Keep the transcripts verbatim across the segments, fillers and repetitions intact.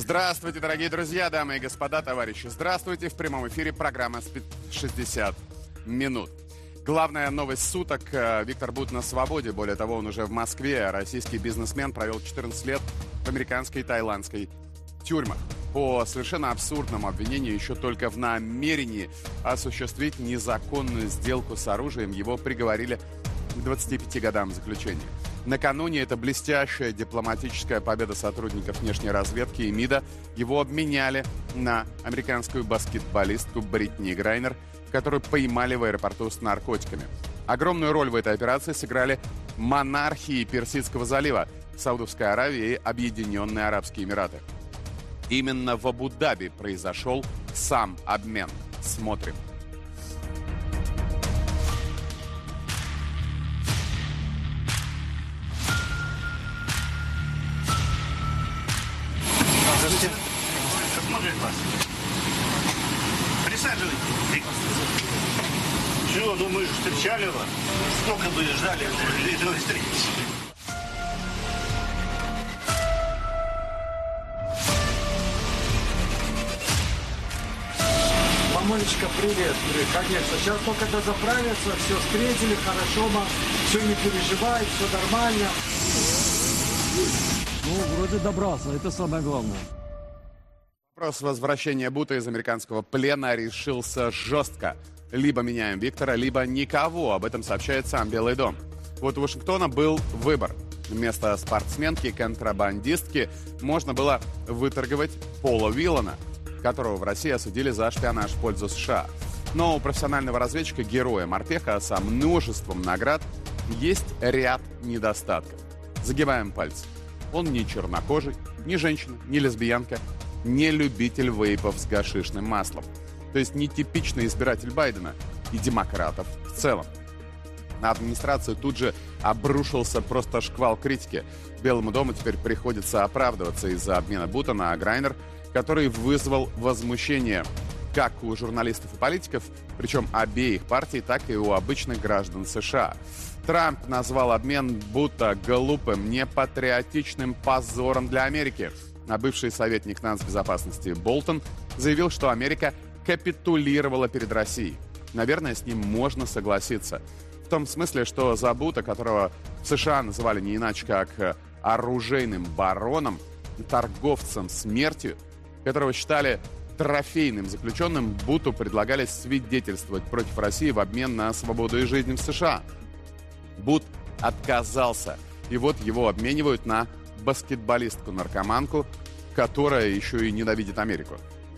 Здравствуйте, дорогие друзья, дамы и господа, товарищи. Здравствуйте, в прямом эфире программа шестьдесят минут. Главная новость суток. Виктор Бут на свободе. Более того, он уже в Москве. Российский бизнесмен провел четырнадцать лет в американской и таиландской тюрьмах. По совершенно абсурдному обвинению еще только в намерении осуществить незаконную сделку с оружием его приговорили к двадцати пяти годам заключения. Накануне это блестящая дипломатическая победа сотрудников внешней разведки и МИДа. Его обменяли на американскую баскетболистку Бритни Грайнер, которую поймали в аэропорту с наркотиками. Огромную роль в этой операции сыграли монархии Персидского залива, Саудовская Аравия и Объединенные Арабские Эмираты. Именно в Абу-Даби произошел сам обмен. Смотрим. Смотрит вас. Присаживайтесь. Чего, думаешь, встречали вас? Сколько бы ждали этого встречи? Мамулечка, привет. Конечно, сейчас только дозаправятся, все встретили, хорошо, мам. Все, не переживай, все нормально. Ну, вроде добрался, это самое главное. Вопрос возвращения Бута из американского плена решился жестко. Либо меняем Виктора, либо никого. Об этом сообщает сам Белый дом. Вот у Вашингтона был выбор. Вместо спортсменки-контрабандистки можно было выторговать Пола Уиллана, которого в России осудили за шпионаж в пользу США. Но у профессионального разведчика, героя морпеха со множеством наград, есть ряд недостатков. Загибаем пальцы. Он не чернокожий, не женщина, не лесбиянка, не любитель вейпов с гашишным маслом. То есть не типичный избиратель Байдена и демократов в целом. На администрацию тут же обрушился просто шквал критики. Белому дому теперь приходится оправдываться из-за обмена Бута на Грайнер, который вызвал возмущение как у журналистов и политиков, причем обеих партий, так и у обычных граждан США. Трамп назвал обмен Бута глупым, непатриотичным позором для Америки. А бывший советник нацбезопасности Болтон заявил, что Америка капитулировала перед Россией. Наверное, с ним можно согласиться. В том смысле, что за Бута, которого в США называли не иначе как оружейным бароном, торговцем смертью, которого считали трофейным заключенным, Буту предлагали свидетельствовать против России в обмен на свободу и жизнь в США. Бут отказался, и вот его обменивают на баскетболистку-наркоманку, которая еще и ненавидит Америку.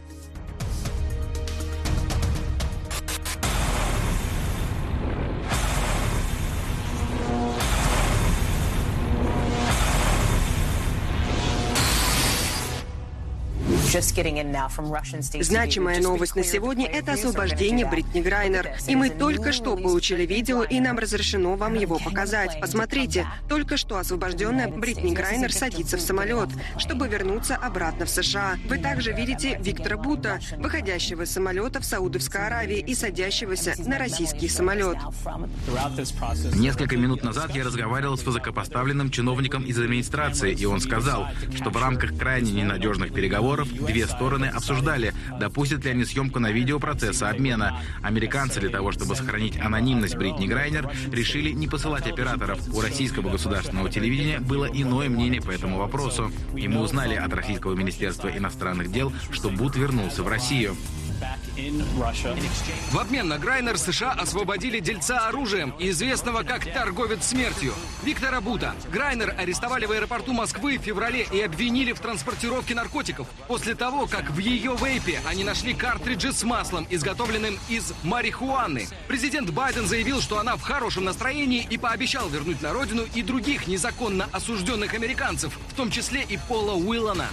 Значимая новость на сегодня – это освобождение Бритни Грайнер. И мы только что получили видео, и нам разрешено вам его показать. Посмотрите, только что освобожденная Бритни Грайнер садится в самолет, чтобы вернуться обратно в США. Вы также видите Виктора Бута, выходящего из самолета в Саудовской Аравии и садящегося на российский самолет. Несколько минут назад я разговаривал с высокопоставленным чиновником из администрации, и он сказал, что в рамках крайне ненадежных переговоров две стороны обсуждали, допустят ли они съемку на видео процесса обмена. Американцы для того, чтобы сохранить анонимность Бритни Грайнер, решили не посылать операторов. У российского государственного телевидения было иное мнение по этому вопросу. И мы узнали от Российского министерства иностранных дел, что Бут вернулся в Россию. В обмен на Грайнер США освободили дельца оружием, известного как торговец смертью, Виктора Бута. Грайнер арестовали в аэропорту Москвы в феврале и обвинили в транспортировке наркотиков. После того, как в ее вейпе они нашли картриджи с маслом, изготовленным из марихуаны. Президент Байден заявил, что она в хорошем настроении, и пообещал вернуть на родину и других незаконно осужденных американцев, в том числе и Пола Уиллана.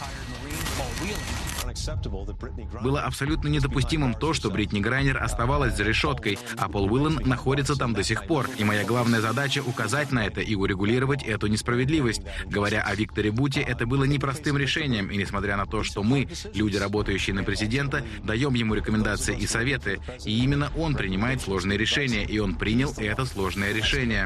Было абсолютно недопустимым то, что Бритни Грайнер оставалась за решеткой, а Пол Уиллан находится там до сих пор. И моя главная задача — указать на это и урегулировать эту несправедливость. Говоря о Викторе Буте, это было непростым решением, и несмотря на то, что мы, люди, работающие на президента, даем ему рекомендации и советы, и именно он принимает сложные решения, и он принял это сложное решение.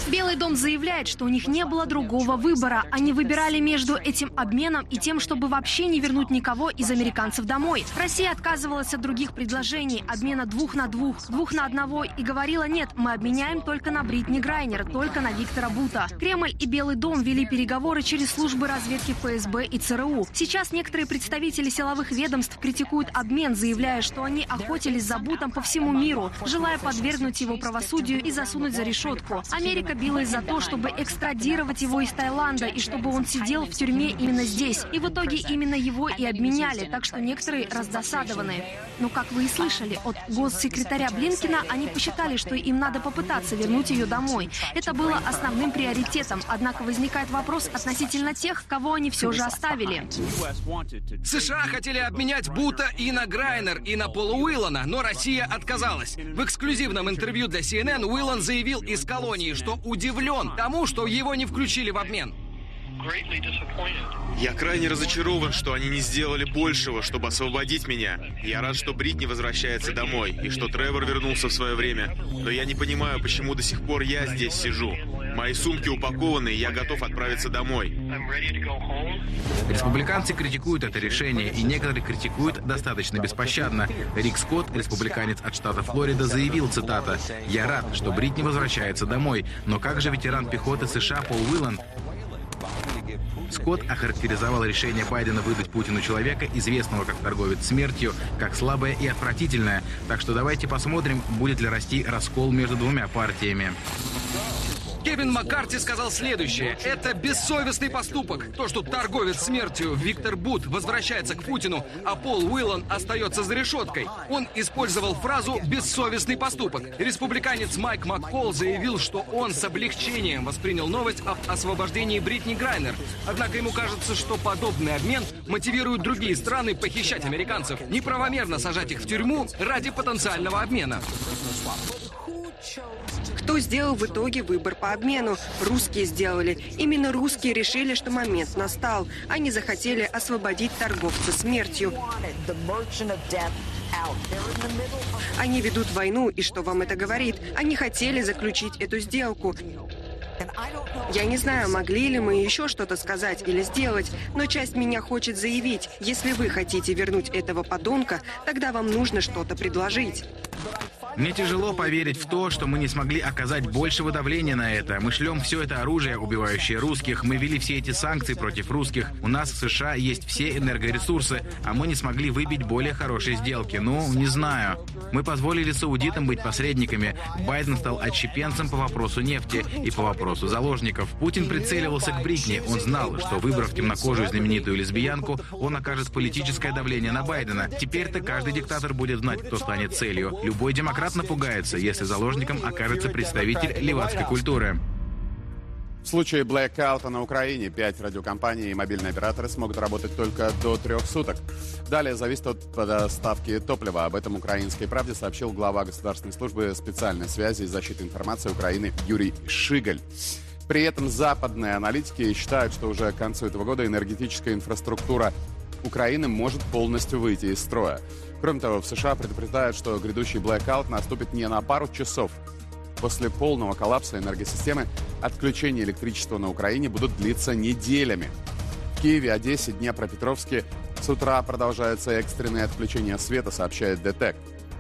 Белый дом заявляет, что у них не было другого выбора. Они выбирали между этим обменом и тем, чтобы вообще не вернуть никого из американцев домой. Россия отказывалась от других предложений, обмена двух на двух, двух на одного, и говорила: нет, мы обменяем только на Бритни Грайнер, только на Виктора Бута. Кремль и Белый дом вели переговоры через службы разведки эф эс бэ и цэ эр у. Сейчас некоторые представители силовых ведомств критикуют обмен, заявляя, что они охотились за Бутом по всему миру, желая подвергнуть его правосудию и засунуть за решетку. Америка билась за то, чтобы экстрадировать его из Таиланда и чтобы он сидел в тюрьме именно здесь. И в итоге именно его и обменяли, так что некоторые раздосадованы. Но, как вы и слышали, от госсекретаря Блинкена они посчитали, что им надо попытаться вернуть ее домой. Это было основным приоритетом, однако возникает вопрос относительно тех, кого они все же оставили. США хотели обменять Бута и на Грайнер, и на Пола Уиллана, но Россия отказалась. В эксклюзивном интервью для си эн эн Уиллан заявил из колонии, что удивлен тому, что его не включили в обмен. Я крайне разочарован, что они не сделали большего, чтобы освободить меня. Я рад, что Бритни возвращается домой, и что Тревор вернулся в свое время. Но я не понимаю, почему до сих пор я здесь сижу. Мои сумки упакованы, и я готов отправиться домой. Республиканцы критикуют это решение, и некоторые критикуют достаточно беспощадно. Рик Скотт, республиканец от штата Флорида, заявил, цитата: «Я рад, что Бритни возвращается домой, но как же ветеран пехоты США Пол Уиллан?» Скотт охарактеризовал решение Байдена выдать Путину человека, известного как торговец смертью, как слабое и отвратительное. Так что давайте посмотрим, будет ли расти раскол между двумя партиями. Кевин Маккарти сказал следующее: это бессовестный поступок. То, что торговец смертью Виктор Бут возвращается к Путину, а Пол Уиллан остается за решеткой. Он использовал фразу «бессовестный поступок». Республиканец Майк Маккол заявил, что он с облегчением воспринял новость об освобождении Бритни Грайнер. Однако ему кажется, что подобный обмен мотивирует другие страны похищать американцев, неправомерно сажать их в тюрьму ради потенциального обмена. Кто сделал в итоге выбор по обмену? Русские сделали. Именно русские решили, что момент настал. Они захотели освободить торговца смертью. Они ведут войну, и что вам это говорит? Они хотели заключить эту сделку. Я не знаю, могли ли мы еще что-то сказать или сделать, но часть меня хочет заявить: если вы хотите вернуть этого подонка, тогда вам нужно что-то предложить. Мне тяжело поверить в то, что мы не смогли оказать большего давления на это. Мы шлем все это оружие, убивающее русских. Мы ввели все эти санкции против русских. У нас в США есть все энергоресурсы, а мы не смогли выбить более хорошие сделки. Ну, не знаю. Мы позволили саудитам быть посредниками. Байден стал отщепенцем по вопросу нефти и по вопросу заложников. Путин прицеливался к Бритни. Он знал, что, выбрав темнокожую знаменитую лесбиянку, он окажет политическое давление на Байдена. Теперь-то каждый диктатор будет знать, кто станет целью. Любой демократ напугается, если заложником окажется представитель левацкой культуры. В случае блэкаута на Украине пять радиокомпаний и мобильные операторы смогут работать только до трех суток. Далее зависит от поставки топлива. Об этом «Украинской правде» сообщил глава Государственной службы специальной связи и защиты информации Украины Юрий Шигаль. При этом западные аналитики считают, что уже к концу этого года энергетическая инфраструктура Украины может полностью выйти из строя. Кроме того, в США предупреждают, что грядущий блэкаут наступит не на пару часов. После полного коллапса энергосистемы отключения электричества на Украине будут длиться неделями. В Киеве, Одессе, Днепропетровске с утра продолжаются экстренные отключения света, сообщает ДТЭК.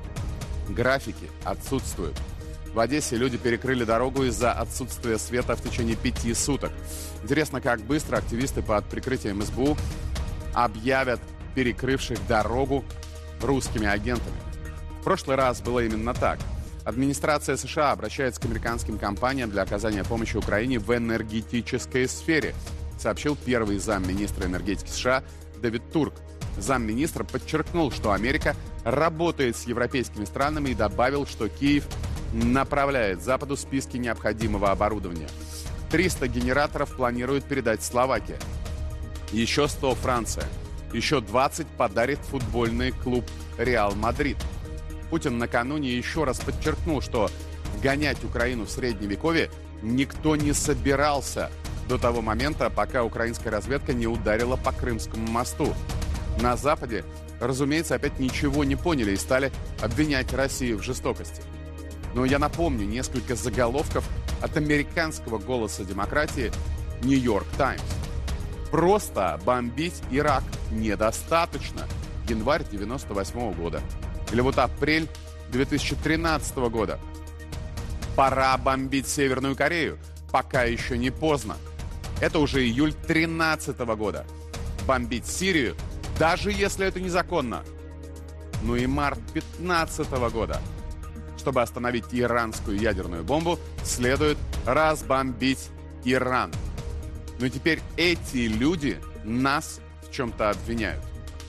Графики отсутствуют. В Одессе люди перекрыли дорогу из-за отсутствия света в течение пяти суток. Интересно, как быстро активисты под прикрытием эс бэ у объявят перекрывших дорогу русскими агентами. В прошлый раз было именно так. Администрация США обращается к американским компаниям для оказания помощи Украине в энергетической сфере, сообщил первый замминистра энергетики США Дэвид Турк. Замминистра подчеркнул, что Америка работает с европейскими странами и добавил, что Киев направляет Западу списки необходимого оборудования. триста генераторов планирует передать Словакия. Еще сто Франция. Еще двадцать подарит футбольный клуб «Реал Мадрид». Путин накануне еще раз подчеркнул, что вгонять Украину в Средневековье никто не собирался до того момента, пока украинская разведка не ударила по Крымскому мосту. На Западе, разумеется, опять ничего не поняли и стали обвинять Россию в жестокости. Но я напомню несколько заголовков от американского голоса демократии «Нью-Йорк Таймс». Просто бомбить Ирак недостаточно. Январь девяносто восьмого года. Или вот апрель две тысячи тринадцатого года. Пора бомбить Северную Корею, пока еще не поздно. Это уже июль тринадцатого года. Бомбить Сирию, даже если это незаконно. Ну и март пятнадцатого года. Чтобы остановить иранскую ядерную бомбу, следует разбомбить Иран. Но теперь эти люди нас в чем-то обвиняют.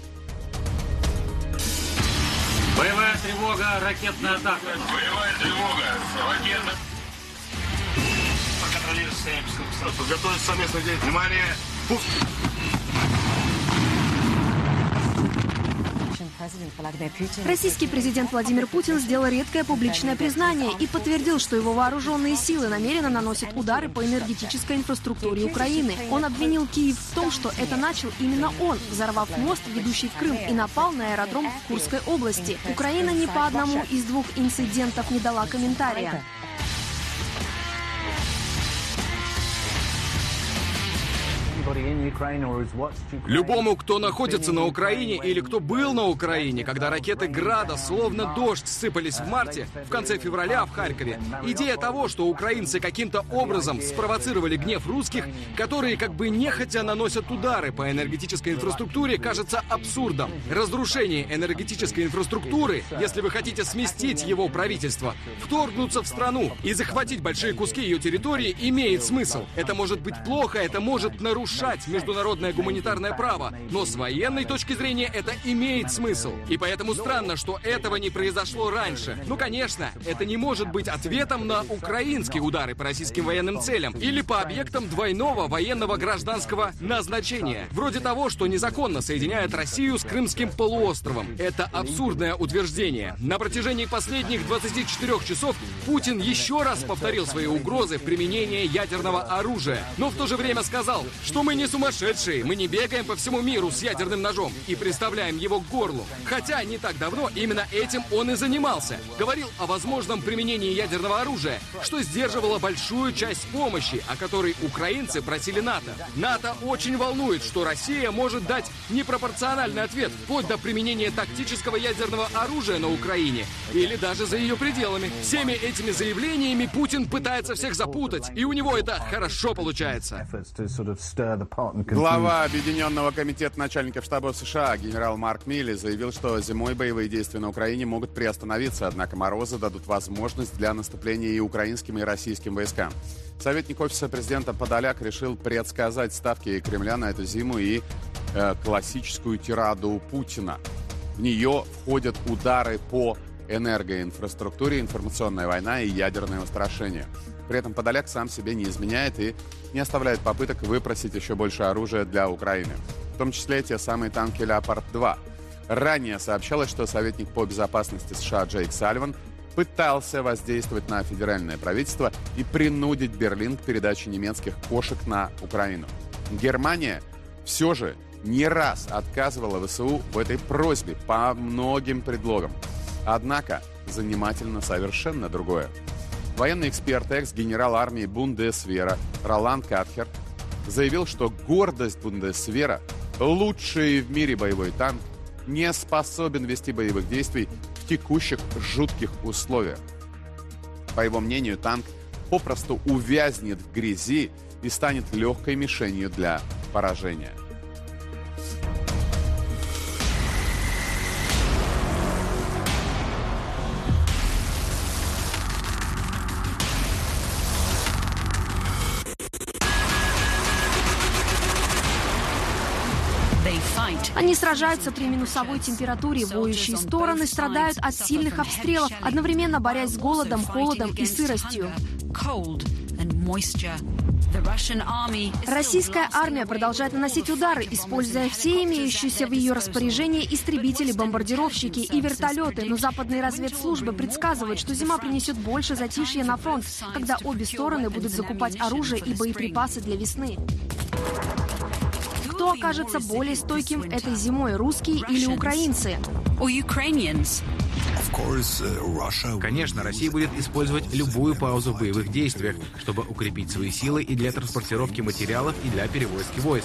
Боевая тревога, ракетная атака. Боевая тревога, ракета. Поконтролируй семь. Подготовить совместный день. Внимание, пуск. Российский президент Владимир Путин сделал редкое публичное признание и подтвердил, что его вооруженные силы намеренно наносят удары по энергетической инфраструктуре Украины. Он обвинил Киев в том, что это начал именно он, взорвав мост, ведущий в Крым, и напал на аэродром в Курской области. Украина ни по одному из двух инцидентов не дала комментария. Любому, кто находится на Украине или кто был на Украине, когда ракеты «Града» словно дождь сыпались в марте, в конце февраля в Харькове, идея того, что украинцы каким-то образом спровоцировали гнев русских, которые как бы нехотя наносят удары по энергетической инфраструктуре, кажется абсурдом. Разрушение энергетической инфраструктуры, если вы хотите сместить его правительство, вторгнуться в страну и захватить большие куски ее территории, имеет смысл. Это может быть плохо, это может нарушать международное гуманитарное право, но с военной точки зрения это имеет смысл. И поэтому странно, что этого не произошло раньше. Ну, конечно, это не может быть ответом на украинские удары по российским военным целям или по объектам двойного военного гражданского назначения. Вроде того, что незаконно соединяет Россию с Крымским полуостровом. Это абсурдное утверждение. На протяжении последних двадцати четырёх часов Путин еще раз повторил свои угрозы в применении ядерного оружия, но в то же время сказал, что мы не сумасшедшие, мы не бегаем по всему миру с ядерным ножом и приставляем его к горлу. Хотя не так давно именно этим он и занимался. Говорил о возможном применении ядерного оружия, что сдерживало большую часть помощи, о которой украинцы просили НАТО. НАТО очень волнует, что Россия может дать непропорциональный ответ, вплоть до применения тактического ядерного оружия на Украине или даже за ее пределами. Всеми этими заявлениями Путин пытается всех запутать, и у него это хорошо получается. Глава Объединенного комитета начальников штабов США генерал Марк Милли заявил, что зимой боевые действия на Украине могут приостановиться, однако морозы дадут возможность для наступления и украинским, и российским войскам. Советник офиса президента Подоляк решил предсказать ставки Кремля на эту зиму и э, классическую тираду Путина. В нее входят удары по энергоинфраструктуре, информационная война и ядерное устрашение. При этом Подоляк сам себе не изменяет и не оставляет попыток выпросить еще больше оружия для Украины, в том числе те самые танки «Леопард-два». Ранее сообщалось, что советник по безопасности США Джейк Салливан пытался воздействовать на федеральное правительство и принудить Берлин к передаче немецких кошек на Украину. Германия все же не раз отказывала ВСУ в этой просьбе по многим предлогам. Однако занимательно совершенно другое. Военный эксперт, экс-генерал армии Бундесвера Ролан Катхер заявил, что гордость Бундесвера, лучший в мире боевой танк, не способен вести боевых действий в текущих жутких условиях. По его мнению, танк попросту увязнет в грязи и станет легкой мишенью для поражения. Они сражаются при минусовой температуре. Воюющие стороны страдают от сильных обстрелов, одновременно борясь с голодом, холодом и сыростью. Российская армия продолжает наносить удары, используя все имеющиеся в ее распоряжении истребители, бомбардировщики и вертолеты. Но западные разведслужбы предсказывают, что зима принесет больше затишья на фронт, когда обе стороны будут закупать оружие и боеприпасы для весны. Кто окажется более стойким этой зимой, русские или украинцы? Конечно, Россия будет использовать любую паузу в боевых действиях, чтобы укрепить свои силы и для транспортировки материалов, и для перевозки войск.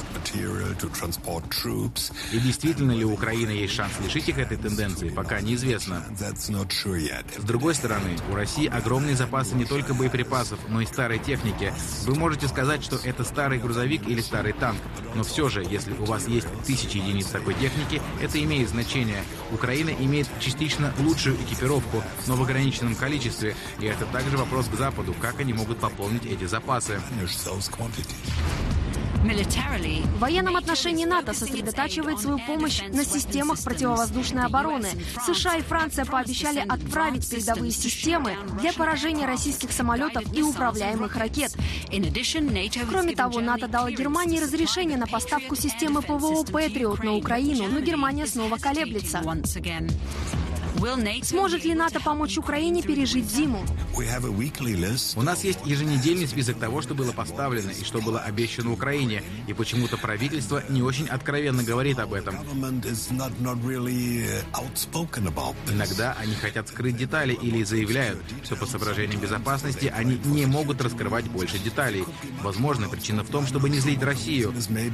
И действительно ли у Украины есть шанс лишить их этой тенденции, пока неизвестно. С другой стороны, у России огромные запасы не только боеприпасов, но и старой техники. Вы можете сказать, что это старый грузовик или старый танк, но все же, если у вас есть тысячи единиц такой техники, это имеет значение. Украина имеет частично лучшую экипировку, но в ограниченном количестве, и это также вопрос к Западу, как они могут пополнить эти запасы. В военном отношении НАТО сосредотачивает свою помощь на системах противовоздушной обороны. США и Франция пообещали отправить передовые системы для поражения российских самолетов и управляемых ракет. Кроме того, НАТО дало Германии разрешение на поставку системы ПВО «Патриот» на Украину, но Германия снова колеблется. Сможет ли НАТО помочь Украине пережить зиму? У нас есть еженедельный список того, что было поставлено и что было обещано Украине, и почему-то правительство не очень откровенно говорит об этом. Иногда они хотят скрыть детали или заявляют, что по соображениям безопасности они не могут раскрывать больше деталей. Возможно, причина в том, чтобы не злить Россию.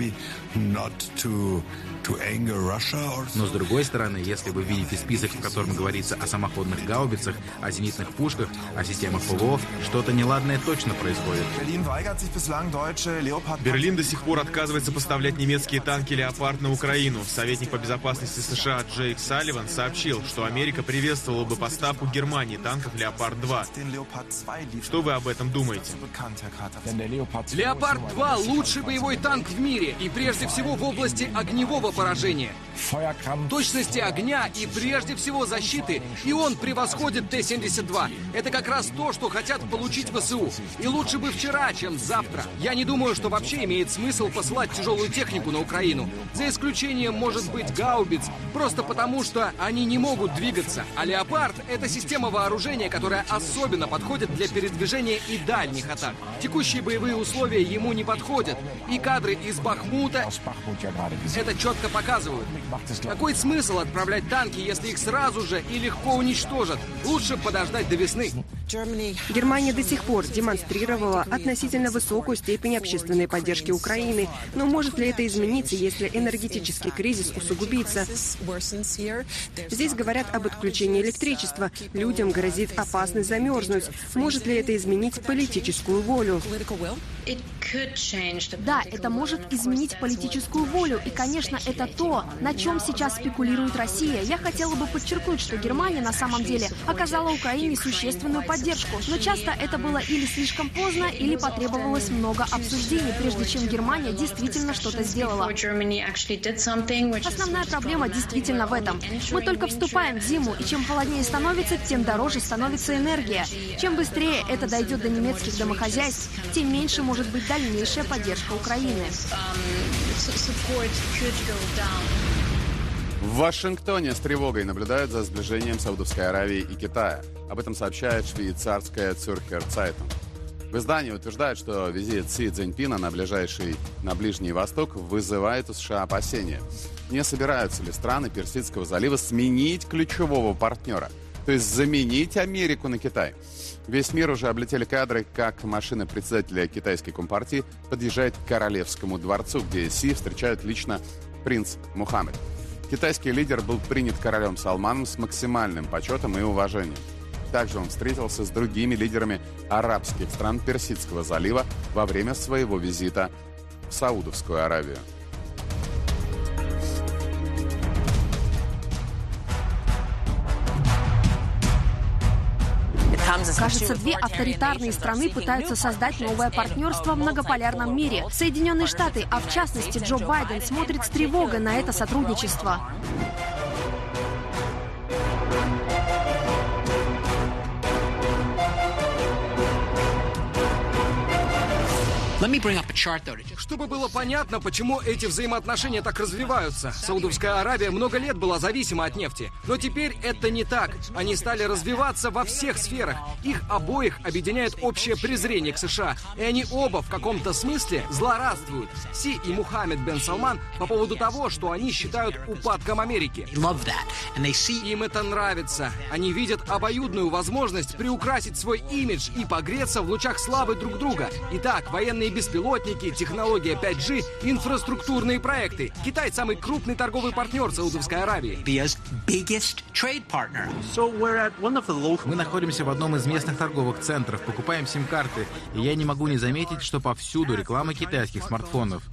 Но с другой стороны, если вы видите список, в котором говорится о самоходных гаубицах, о зенитных пушках, о системах ПВО, что-то неладное точно происходит. Берлин до сих пор отказывается поставлять немецкие танки «Леопард» на Украину. Советник по безопасности США Джейк Салливан сообщил, что Америка приветствовала бы поставку Германии танков «Леопард-два». Что вы об этом думаете? «Леопард-два» — лучший боевой танк в мире, и прежде всего в области огневого поражения. Точности огня и прежде всего защиты, и он превосходит Т семьдесят два. Это как раз то, что хотят получить ВСУ. И лучше бы вчера, чем завтра. Я не думаю, что вообще имеет смысл посылать тяжелую технику на Украину. За исключением, может быть, гаубиц, просто потому что они не могут двигаться. А «Леопард» — это система вооружения, которая особенно подходит для передвижения и дальних атак. Текущие боевые условия ему не подходят. И кадры из Бахмута это четко показывают. Какой смысл отправлять танки, если их сразу же и легко уничтожат? Лучше подождать до весны. Германия до сих пор демонстрировала относительно высокую степень общественной поддержки Украины. Но может ли это измениться, если энергетический кризис усугубится? Здесь говорят об отключении электричества. Людям грозит опасность замерзнуть. Может ли это изменить политическую волю? Да, это может изменить политическую волю. И, конечно, это то, на чем сейчас спекулирует Россия. Я хотела бы подчеркнуть, что Германия на самом деле оказала Украине существенную поддержку. Но часто это было или слишком поздно, или потребовалось много обсуждений, прежде чем Германия действительно что-то сделала. Основная проблема действительно в этом. Мы только вступаем в зиму, и чем холоднее становится, тем дороже становится энергия. Чем быстрее это дойдет до немецких домохозяйств, тем меньше может быть дальнейшая поддержка Украины. В Вашингтоне с тревогой наблюдают за сближением Саудовской Аравии и Китая. Об этом сообщает швейцарская Цюрхер Цайтунг. В издании утверждают, что визит Си Цзиньпина на ближайший на Ближний Восток вызывает у США опасения. Не собираются ли страны Персидского залива сменить ключевого партнера, то есть заменить Америку на Китай? Весь мир уже облетели кадры, как машина председателя китайской компартии подъезжает к Королевскому дворцу, где Си встречают лично принц Мухаммед. Китайский лидер был принят королем Салманом с максимальным почетом и уважением. Также он встретился с другими лидерами арабских стран Персидского залива во время своего визита в Саудовскую Аравию. Кажется, две авторитарные страны пытаются создать новое партнерство в многополярном мире. Соединенные Штаты, а в частности Джо Байден, смотрит с тревогой на это сотрудничество. Чтобы было понятно, почему эти взаимоотношения так развиваются. Саудовская Аравия много лет была зависима от нефти. Но теперь это не так. Они стали развиваться во всех сферах. Их обоих объединяет общее презрение к США. И они оба в каком-то смысле злорадствуют. Си и Мухаммед бен Салман по поводу того, что они считают упадком Америки. Им это нравится. Они видят обоюдную возможность приукрасить свой имидж и погреться в лучах славы друг друга. Итак, военные беспилотники, технология пять джи, инфраструктурные проекты. Китай — самый крупный торговый партнер Саудовской Аравии. Мы находимся в одном из местных торговых центров, покупаем сим-карты, и я не могу не заметить, что повсюду реклама китайских смартфонов.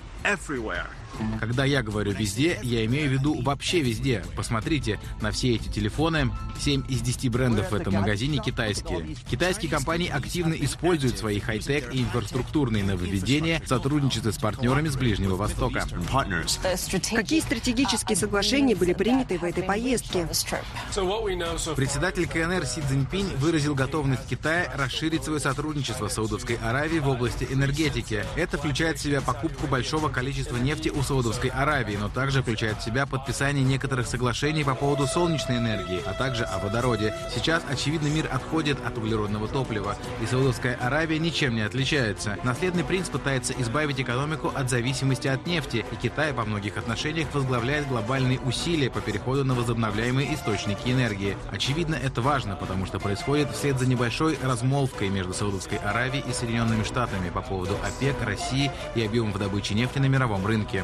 Когда я говорю «везде», я имею в виду вообще везде. Посмотрите на все эти телефоны. семь из десяти брендов в этом магазине китайские. Китайские компании активно используют свои хай-тек и инфраструктурные нововведения в сотрудничестве с партнерами с Ближнего Востока. Какие стратегические соглашения были приняты в этой поездке? Председатель КНР Си Цзиньпинь выразил готовность Китая расширить свое сотрудничество с Саудовской Аравией в области энергетики. Это включает в себя покупку большого количества нефти у Саудовской Аравии, но также включает в себя подписание некоторых соглашений по поводу солнечной энергии, а также о водороде. Сейчас, очевидно, мир отходит от углеродного топлива, и Саудовская Аравия ничем не отличается. Наследный принц пытается избавить экономику от зависимости от нефти, и Китай во многих отношениях возглавляет глобальные усилия по переходу на возобновляемые источники энергии. Очевидно, это важно, потому что происходит вслед за небольшой размолвкой между Саудовской Аравией и Соединенными Штатами по поводу ОПЕК, России и объемов добычи нефти на мировом рынке.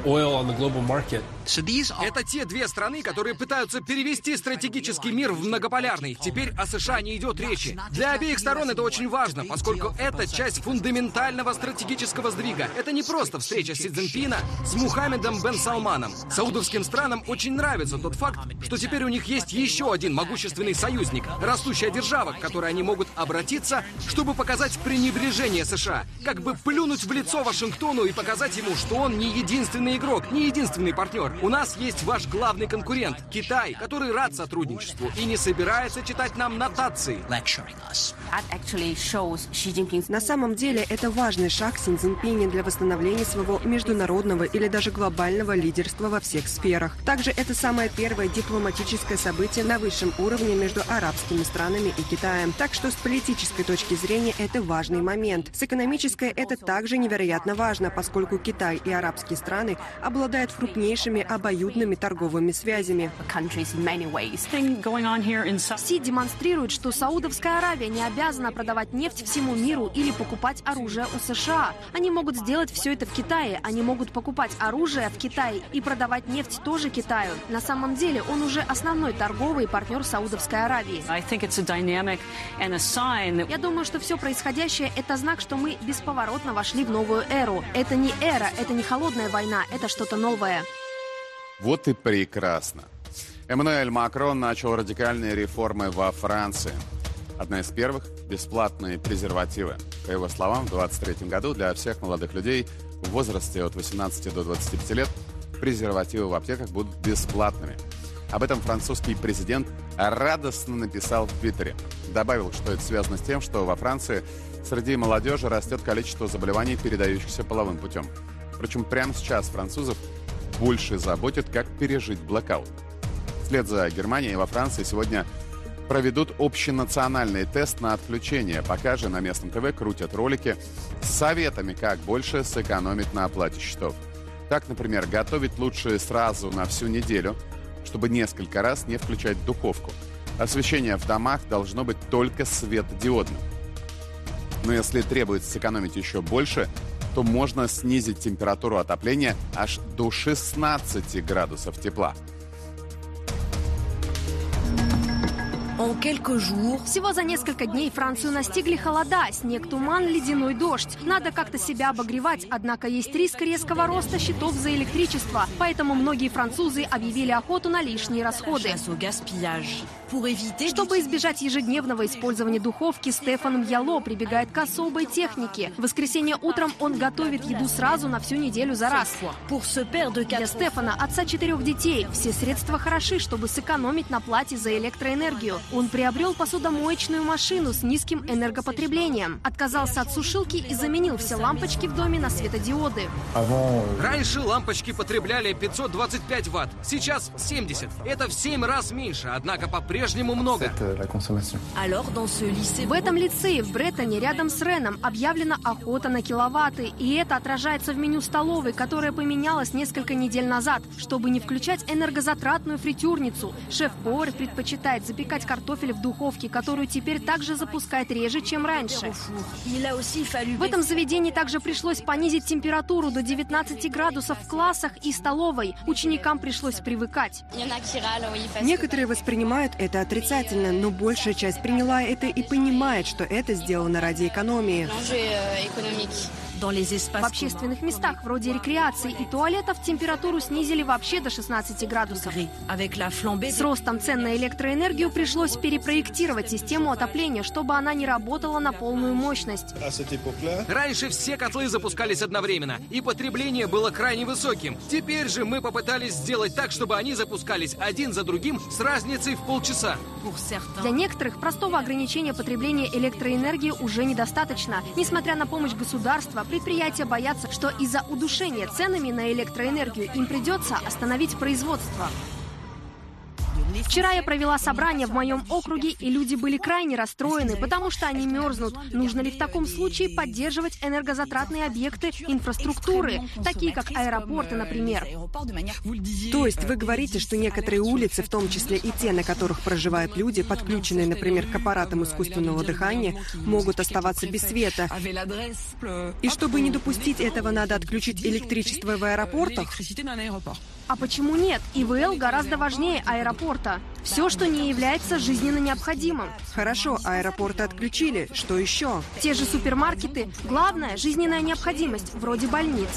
Это те две страны, которые пытаются перевести стратегический мир в многополярный. Теперь о США не идет речи. Для обеих сторон это очень важно, поскольку это часть фундаментального стратегического сдвига. Это не просто встреча Си Цзиньпина с Мухаммедом бен Салманом. Саудовским странам очень нравится тот факт, что теперь у них есть еще один могущественный союзник, растущая держава, к которой они могут обратиться, чтобы показать пренебрежение США, как бы плюнуть в лицо Вашингтону и показать ему, что он не единственный игрок, не единственный партнер. У нас есть ваш главный конкурент – Китай, который рад сотрудничеству и не собирается читать нам нотации. На самом деле, это важный шаг Си Цзиньпиня для восстановления своего международного или даже глобального лидерства во всех сферах. Также это самое первое дипломатическое событие на высшем уровне между арабскими странами и Китаем. Так что с политической точки зрения это важный момент. С экономической это также невероятно важно, поскольку Китай и арабские страны обладают крупнейшими обоюдными торговыми связями. Си демонстрирует, что Саудовская Аравия не обязана продавать нефть всему миру или покупать оружие у США. Они могут сделать все это в Китае. Они могут покупать оружие в Китае и продавать нефть тоже Китаю. На самом деле он уже основной торговый партнер Саудовской Аравии. Я думаю, что все происходящее – это знак, что мы бесповоротно вошли в новую эру. Это не эра, это не холодная война, это что-то новое. Вот и прекрасно. Эммануэль Макрон начал радикальные реформы во Франции. Одна из первых – бесплатные презервативы. По его словам, в двадцать третьем году для всех молодых людей в возрасте от восемнадцати до двадцати пяти лет презервативы в аптеках будут бесплатными. Об этом французский президент радостно написал в Твиттере. Добавил, что это связано с тем, что во Франции среди молодежи растет количество заболеваний, передающихся половым путем. Впрочем, прямо сейчас французов больше заботит, как пережить блэкаут. Вслед за Германией во Франции сегодня проведут общенациональный тест на отключение. Пока же на местном ТВ крутят ролики с советами, как больше сэкономить на оплате счетов. Так, например, готовить лучше сразу на всю неделю, чтобы несколько раз не включать духовку. Освещение в домах должно быть только светодиодным. Но если требуется сэкономить еще больше, то можно снизить температуру отопления аж до шестнадцати градусов тепла. Всего за несколько дней Францию настигли холода, снег, туман, ледяной дождь. Надо как-то себя обогревать, однако есть риск резкого роста счетов за электричество. Поэтому многие французы объявили охоту на лишние расходы. Чтобы избежать ежедневного использования духовки, Стефан Мьяло прибегает к особой технике. В воскресенье утром он готовит еду сразу на всю неделю за раз. Для Стефана, отца четырех детей, все средства хороши, чтобы сэкономить на плате за электроэнергию. Он приобрел посудомоечную машину с низким энергопотреблением, отказался от сушилки и заменил все лампочки в доме на светодиоды. Раньше лампочки потребляли пятьсот двадцать пять ватт, сейчас семьдесят. Это в семь раз меньше, однако по-прежнему много. В этом лицее в Бреттоне рядом с Реном объявлена охота на киловатты, и это отражается в меню столовой, которая поменялась несколько недель назад. Чтобы не включать энергозатратную фритюрницу, шеф-повар предпочитает запекать картофель в духовке, которую теперь также запускает реже, чем раньше. В этом заведении также пришлось понизить температуру до девятнадцати градусов в классах и столовой. Ученикам пришлось привыкать. Некоторые воспринимают это отрицательно, но большая часть приняла это и понимает, что это сделано ради экономии. В общественных местах, вроде рекреации и туалетов, температуру снизили вообще до шестнадцати градусов. С ростом цен на электроэнергию пришлось перепроектировать систему отопления, чтобы она не работала на полную мощность. Раньше все котлы запускались одновременно, и потребление было крайне высоким. Теперь же мы попытались сделать так, чтобы они запускались один за другим с разницей в полчаса. Для некоторых простого ограничения потребления электроэнергии уже недостаточно. Несмотря на помощь государства, предприятия боятся, что из-за удушения ценами на электроэнергию им придется остановить производство. Вчера я провела собрание в моем округе, и люди были крайне расстроены, потому что они мерзнут. Нужно ли в таком случае поддерживать энергозатратные объекты инфраструктуры, такие как аэропорты, например? То есть вы говорите, что некоторые улицы, в том числе и те, на которых проживают люди, подключенные, например, к аппаратам искусственного дыхания, могут оставаться без света. И чтобы не допустить этого, надо отключить электричество в аэропортах? А почему нет? ИВЛ гораздо важнее аэропорта. Все, что не является жизненно необходимым. Хорошо, аэропорты отключили. Что еще? Те же супермаркеты. Главное – жизненная необходимость, вроде больниц.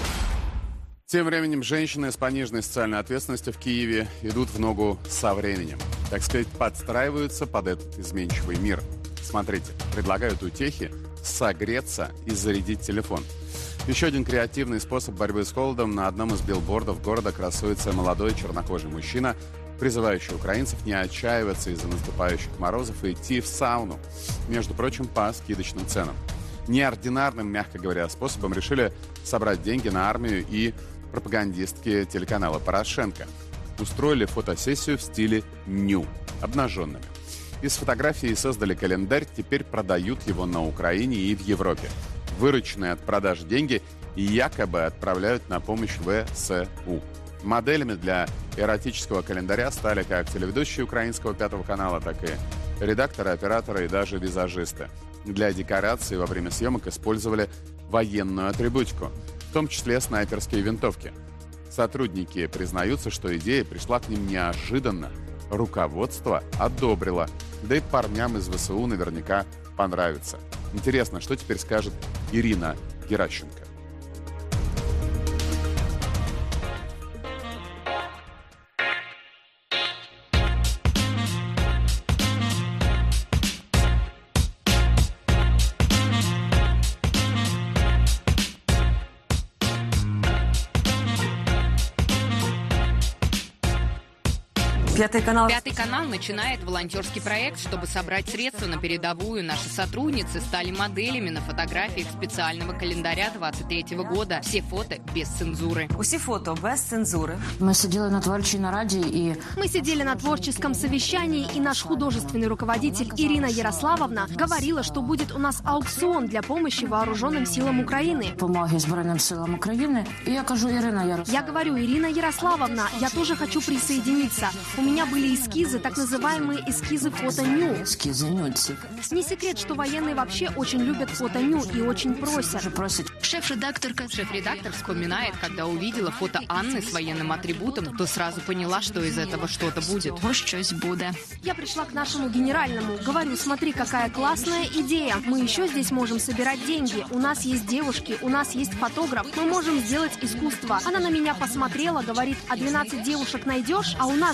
Тем временем женщины с пониженной социальной ответственностью в Киеве идут в ногу со временем. Так сказать, подстраиваются под этот изменчивый мир. Смотрите, предлагают утехи согреться и зарядить телефон. Еще один креативный способ борьбы с холодом. На одном из билбордов города красуется молодой чернокожий мужчина, призывающий украинцев не отчаиваться из-за наступающих морозов и идти в сауну. Между прочим, по скидочным ценам. Неординарным, мягко говоря, способом решили собрать деньги на армию и пропагандистки телеканала Порошенко. Устроили фотосессию в стиле ню, обнаженными. Из фотографий создали календарь, теперь продают его на Украине и в Европе. Вырученные от продажи деньги якобы отправляют на помощь ВСУ. Моделями для эротического календаря стали как телеведущие украинского пятого канала, так и редакторы, операторы и даже визажисты. Для декорации во время съемок использовали военную атрибутику, в том числе снайперские винтовки. Сотрудники признаются, что идея пришла к ним неожиданно. Руководство одобрило, да и парням из ВСУ наверняка понравится. Интересно, что теперь скажет Ирина Геращенко. Пятый канал. Пятый канал начинает волонтерский проект, чтобы собрать средства на передовую. Наши сотрудницы стали моделями на фотографиях специального календаря двадцать третьего года. Все фото без цензуры. Все фото без цензуры. Мы сидели на творчей нараде и... Мы сидели на творческом совещании, и наш художественный руководитель Ирина Ярославовна говорила, что будет у нас аукцион для помощи вооруженным силам Украины. Помоги Збройным силам Украины. И я кажу, Ирина Ярославовна. Я говорю, Ирина Ярославовна, я тоже хочу присоединиться. У меня были эскизы, так называемые эскизы фото-ню. Эскизы ню. Не секрет, что военные вообще очень любят фото-ню и очень просят. Шеф-редакторка. Шеф-редактор вспоминает, когда увидела фото Анны с военным атрибутом, то сразу поняла, что из этого что-то будет. Щось буде. Я пришла к нашему генеральному. Говорю, смотри, какая классная идея. Мы еще здесь можем собирать деньги. У нас есть девушки, у нас есть фотограф. Мы можем сделать искусство. Она на меня посмотрела, говорит, а двенадцать девушек найдешь? А у нас же красавица.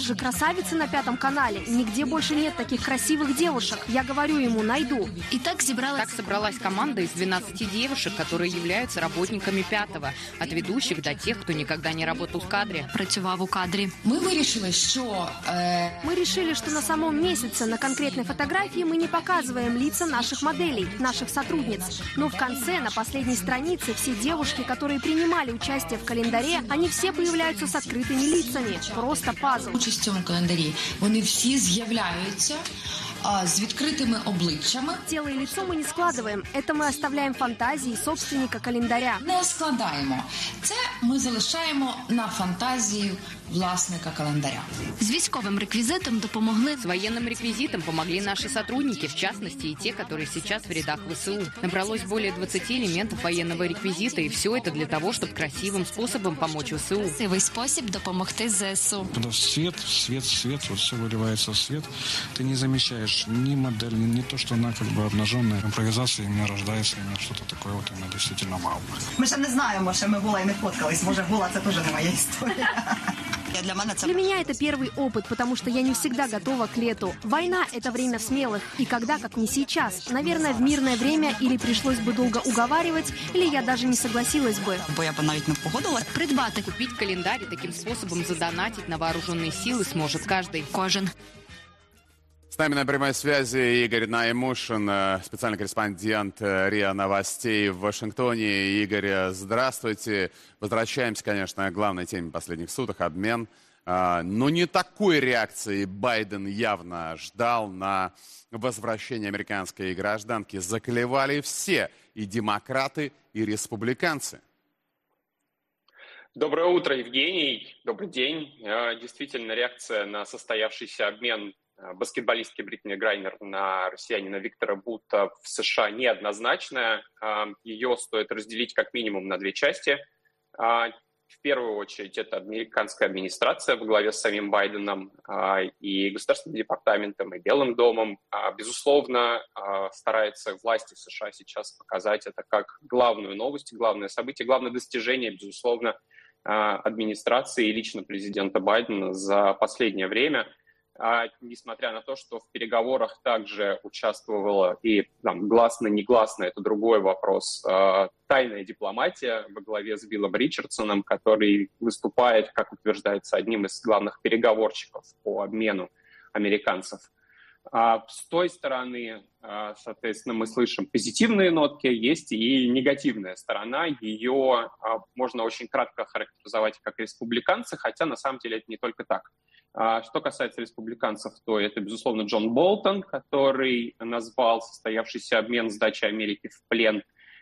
красавицы на Пятом канале. Нигде больше нет таких красивых девушек. Я говорю ему, найду. И так собралась... Так собралась команда из двенадцати девушек, которые являются работниками Пятого. От ведущих до тех, кто никогда не работал в кадре. Працював у кадрі. Мы решили, что... Э... Мы решили, что на самом месяце на конкретной фотографии мы не показываем лица наших моделей, наших сотрудниц. Но в конце, на последней странице, все девушки, которые принимали участие в календаре, они все появляются с открытыми лицами. Просто пазл. Участь в цьому календарі. Вони всі з'являються с відкрытыми обличчями. Тело и лицо мы не складываем. Это мы оставляем фантазии собственника календаря. Не складаємо. Це ми залишаємо на фантазію власника календаря. С військовым реквизитом допомогли. С военным реквизитом помогли наши сотрудники, в частности и те, которые сейчас в рядах ВСУ. Набралось более двадцати элементов военного реквизита, и все это для того, чтобы красивым способом помочь ВСУ. Красивый способ допомогти ЗСУ. Когда свет, свет, свет, вот все выливается в свет, ты не замечаешь ни модель, ни, ни то, что она как бы обнаженная. Импровизация именно рождается, именно что-то такое вот именно действительно вау. Ми ще не знаємо, що ми гола і не фоткались. Може, гола це теж не моя історія. Для меня это первый опыт, потому что я не всегда готова к лету. Война — это время смелых. И когда, как не сейчас? Наверное, в мирное время или пришлось бы долго уговаривать, или я даже не согласилась бы. Бо я бы навіть не погодилась. Придбати, купить календарь и таким способом задонатить на вооруженные силы сможет каждый. Кожен. С нами на прямой связи Игорь Наймушин, специальный корреспондент РИА Новостей в Вашингтоне. Игорь, здравствуйте. Возвращаемся, конечно, к главной теме последних суток – обмен. Но не такой реакции Байден явно ждал на возвращение американской гражданки. Заклевали все – и демократы, и республиканцы. Доброе утро, Евгений. Добрый день. Действительно, реакция на состоявшийся обмен баскетболистки Бритни Грайнер на россиянина Виктора Бута в США неоднозначная. Ее стоит разделить как минимум на две части. В первую очередь это американская администрация во главе с самим Байденом и Государственным департаментом, и Белым домом. Безусловно, стараются власти США сейчас показать это как главную новость, главное событие, главное достижение, безусловно, администрации и лично президента Байдена за последнее время. А, несмотря на то, что в переговорах также участвовала и там, гласно-негласно, это другой вопрос, а, тайная дипломатия во главе с Биллом Ричардсоном, который выступает, как утверждается, одним из главных переговорщиков по обмену американцев. А с той стороны, а, соответственно, мы слышим позитивные нотки, есть и негативная сторона. Ее а, можно очень кратко характеризовать как республиканцы, хотя на самом деле это не только так. Что касается республиканцев, то это, безусловно, Джон Болтон, который назвал состоявшийся обмен сдачи Америки в плен.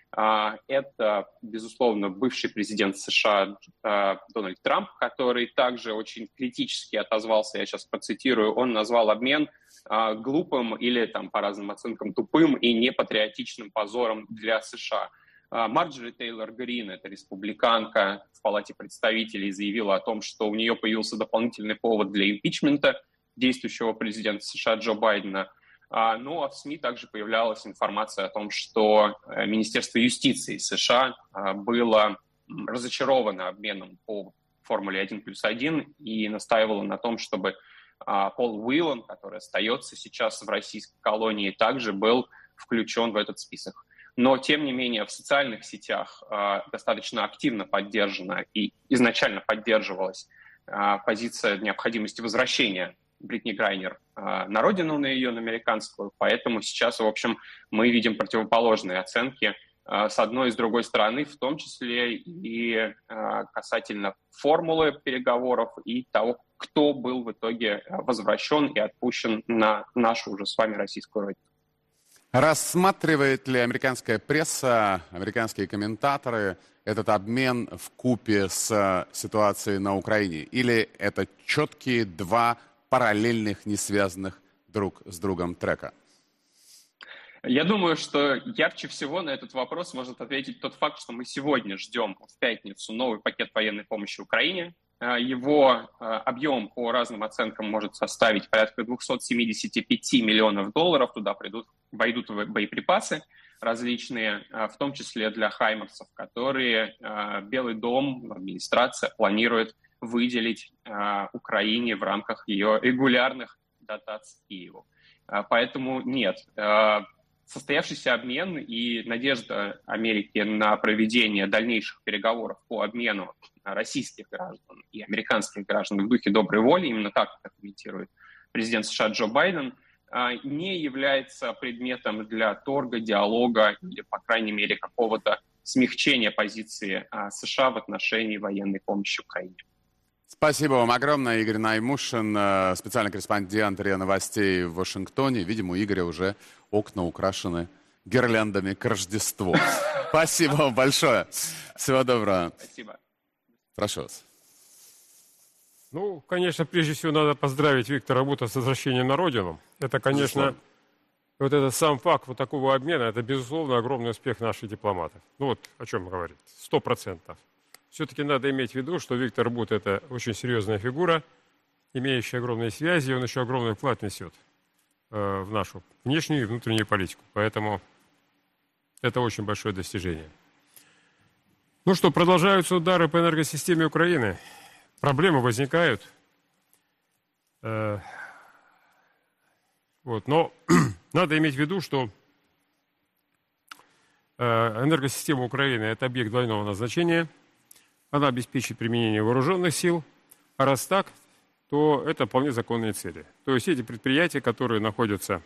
Это, безусловно, бывший президент США Дональд Трамп, который также очень критически отозвался, я сейчас процитирую, он назвал обмен глупым или, там, по разным оценкам, тупым и непатриотичным позором для США. Марджори Тейлор Грин, это республиканка в Палате представителей, заявила о том, что у нее появился дополнительный повод для импичмента действующего президента США Джо Байдена. Ну а в СМИ также появлялась информация о том, что Министерство юстиции США было разочаровано обменом по Формуле один плюс один и настаивало на том, чтобы Пол Уиллан, который остается сейчас в российской колонии, также был включен в этот список. Но, тем не менее, в социальных сетях э, достаточно активно поддержана и изначально поддерживалась э, позиция необходимости возвращения Бритни Грайнер э, на родину, на ее, на американскую. Поэтому сейчас, в общем, мы видим противоположные оценки э, с одной и с другой стороны, в том числе и э, касательно формулы переговоров и того, кто был в итоге возвращен и отпущен на нашу уже с вами российскую родину. Рассматривает ли американская пресса, американские комментаторы этот обмен вкупе с ситуацией на Украине? Или это четкие два параллельных, не связанных друг с другом трека? Я думаю, что ярче всего на этот вопрос может ответить тот факт, что мы сегодня ждем в пятницу новый пакет военной помощи Украине. Его объем по разным оценкам может составить порядка двести семьдесят пять миллионов долларов. Туда придут, войдут боеприпасы различные, в том числе для хаймерсов, которые Белый дом, администрация планирует выделить э, Украине в рамках ее регулярных дотаций Киеву. Э, поэтому нет. Э, состоявшийся обмен и надежда Америки на проведение дальнейших переговоров по обмену российских граждан и американских граждан в духе доброй воли, именно так это комментирует президент США Джо Байден, не является предметом для торга, диалога или, по крайней мере, какого-то смягчения позиции США в отношении военной помощи Украине. Спасибо вам огромное, Игорь Наймушин, специальный корреспондент РИА Новостей в Вашингтоне. Видимо, у Игоря уже окна украшены гирляндами к Рождеству. Спасибо вам большое. Всего доброго. Спасибо. Прошу вас. Ну, конечно, прежде всего надо поздравить Виктора Бута с возвращением на родину. Это, конечно, безусловно. Вот этот сам факт вот такого обмена, это, безусловно, огромный успех наших дипломатов. Ну вот о чем говорить, сто процентов. Все-таки надо иметь в виду, что Виктор Бут – это очень серьезная фигура, имеющая огромные связи, и он еще огромный вклад несет э, в нашу внешнюю и внутреннюю политику. Поэтому это очень большое достижение. Ну что, продолжаются удары по энергосистеме Украины. Проблемы возникают. Э, вот, но надо иметь в виду, что э, энергосистема Украины – это объект двойного назначения. Она обеспечит применение вооруженных сил, а раз так, то это вполне законные цели. То есть эти предприятия, которые находятся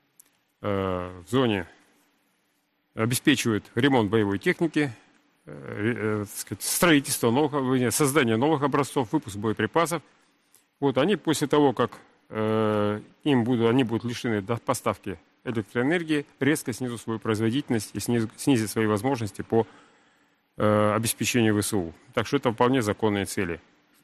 э, в зоне, обеспечивают ремонт боевой техники, э, э, сказать, строительство новых, создание новых образцов, выпуск боеприпасов. Вот они после того, как э, им будут, они будут лишены поставки электроэнергии, резко снизят свою производительность и снизят, снизят свои возможности по обеспечению ВСУ. Так что это вполне законные цели.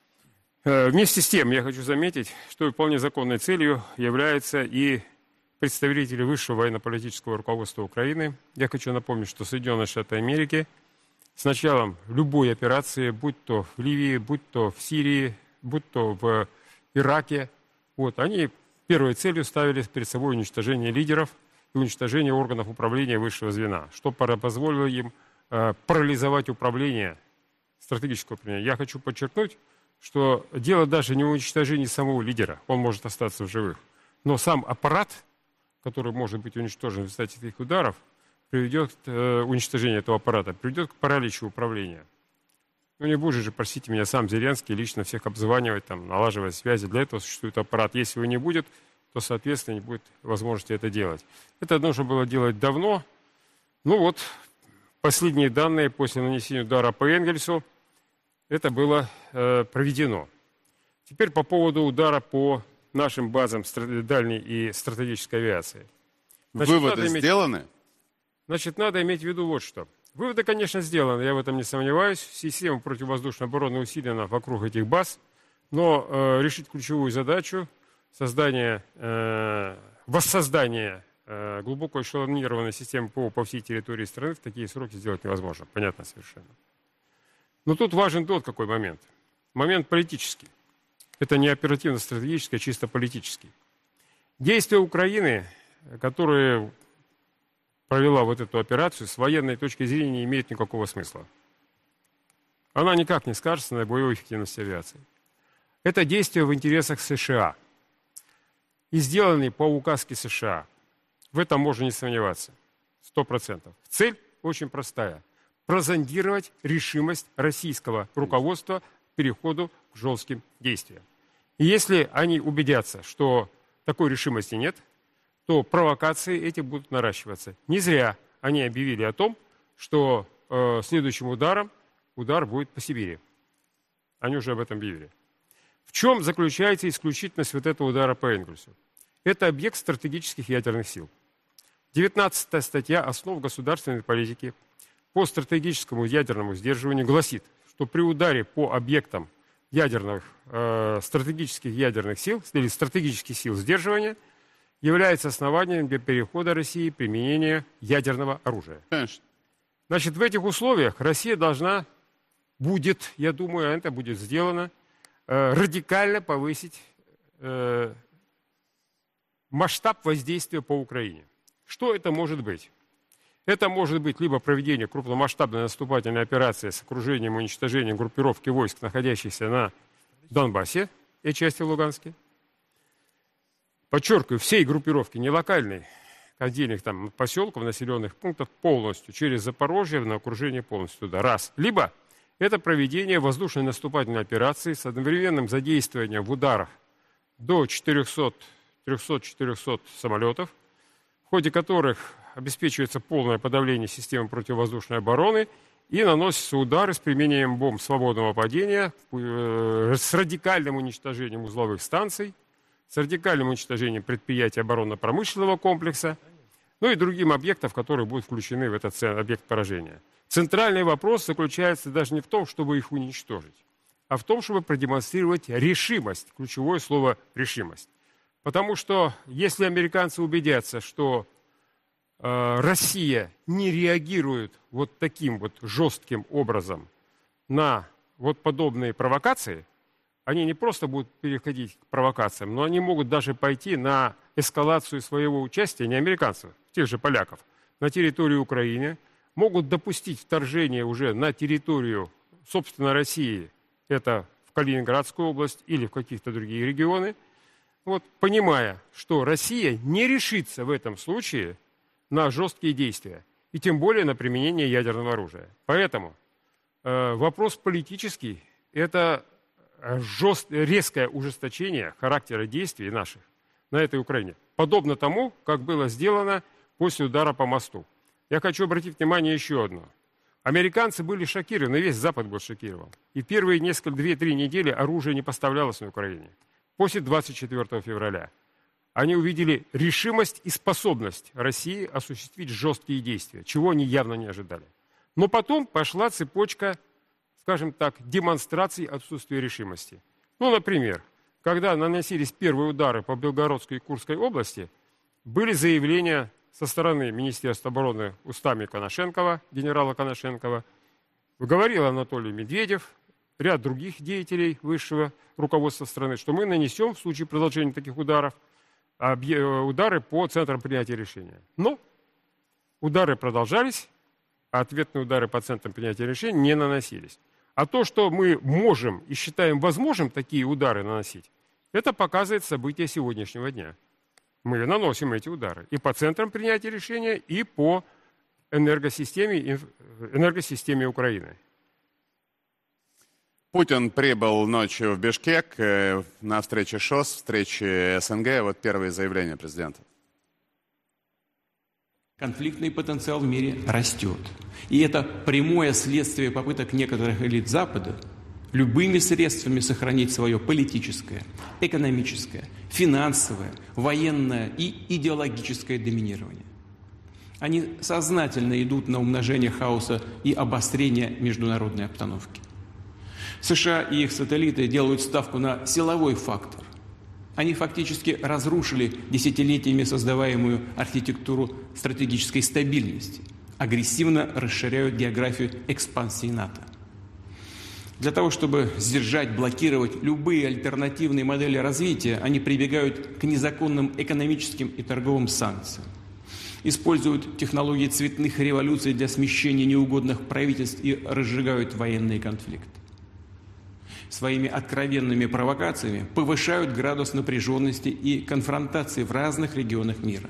Вместе с тем, я хочу заметить, что вполне законной целью являются и представители высшего военно-политического руководства Украины. Я хочу напомнить, что Соединенные Штаты Америки с началом любой операции, будь то в Ливии, будь то в Сирии, будь то в Ираке, вот, они первой целью ставили перед собой уничтожение лидеров и уничтожение органов управления высшего звена, что позволило им парализовать управление, стратегическое управление. Я хочу подчеркнуть, что дело даже не в уничтожении самого лидера, он может остаться в живых, но сам аппарат, который может быть уничтожен в результате этих ударов, приведет к уничтожению этого аппарата, приведет к параличу управления. Ну не будет же, простите меня, сам Зеленский лично всех обзванивать, там, налаживать связи. Для этого существует аппарат. Если его не будет, то, соответственно, не будет возможности это делать. Это нужно было делать давно. Ну вот, последние данные после нанесения удара по Энгельсу, это было э, проведено. Теперь по поводу удара по нашим базам дальней и стратегической авиации. Значит, Выводы иметь, сделаны? Значит, надо иметь в виду вот что. Выводы, конечно, сделаны, я в этом не сомневаюсь. Система противовоздушной обороны усилена вокруг этих баз, но э, решить ключевую задачу создания, э, воссоздания глубоко эшелонированной системы ПВО по всей территории страны в такие сроки сделать невозможно. Понятно совершенно. Но тут важен тот какой момент. Момент политический. Это не оперативно-стратегический, а чисто политический. Действия Украины, которые провела вот эту операцию, с военной точки зрения не имеют никакого смысла. Она никак не скажется на боевой эффективности авиации. Это действия в интересах США. И сделанные по указке США. В этом можно не сомневаться. Сто процентов. Цель очень простая. Прозондировать решимость российского руководства к переходу к жестким действиям. И если они убедятся, что такой решимости нет, то провокации эти будут наращиваться. Не зря они объявили о том, что э, следующим ударом удар будет по Сибири. Они уже об этом объявили. В чем заключается исключительность вот этого удара по Энгельсу? Это объект стратегических ядерных сил. девятнадцатая статья «Основ государственной политики» по стратегическому ядерному сдерживанию гласит, что при ударе по объектам ядерных, э, стратегических ядерных сил или стратегических сил сдерживания является основанием для перехода России к применению ядерного оружия. Конечно. Значит, в этих условиях Россия должна будет, я думаю, это будет сделано, э, радикально повысить э, масштаб воздействия по Украине. Что это может быть? Это может быть либо проведение крупномасштабной наступательной операции с окружением и уничтожением группировки войск, находящихся на Донбассе и части в Луганске. Подчеркиваю, всей группировки, не локальной, отдельных там поселков, населенных пунктов полностью, через Запорожье, на окружение полностью туда. Раз. Либо это проведение воздушной наступательной операции с одновременным задействованием в ударах до четырехсот-четырехсот самолетов, в ходе которых обеспечивается полное подавление системы противовоздушной обороны и наносятся удары с применением бомб свободного падения э, с радикальным уничтожением узловых станций, с радикальным уничтожением предприятий оборонно-промышленного комплекса, ну и другим объектов, которые будут включены в этот объект поражения. Центральный вопрос заключается даже не в том, чтобы их уничтожить, а в том, чтобы продемонстрировать решимость, ключевое слово «решимость». Потому что если американцы убедятся, что э, Россия не реагирует вот таким вот жестким образом на вот подобные провокации, они не просто будут переходить к провокациям, но они могут даже пойти на эскалацию своего участия, не американцев, тех же поляков, на территории Украины, могут допустить вторжение уже на территорию, собственно, России, это в Калининградскую область или в каких-то другие регионы, вот, понимая, что Россия не решится в этом случае на жесткие действия, и тем более на применение ядерного оружия. Поэтому э, вопрос политический – это жест... резкое ужесточение характера действий наших на этой Украине, подобно тому, как было сделано после удара по мосту. Я хочу обратить внимание еще одно. Американцы были шокированы, весь Запад был шокирован. И первые несколько, две-три недели оружие не поставлялось на Украине. После двадцать четвёртого февраля они увидели решимость и способность России осуществить жесткие действия, чего они явно не ожидали. Но потом пошла цепочка, скажем так, демонстраций отсутствия решимости. Ну, например, когда наносились первые удары по Белгородской и Курской области, были заявления со стороны Министерства обороны устами Коношенкова, генерала Коношенкова, говорил Анатолий Медведев, ряд других деятелей высшего руководства страны, что мы нанесем в случае продолжения таких ударов удары по центрам принятия решения. Но удары продолжались, а ответные удары по центрам принятия решений не наносились. А то, что мы можем и считаем возможным такие удары наносить, это показывает события сегодняшнего дня. Мы наносим эти удары и по центрам принятия решения, и по энергосистеме, энергосистеме Украины. Путин прибыл ночью в Бишкек э, на встрече ШОС, встрече СНГ. Вот первые заявления президента. Конфликтный потенциал в мире растет. И это прямое следствие попыток некоторых элит Запада любыми средствами сохранить свое политическое, экономическое, финансовое, военное и идеологическое доминирование. Они сознательно идут на умножение хаоса и обострение международной обстановки. США и их сателлиты делают ставку на силовой фактор. Они фактически разрушили десятилетиями создаваемую архитектуру стратегической стабильности, агрессивно расширяют географию экспансии НАТО. Для того, чтобы сдержать, блокировать любые альтернативные модели развития, они прибегают к незаконным экономическим и торговым санкциям, используют технологии цветных революций для смещения неугодных правительств и разжигают военные конфликты. Своими откровенными провокациями повышают градус напряженности и конфронтации в разных регионах мира.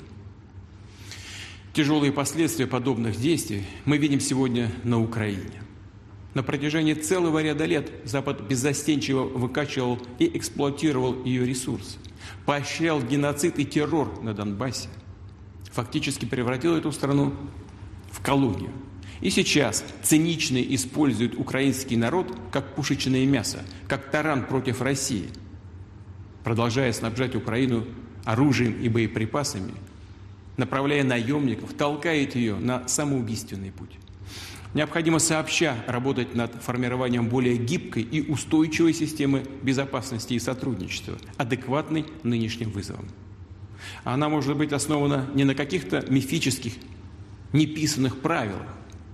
Тяжелые последствия подобных действий мы видим сегодня на Украине. На протяжении целого ряда лет Запад беззастенчиво выкачивал и эксплуатировал ее ресурсы, поощрял геноцид и террор на Донбассе, фактически превратил эту страну в колонию. И сейчас цинично используют украинский народ как пушечное мясо, как таран против России, продолжая снабжать Украину оружием и боеприпасами, направляя наемников, толкает ее на самоубийственный путь. Необходимо сообща работать над формированием более гибкой и устойчивой системы безопасности и сотрудничества, адекватной нынешним вызовам. Она может быть основана не на каких-то мифических, неписанных правилах,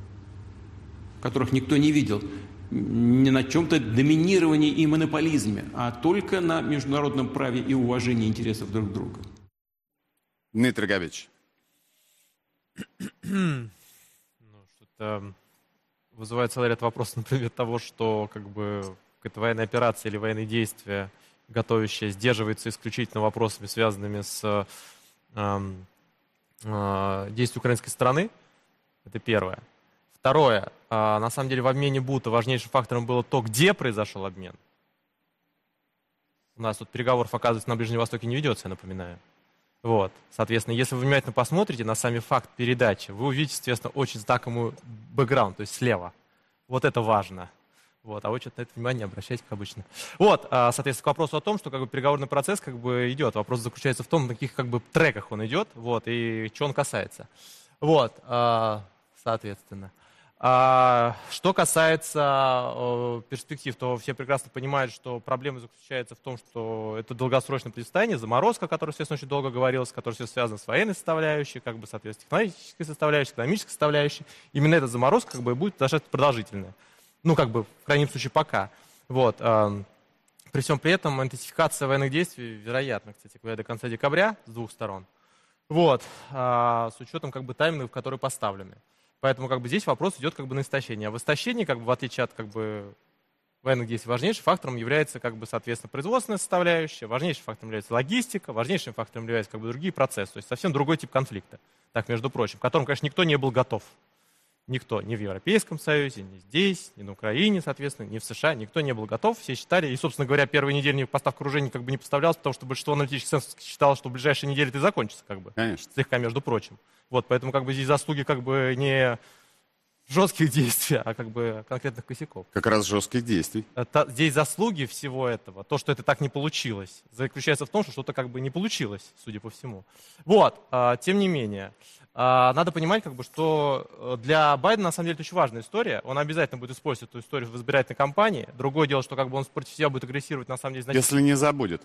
которых никто не видел, не на чем-то доминировании и монополизме, а только на международном праве и уважении интересов друг друга. Дмитрий Габич. Ну, что-то вызывает целый ряд вопросов, например, того, что как бы какая-то военная операция или военные действия, готовящие, сдерживается исключительно вопросами, связанными с э, э, действием украинской стороны. Это первое. Второе. Э, на самом деле в обмене Бута важнейшим фактором было то, где произошел обмен. У нас тут переговоров, оказывается, на Ближнем Востоке не ведется, я напоминаю. Вот. Соответственно, если вы внимательно посмотрите на сами факт передачи, вы увидите, соответственно, очень знакомый бэкграунд, то есть слева. Вот это важно. Вот. А вы что-то на это внимание обращаете, как обычно. Вот. Соответственно, к вопросу о том, что как бы, переговорный процесс как бы, идет. Вопрос заключается в том, на каких как бы, треках он идет, вот, и чего он касается. Вот. Соответственно. А, что касается э, перспектив, то все прекрасно понимают, что проблема заключается в том, что это долгосрочное предстояние, заморозка, о которой, естественно, очень долго говорилось, которая все связана с военной составляющей, как бы, соответственно, технологической составляющей, экономической составляющей. Именно эта заморозка как бы, будет достаточно продолжительная. Ну, как бы, в крайнем случае, пока. Вот. Э, при всем при этом интенсификация военных действий вероятна, кстати говоря, до конца декабря с двух сторон. Вот. Э, с учетом как бы, таймингов, которые поставлены. Поэтому как бы, здесь вопрос идет как бы, на истощение. А в истощении, как бы, в отличие от как бы, военных действий, важнейшим фактором является, как бы, соответственно, производственная составляющая, важнейшим фактором является логистика, важнейшим фактором являются как бы, другие процессы. То есть совсем другой тип конфликта, так, между прочим, к которому, конечно, никто не был готов. Никто, ни в Европейском Союзе, ни здесь, ни на Украине, соответственно, ни в США, никто не был готов. Все считали, и, собственно говоря, первые недели поставка вооружений как бы не поставлялась, потому что большинство аналитических центров считало, что в ближайшие недели это закончится, как бы. Конечно. Слегка, между прочим. Вот, поэтому как бы здесь заслуги как бы не жестких действий, а как бы конкретных косяков. Как раз жестких действий. Это, здесь заслуги всего этого, то, что это так не получилось, заключается в том, что что-то как бы не получилось, судя по всему. Вот, а, тем не менее, а, надо понимать, как бы, что для Байдена на самом деле это очень важная история. Он обязательно будет использовать эту историю в избирательной кампании. Другое дело, что как бы он против себя будет агрессировать на самом деле. Значит, если не забудет.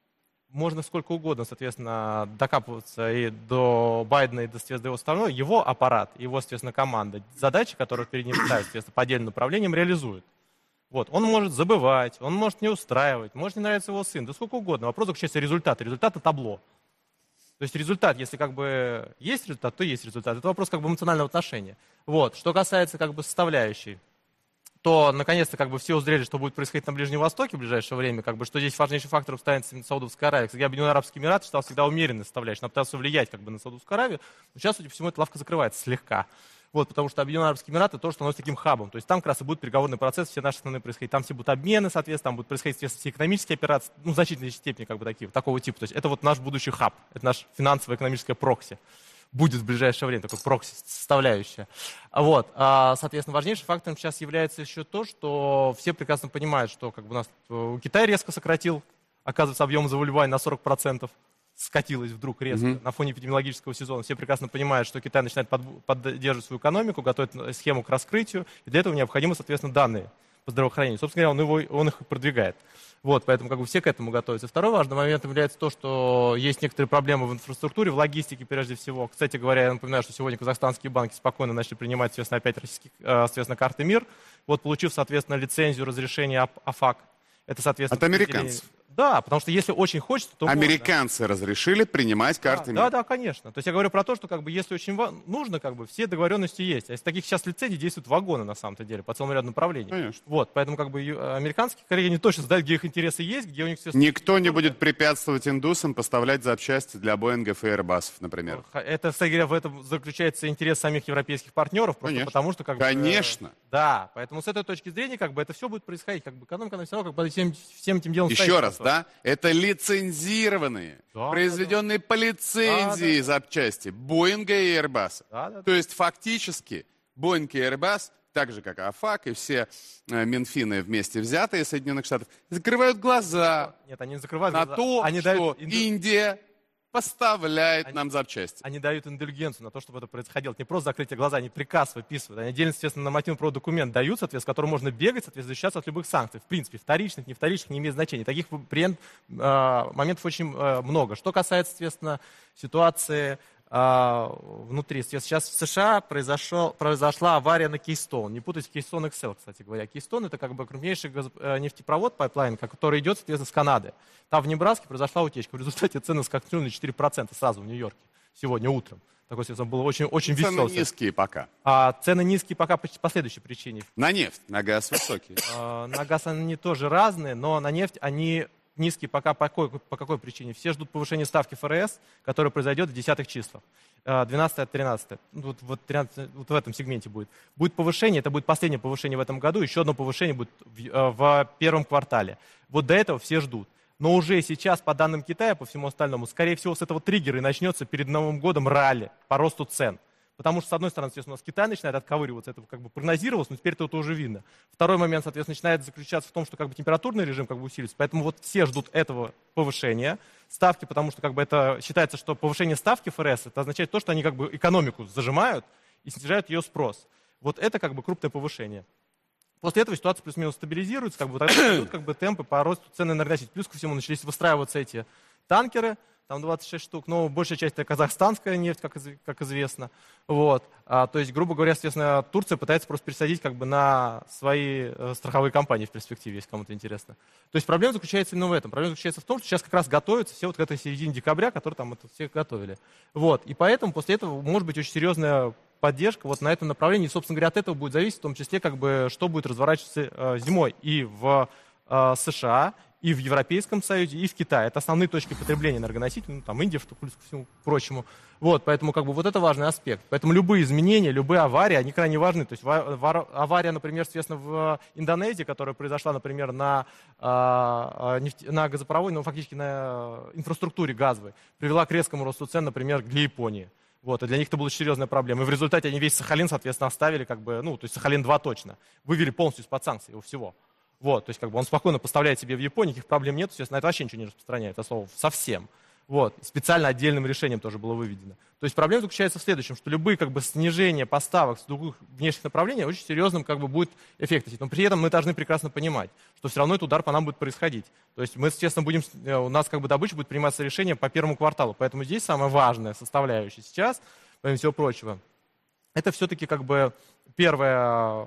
Можно сколько угодно, соответственно, докапываться и до Байдена, и до, до его стороны. Его аппарат, его, соответственно, команда, задачи, которые перед ним ставят, соответственно, по отдельным направлениям, реализует. Вот. Он может забывать, он может не устраивать, может не нравится его сын, да сколько угодно. Вопрос заключается в результате. Результат — это табло. То есть результат, если как бы есть результат, то есть результат. Это вопрос как бы эмоционального отношения. Вот. Что касается как бы составляющей, то, наконец-то, как бы все узрели, что будет происходить на Ближнем Востоке в ближайшее время, как бы, что здесь важнейшим фактором станет Саудовская Аравия. Кстати, Объединенные Арабские Эмираты считал всегда умеренной составляющей, она пытался влиять как бы, на Саудовскую Аравию, но сейчас, судя по всему, эта лавка закрывается слегка. Вот, потому что Объединенные Арабские Эмираты тоже становятся таким хабом. То есть там как раз и будет переговорный процесс, все наши основные происходить. Там все будут обмены, соответственно, там будут происходить все экономические операции, ну, в значительной степени как бы такие, такого типа. То есть это вот наш будущий хаб, это наш финансово-экономическое прокси. Будет в ближайшее время, такой прокси составляющая. Вот. А, соответственно, важнейшим фактором сейчас является еще то, что все прекрасно понимают, что как бы, у нас Китай резко сократил, оказывается, объем заболеваний на сорок процентов, скатилось вдруг резко mm-hmm. на фоне эпидемиологического сезона. Все прекрасно понимают, что Китай начинает под, поддерживать свою экономику, готовит схему к раскрытию, и для этого необходимы, соответственно, данные по здравоохранению. Собственно говоря, он, его, он их продвигает. Вот, поэтому как бы все к этому готовятся. Второй важный момент является то, что есть некоторые проблемы в инфраструктуре, в логистике прежде всего. Кстати говоря, я напоминаю, что сегодня казахстанские банки спокойно начали принимать, соответственно, опять российские, соответственно, карты МИР. Вот, получив, соответственно, лицензию, разрешение АФАК. Это, соответственно, от американцев. Да, потому что если очень хочется, то американцы можно. Разрешили принимать карты да, МИР. Да, да, конечно. То есть я говорю про то, что как бы, если очень нужно, как бы, все договоренности есть. А из таких сейчас лицензий действуют вагоны, на самом-то деле, по целому ряду направлений. Конечно. Вот, поэтому как бы, американские коллеги не точно знают, где их интересы есть, где у них все... Никто не будет препятствовать индусам поставлять запчасти для Боингов и Airbus'ов, например. Это, кстати говоря, в этом заключается интерес самих европейских партнеров, просто конечно. Потому что... Как бы, конечно. Да, поэтому с этой точки зрения как бы, это все будет происходить. Как бы, экономика, она все равно как бы, всем, всем этим делом Еще раз, да? Это лицензированные, да, произведенные да, да. по лицензии да, да. запчасти Боинга и Airbus. Да, да, да. То есть фактически Боинг и Airbus, так же как АФАК и все э, Минфины вместе взятые Соединенных Штатов, закрывают глаза Нет, они не закрывают на глаза. то, они что дают... Индия поставляет они, нам запчасти. Они дают индульгенцию на то, чтобы это происходило. Не просто закрытие глаза, они приказ выписывают. Они отдельно, соответственно, нормативный правовой документ дают, соответственно, с которым можно бегать, соответственно, защищаться от любых санкций. В принципе, вторичных, не вторичных, не имеет значения. Таких э, моментов очень э, много. Что касается, соответственно, ситуации э, внутри. Сейчас в США произошел, произошла авария на Keystone. Не путайте Keystone икс эл, кстати говоря. Keystone — это как бы крупнейший газ, э, нефтепровод, пайплайн, который идет, соответственно, с Канады. Там в Небраске произошла утечка. В результате цены скакнули на четыре процента сразу в Нью-Йорке сегодня утром. Такой сезон был очень, очень Цены веселый. Цены низкие пока. А цены низкие пока по, по следующей причине. На нефть, на газ высокие. А, на газ они тоже разные, но на нефть они низкие пока по какой, по какой причине? Все ждут повышения ставки ФРС, которое произойдет в десятых числах. двенадцатое-тринадцатое. Вот, вот, тринадцатое, вот в этом сегменте будет. Будет повышение, это будет последнее повышение в этом году, еще одно повышение будет в, в первом квартале. Вот до этого все ждут. Но уже сейчас, по данным Китая, по всему остальному, скорее всего, с этого триггера и начнется перед Новым годом ралли по росту цен. Потому что, с одной стороны, соответственно, у нас Китай начинает отковыриваться, это как бы прогнозировалось, но теперь это уже видно. Второй момент, соответственно, начинает заключаться в том, что как бы температурный режим как бы усиливается. Поэтому вот все ждут этого повышения ставки, потому что как бы это считается, что повышение ставки ФРС, это означает то, что они как бы экономику зажимают и снижают ее спрос. Вот это как бы крупное повышение. После этого ситуация плюс-минус стабилизируется, как бы, идут как бы темпы по росту цен на энергоносителей. Плюс ко всему начались выстраиваться эти танкеры, там двадцать шесть штук, но большая часть это казахстанская нефть, как, из, как известно. Вот. А, то есть, грубо говоря, соответственно, Турция пытается просто пересадить как бы на свои э, страховые компании в перспективе, если кому-то интересно. То есть проблема заключается именно в этом. Проблема заключается в том, что сейчас как раз готовятся все вот к этой середине декабря, которые там это все готовили. Вот. И поэтому после этого может быть очень серьезная поддержка вот на этом направлении. И, собственно говоря, от этого будет зависеть в том числе, как бы, что будет разворачиваться э, зимой и в э, США, и в Европейском Союзе, и в Китае. Это основные точки потребления энергоносителей, ну, там Индия, плюс ко всему прочему. Вот, поэтому как бы вот это важный аспект. Поэтому любые изменения, любые аварии, они крайне важны. То есть авария, например, соответственно, в Индонезии, которая произошла, например, на, на газопроводе, ну, фактически на инфраструктуре газовой, привела к резкому росту цен, например, для Японии. Вот, и для них это была серьезная проблема. И в результате они весь Сахалин, соответственно, оставили, как бы, ну, то есть Сахалин-два точно, вывели полностью из-под санкций его всего. Вот, то есть как бы он спокойно поставляет себе в Японии, никаких проблем нет, естественно, это вообще ничего не распространяет, это слово совсем. Вот, специально отдельным решением тоже было выведено. То есть проблема заключается в следующем, что любые как бы снижения поставок с других внешних направлений очень серьезным как бы будет эффект. Но при этом мы должны прекрасно понимать, что все равно этот удар по нам будет происходить. То есть мы, естественно, будем, у нас как бы добыча будет приниматься решение по первому кварталу. Поэтому здесь самая важная составляющая сейчас, помимо всего прочего, это все-таки как бы первое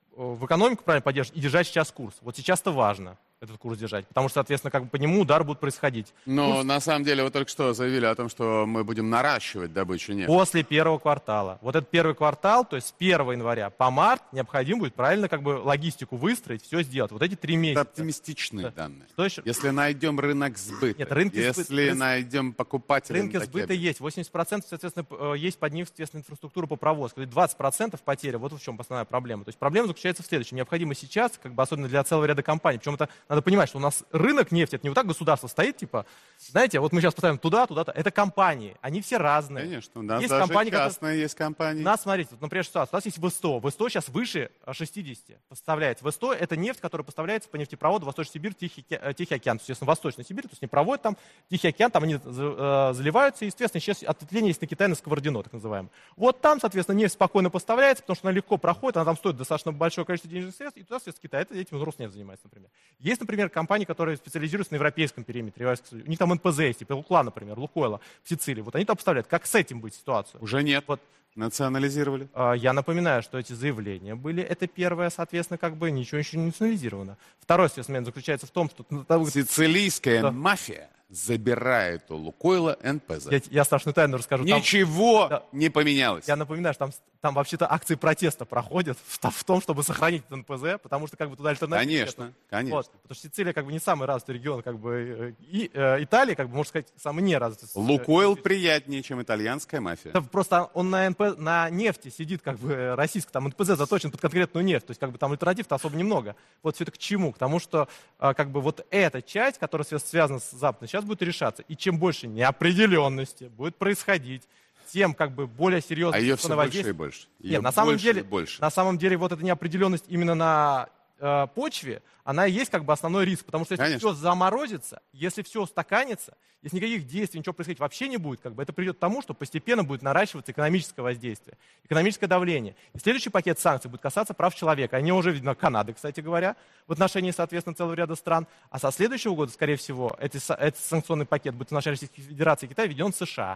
в экономику правильно поддерживать и держать сейчас курс. Вот сейчас-то важно этот курс держать, потому что, соответственно, как бы по нему удар будет происходить. Но курс... на самом деле вы только что заявили о том, что мы будем наращивать добычу нефти. После первого квартала. Вот этот первый квартал, то есть с первого января по март необходимо будет правильно как бы логистику выстроить, все сделать. Вот эти три месяца. Это оптимистичные да. данные. Что еще? Если найдем рынок сбыта, Нет, рынки если сбыта, найдем покупателей... Рынки сбыта есть. восемьдесят процентов, соответственно, есть под них, соответственно, инфраструктура по провозке. двадцать процентов потеря. Вот в чем основная проблема. То есть проблема заключается в следующем. Необходимо сейчас, как бы особенно для целого ряда компаний, причем это надо понимать, что у нас рынок нефти, это не вот так государство стоит, типа, знаете, вот мы сейчас поставим туда, туда-то. Это компании, они все разные. Конечно, у нас есть даже компании, частные которые... есть компании. У нас, смотрите, вот, например, ситуация. У нас есть ВСТО. ВСТО сейчас выше шестидесяти поставляется. ВСТО — это нефть, которая поставляется по нефтепроводу Восточный Сибирь, Тихий, Тихий океан. То есть, естественно, Восточный Сибирь, то есть не проводят там Тихий океан, там они э, заливаются, и, естественно, сейчас ответвление есть на Китай, на Сковородино, так называемое. Вот там, соответственно, нефть спокойно поставляется, потому что она легко проходит, она там стоит достаточно большое количество денежных средств, и туда, соответственно, Китай, это этим Роснефть занимается, например. Есть, например, компании, которые специализируются на европейском периметре. У них там эн пэ зэ есть, типа Лукла, например, Лукойла в Сицилии. Вот они там поставляют. Как с этим быть ситуацию? Уже нет. Вот. Национализировали? Я напоминаю, что эти заявления были. Это первое, соответственно, как бы ничего еще не национализировано. Второй, соответственно, заключается в том, что... Сицилийская да. мафия забирает у Лукойла эн пэ зэ. Я, я страшную тайну расскажу. Ничего там, не поменялось. Я напоминаю, что там, там вообще-то акции протеста проходят в, в том, чтобы сохранить эн пэ зэ, потому что как бы туда альтернатива. Конечно, нет. конечно. Вот, потому что Сицилия как бы не самый развитый регион, как бы и э, Италия, как бы, можно сказать, самый неразвитый. Лукойл приятнее, чем итальянская мафия. Это просто он на, эн пэ, на нефти сидит, как бы российский, там эн пэ зэ заточен под конкретную нефть, то есть как бы там альтернатив-то особо немного. Вот все это к чему? К тому, что э, как бы вот эта часть, которая связана с Западом, сейчас будет решаться. И чем больше неопределенности будет происходить, тем как бы более серьезно... А ее все больше и больше. Ее Нет, на самом деле, больше. на самом деле вот эта неопределенность именно на э, почве, она и есть как бы основной риск, потому что если Конечно. все заморозится, если все устаканится, если никаких действий, ничего происходить вообще не будет, как бы это придет к тому, что постепенно будет наращиваться экономическое воздействие, экономическое давление. И следующий пакет санкций будет касаться прав человека. Они уже видно Канады, кстати говоря, в отношении, соответственно, целого ряда стран. А со следующего года, скорее всего, эти, этот санкционный пакет будет в отношении Российской Федерации и Китая введен в США.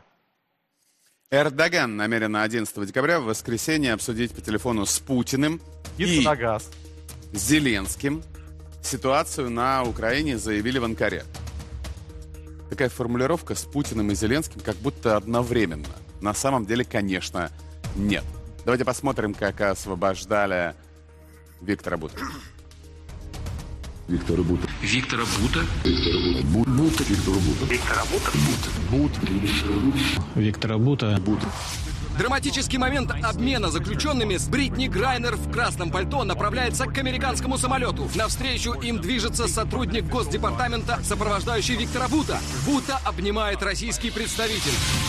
Эрдоган намерен на одиннадцатого декабря в воскресенье обсудить по телефону с Путиным и, и на газ. Зеленским ситуацию на Украине, заявили в Анкаре. Такая формулировка с Путиным и Зеленским как будто одновременно. На самом деле, конечно, нет. Давайте посмотрим, как освобождали Виктора Бута. Виктора Бута. Виктора Бута. Бута. Бута. Виктора Бута. Виктора Бута. Бута. Виктора Бута. Бута. Драматический момент обмена заключенными. Бритни Грайнер в красном пальто направляется к американскому самолету. Навстречу им движется сотрудник Госдепартамента, сопровождающий Виктора Бута. Бута обнимает российский представитель.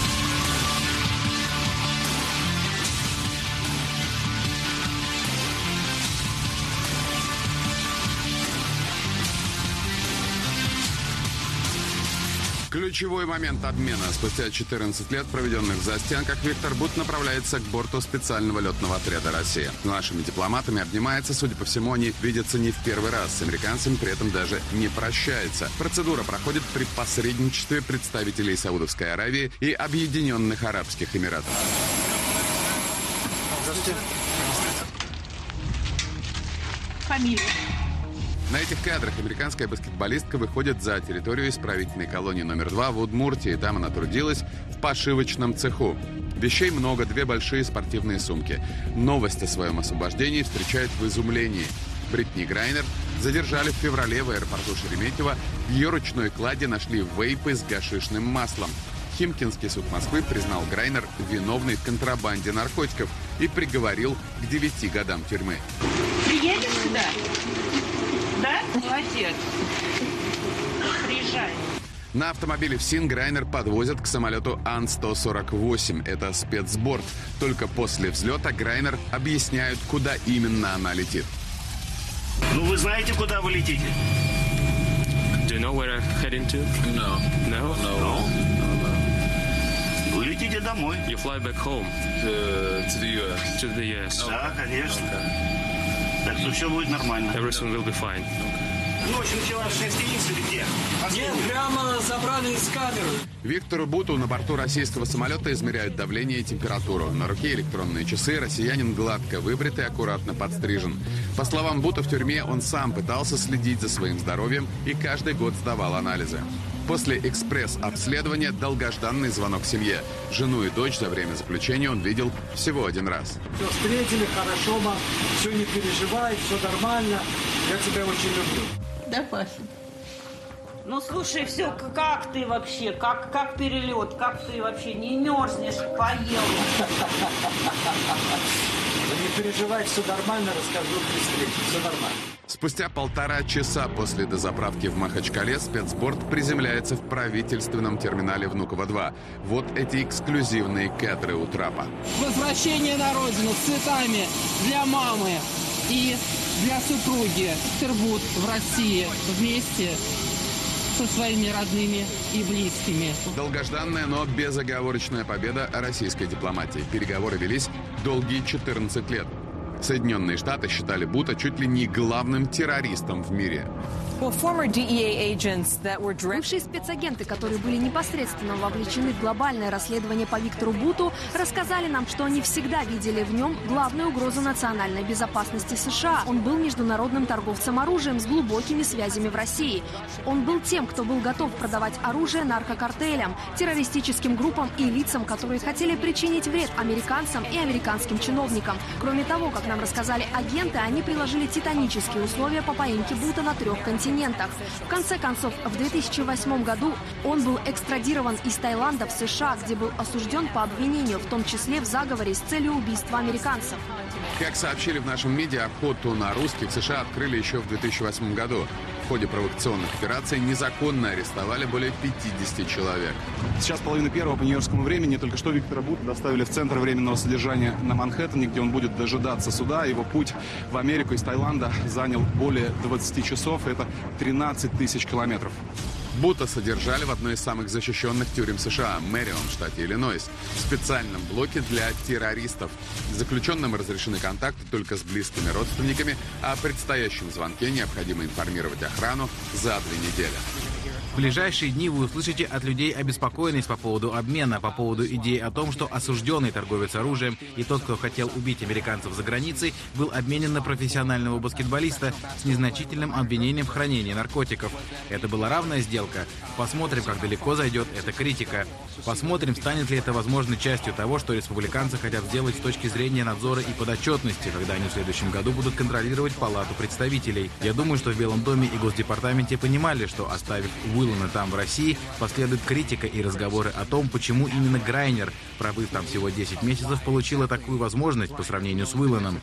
Ключевой момент обмена. Спустя четырнадцать лет, проведенных в застенках, Виктор Бут направляется к борту специального летного отряда России. С нашими дипломатами обнимается. Судя по всему, они видятся не в первый раз. С американцами при этом даже не прощается. Процедура проходит при посредничестве представителей Саудовской Аравии и Объединенных Арабских Эмиратов. Фамилия. На этих кадрах американская баскетболистка выходит за территорию исправительной колонии номер два в Удмуртии. Там она трудилась в пошивочном цеху. Вещей много, две большие спортивные сумки. Новость о своем освобождении встречают в изумлении. Бритни Грайнер задержали в феврале в аэропорту Шереметьево. В ее ручной кладе нашли вейпы с гашишным маслом. Химкинский суд Москвы признал Грайнер виновной в контрабанде наркотиков и приговорил к девяти годам тюрьмы. Приедешь сюда? Да? Молодец. Приезжай. На автомобиле ФСИН Грайнер подвозят к самолету Ан сто сорок восемь. Это спецборд. Только после взлета Грайнер объясняют, куда именно она летит. Ну, вы знаете, куда вы летите? Do you know where I'm heading to? No. No? No. Вы летите домой. You fly back home. To, to the ю эс. To the ю эс. Да, конечно. Так что все будет нормально. Everything will be fine. Ночь началась в гостинице или где? Нет, прямо забрали из камеры. Виктору Буту на борту российского самолета измеряют давление и температуру. На руке электронные часы, россиянин гладко выбрит и аккуратно подстрижен. По словам Бута, в тюрьме он сам пытался следить за своим здоровьем и каждый год сдавал анализы. После экспресс-обследования долгожданный звонок семье. Жену и дочь за время заключения он видел всего один раз. Все встретили, хорошо, мам, все не переживай, все нормально, я тебя очень люблю. Да, Паша? Ну, слушай, все, как ты вообще, как, как перелет, как ты вообще не мерзнешь, поел? Да не переживай, все нормально, расскажу при встрече, все нормально. Спустя полтора часа после дозаправки в Махачкале спецборд приземляется в правительственном терминале Внуково-два. Вот эти эксклюзивные кадры у трапа. Возвращение на родину с цветами для мамы и для супруги. Виктор Бут в России вместе со своими родными и близкими. Долгожданная, но безоговорочная победа российской дипломатии. Переговоры велись долгие четырнадцать лет. Соединенные Штаты считали Бута чуть ли не главным террористом в мире. Бывшие спецагенты, которые были непосредственно вовлечены в глобальное расследование по Виктору Буту, рассказали нам, что они всегда видели в нем главную угрозу национальной безопасности США. Он был международным торговцем оружием с глубокими связями в России. Он был тем, кто был готов продавать оружие наркокартелям, террористическим группам и лицам, которые хотели причинить вред американцам и американским чиновникам. Кроме того, как нам рассказали агенты, они приложили титанические условия по поимке Бута на трех континентах. В конце концов, в две тысячи восьмом году он был экстрадирован из Таиланда в США, где был осужден по обвинению, в том числе в заговоре с целью убийства американцев. Как сообщили в нашем МИДе, охоту на русских в США открыли еще в две тысячи восьмом году. В ходе провокационных операций незаконно арестовали более пятидесяти человек. Сейчас половина первого по нью-йоркскому времени. Только что Виктора Бута доставили в центр временного содержания на Манхэттене, где он будет дожидаться суда. Его путь в Америку из Таиланда занял более двадцати часов. Это тринадцать тысяч километров. Бута содержали в одной из самых защищенных тюрем США, Мэрион, в штате Иллинойс, в специальном блоке для террористов. Заключенным разрешены контакты только с близкими родственниками, а о предстоящем звонке необходимо информировать охрану за две недели. В ближайшие дни вы услышите от людей обеспокоенность по поводу обмена, по поводу идеи о том, что осужденный торговец оружием и тот, кто хотел убить американцев за границей, был обменен на профессионального баскетболиста с незначительным обвинением в хранении наркотиков. Это была равная сделка. Посмотрим, как далеко зайдет эта критика. Посмотрим, станет ли это возможной частью того, что республиканцы хотят сделать с точки зрения надзора и подотчетности, когда они в следующем году будут контролировать Палату представителей. Я думаю, что в Белом доме и Госдепартаменте понимали, что, оставив Уиллана там в России, последует критика и разговоры о том, почему именно Грайнер, пробыв там всего десять месяцев, получила такую возможность по сравнению с Уилланом.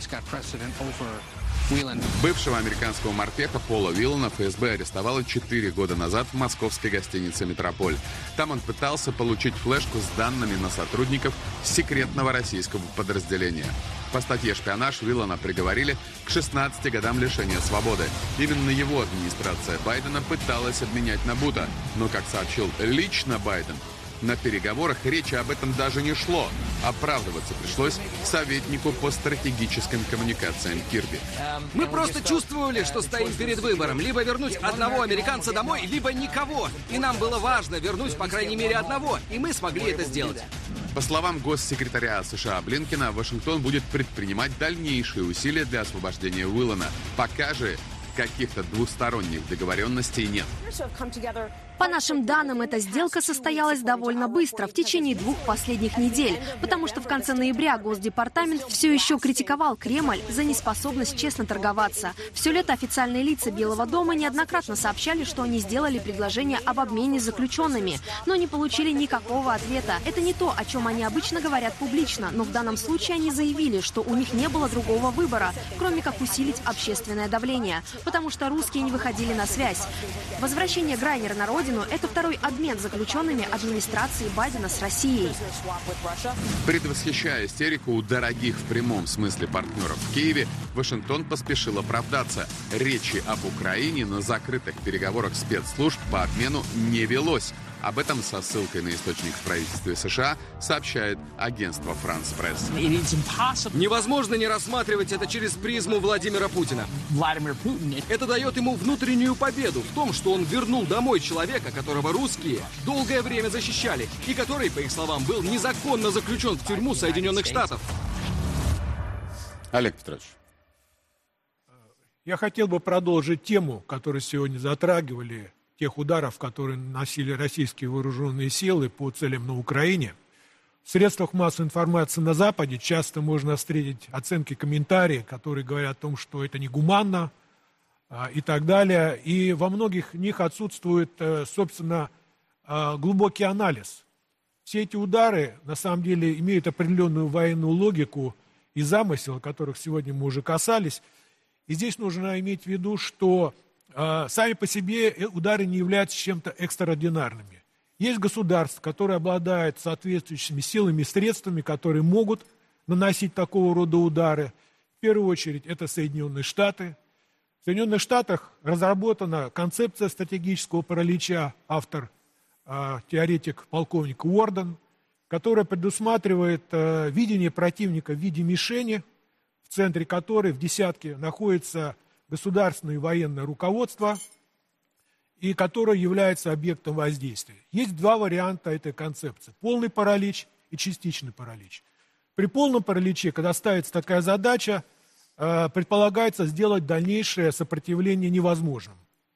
Бывшего американского морпеха Пола Уиллана эф эс бэ арестовало четыре года назад в московской гостинице «Метрополь». Там он пытался получить флешку с данными на сотрудников секретного российского подразделения. По статье «Шпионаж» Уиллана приговорили к шестнадцати годам лишения свободы. Именно его администрация Байдена пыталась обменять на Бута. Но, как сообщил лично Байден, на переговорах речи об этом даже не шло. Оправдываться пришлось советнику по стратегическим коммуникациям Кирби. Мы просто чувствовали, что стоим перед выбором. Либо вернуть одного американца домой, либо никого. И нам было важно вернуть, по крайней мере, одного. И мы смогли это сделать. По словам госсекретаря США Блинкена, Вашингтон будет предпринимать дальнейшие усилия для освобождения Уиллана. Пока же каких-то двусторонних договоренностей нет. По нашим данным, эта сделка состоялась довольно быстро, в течение двух последних недель, потому что в конце ноября Госдепартамент все еще критиковал Кремль за неспособность честно торговаться. Все лето официальные лица Белого дома неоднократно сообщали, что они сделали предложение об обмене с заключенными, но не получили никакого ответа. Это не то, о чем они обычно говорят публично, но в данном случае они заявили, что у них не было другого выбора, кроме как усилить общественное давление, потому что русские не выходили на связь. Возвращение Грайнера на родину – это второй обмен с заключенными администрации Байдена с Россией. Предвосхищая истерику у дорогих в прямом смысле партнеров в Киеве, Вашингтон поспешил оправдаться. Речи об Украине на закрытых переговорах спецслужб по обмену не велось. Об этом со ссылкой на источник в правительстве США сообщает агентство France Press. Невозможно не рассматривать это через призму Владимира Путина. Это дает ему внутреннюю победу в том, что он вернул домой человека, которого русские долгое время защищали, и который, по их словам, был незаконно заключен в тюрьму Соединенных Штатов. Олег Петрович. Я хотел бы продолжить тему, которую сегодня затрагивали, тех ударов, которые наносили российские вооруженные силы по целям на Украине. В средствах массовой информации на Западе часто можно встретить оценки, комментарии, которые говорят о том, что это негуманно а, и так далее. И во многих них отсутствует, собственно, глубокий анализ. Все эти удары, на самом деле, имеют определенную военную логику и замысел, о которых сегодня мы уже касались. И здесь нужно иметь в виду, что сами по себе удары не являются чем-то экстраординарными. Есть государства, которые обладают соответствующими силами и средствами, которые могут наносить такого рода удары. В первую очередь это Соединенные Штаты. В Соединенных Штатах разработана концепция стратегического паралича, автор, теоретик полковник Уорден, которая предусматривает видение противника в виде мишени, в центре которой в десятке находится государственное и военное руководство, и которое является объектом воздействия. Есть два варианта этой концепции. Полный паралич и частичный паралич. При полном параличе, когда ставится такая задача, предполагается сделать дальнейшее сопротивление невозможным.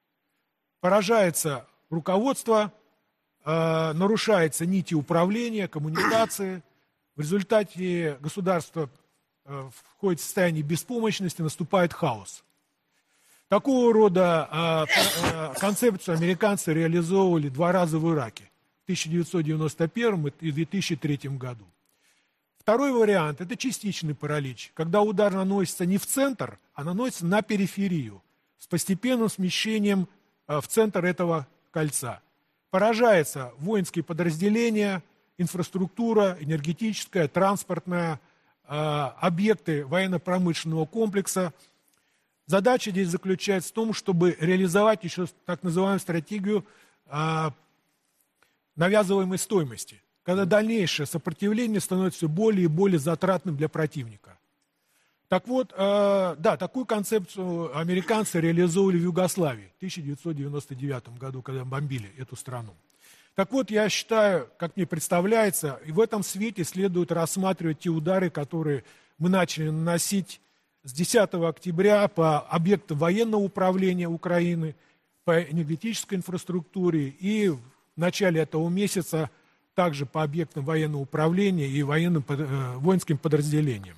Поражается руководство, нарушаются нити управления, коммуникации. В результате государство входит в состояние беспомощности, наступает хаос. Такого рода а, а, концепцию американцы реализовывали два раза в Ираке в тысяча девятьсот девяносто первом и в две тысячи третьем году. Второй вариант – это частичный паралич, когда удар наносится не в центр, а наносится на периферию с постепенным смещением а, в центр этого кольца. Поражаются воинские подразделения, инфраструктура, энергетическая, транспортная, а, объекты военно-промышленного комплекса. Задача здесь заключается в том, чтобы реализовать еще так называемую стратегию а, навязываемой стоимости, когда дальнейшее сопротивление становится все более и более затратным для противника. Так вот, э, да, такую концепцию американцы реализовывали в Югославии в тысяча девятьсот девяносто девятом году, когда бомбили эту страну. Так вот, я считаю, как мне представляется, и в этом свете следует рассматривать те удары, которые мы начали наносить с десятого октября по объектам военного управления Украины, по энергетической инфраструктуре и в начале этого месяца также по объектам военного управления и военным, э, воинским подразделениям.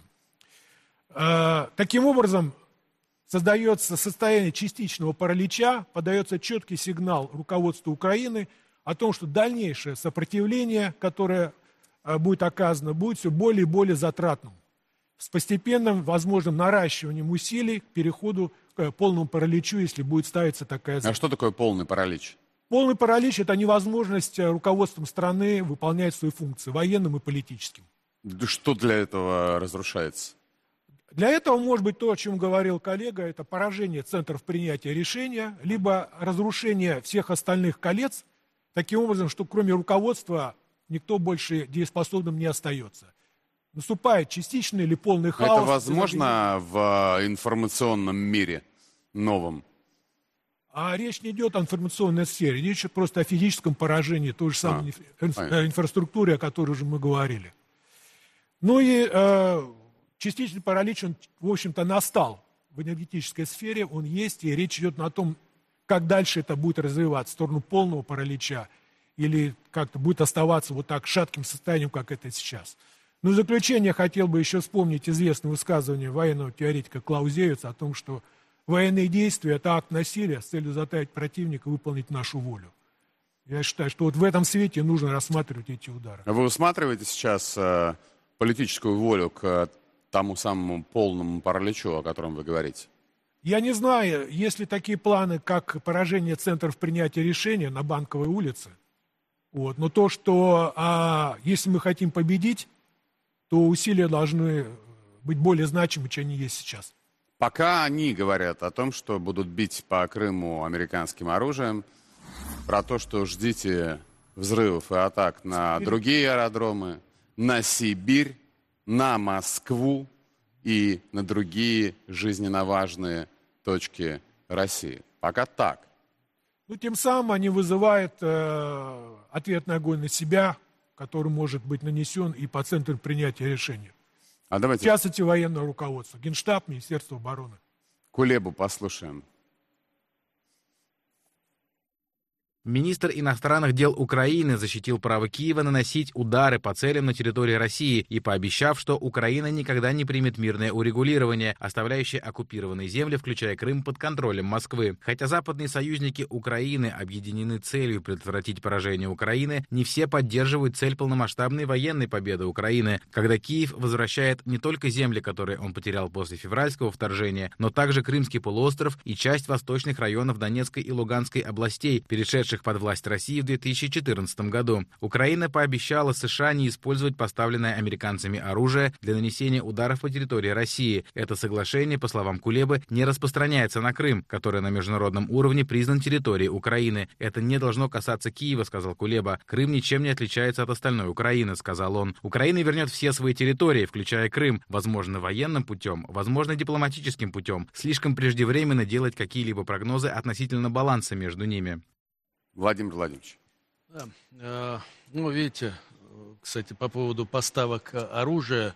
Э, таким образом, создается состояние частичного паралича, подается четкий сигнал руководству Украины о том, что дальнейшее сопротивление, которое э, будет оказано, будет все более и более затратным, с постепенным возможным наращиванием усилий к переходу к полному параличу, если будет ставиться такая задача. А что такое полный паралич? Полный паралич – это невозможность руководством страны выполнять свои функции, военным и политическим. Что для этого разрушается? Для этого может быть то, о чем говорил коллега, это поражение центров принятия решения, либо разрушение всех остальных колец, таким образом, что кроме руководства никто больше дееспособным не остается. Наступает частичный или полный хаос. Это возможно в информационном мире новом? А речь не идет о информационной сфере, речь идет просто о физическом поражении той же самой а, инф- инфраструктуре, о которой уже мы говорили. Ну и э, частичный паралич, он, в общем-то, настал в энергетической сфере, он есть, и речь идет о том, как дальше это будет развиваться, в сторону полного паралича, или как-то будет оставаться вот так шатким состоянием, как это сейчас. Ну, в заключение хотел бы еще вспомнить известное высказывание военного теоретика Клаузевица о том, что военные действия – это акт насилия с целью заставить противника выполнить нашу волю. Я считаю, что вот в этом свете нужно рассматривать эти удары. Вы усматриваете сейчас э, политическую волю к тому самому полному параличу, о котором вы говорите? Я не знаю, есть ли такие планы, как поражение центров принятия решения на Банковой улице. Вот. Но то, что а, если мы хотим победить, то усилия должны быть более значимы, чем они есть сейчас. Пока они говорят о том, что будут бить по Крыму американским оружием, про то, что ждите взрывов и атак на другие аэродромы, на Сибирь, на Москву и на другие жизненно важные точки России. Пока так. Ну, тем самым они вызывают э, ответный огонь на себя, который может быть нанесен и по центру принятия решения. А давайте... В частности, военного руководства, Генштаб, Министерство обороны. Кулебу послушаем. Министр иностранных дел Украины защитил право Киева наносить удары по целям на территории России и пообещав, что Украина никогда не примет мирное урегулирование, оставляющее оккупированные земли, включая Крым, под контролем Москвы. Хотя западные союзники Украины объединены целью предотвратить поражение Украины, не все поддерживают цель полномасштабной военной победы Украины, когда Киев возвращает не только земли, которые он потерял после февральского вторжения, но также Крымский полуостров и часть восточных районов Донецкой и Луганской областей, перешедших под власть России в две тысячи четырнадцатом году. Украина пообещала США не использовать поставленное американцами оружие для нанесения ударов по территории России. Это соглашение, по словам Кулебы, не распространяется на Крым, который на международном уровне признан территорией Украины. Это не должно касаться Киева, сказал Кулеба. Крым ничем не отличается от остальной Украины, сказал он. Украина вернет все свои территории, включая Крым, возможно, военным путем, возможно, дипломатическим путем. Слишком преждевременно делать какие-либо прогнозы относительно баланса между ними. Владимир Владимирович. Да, э, ну, видите, кстати, по поводу поставок оружия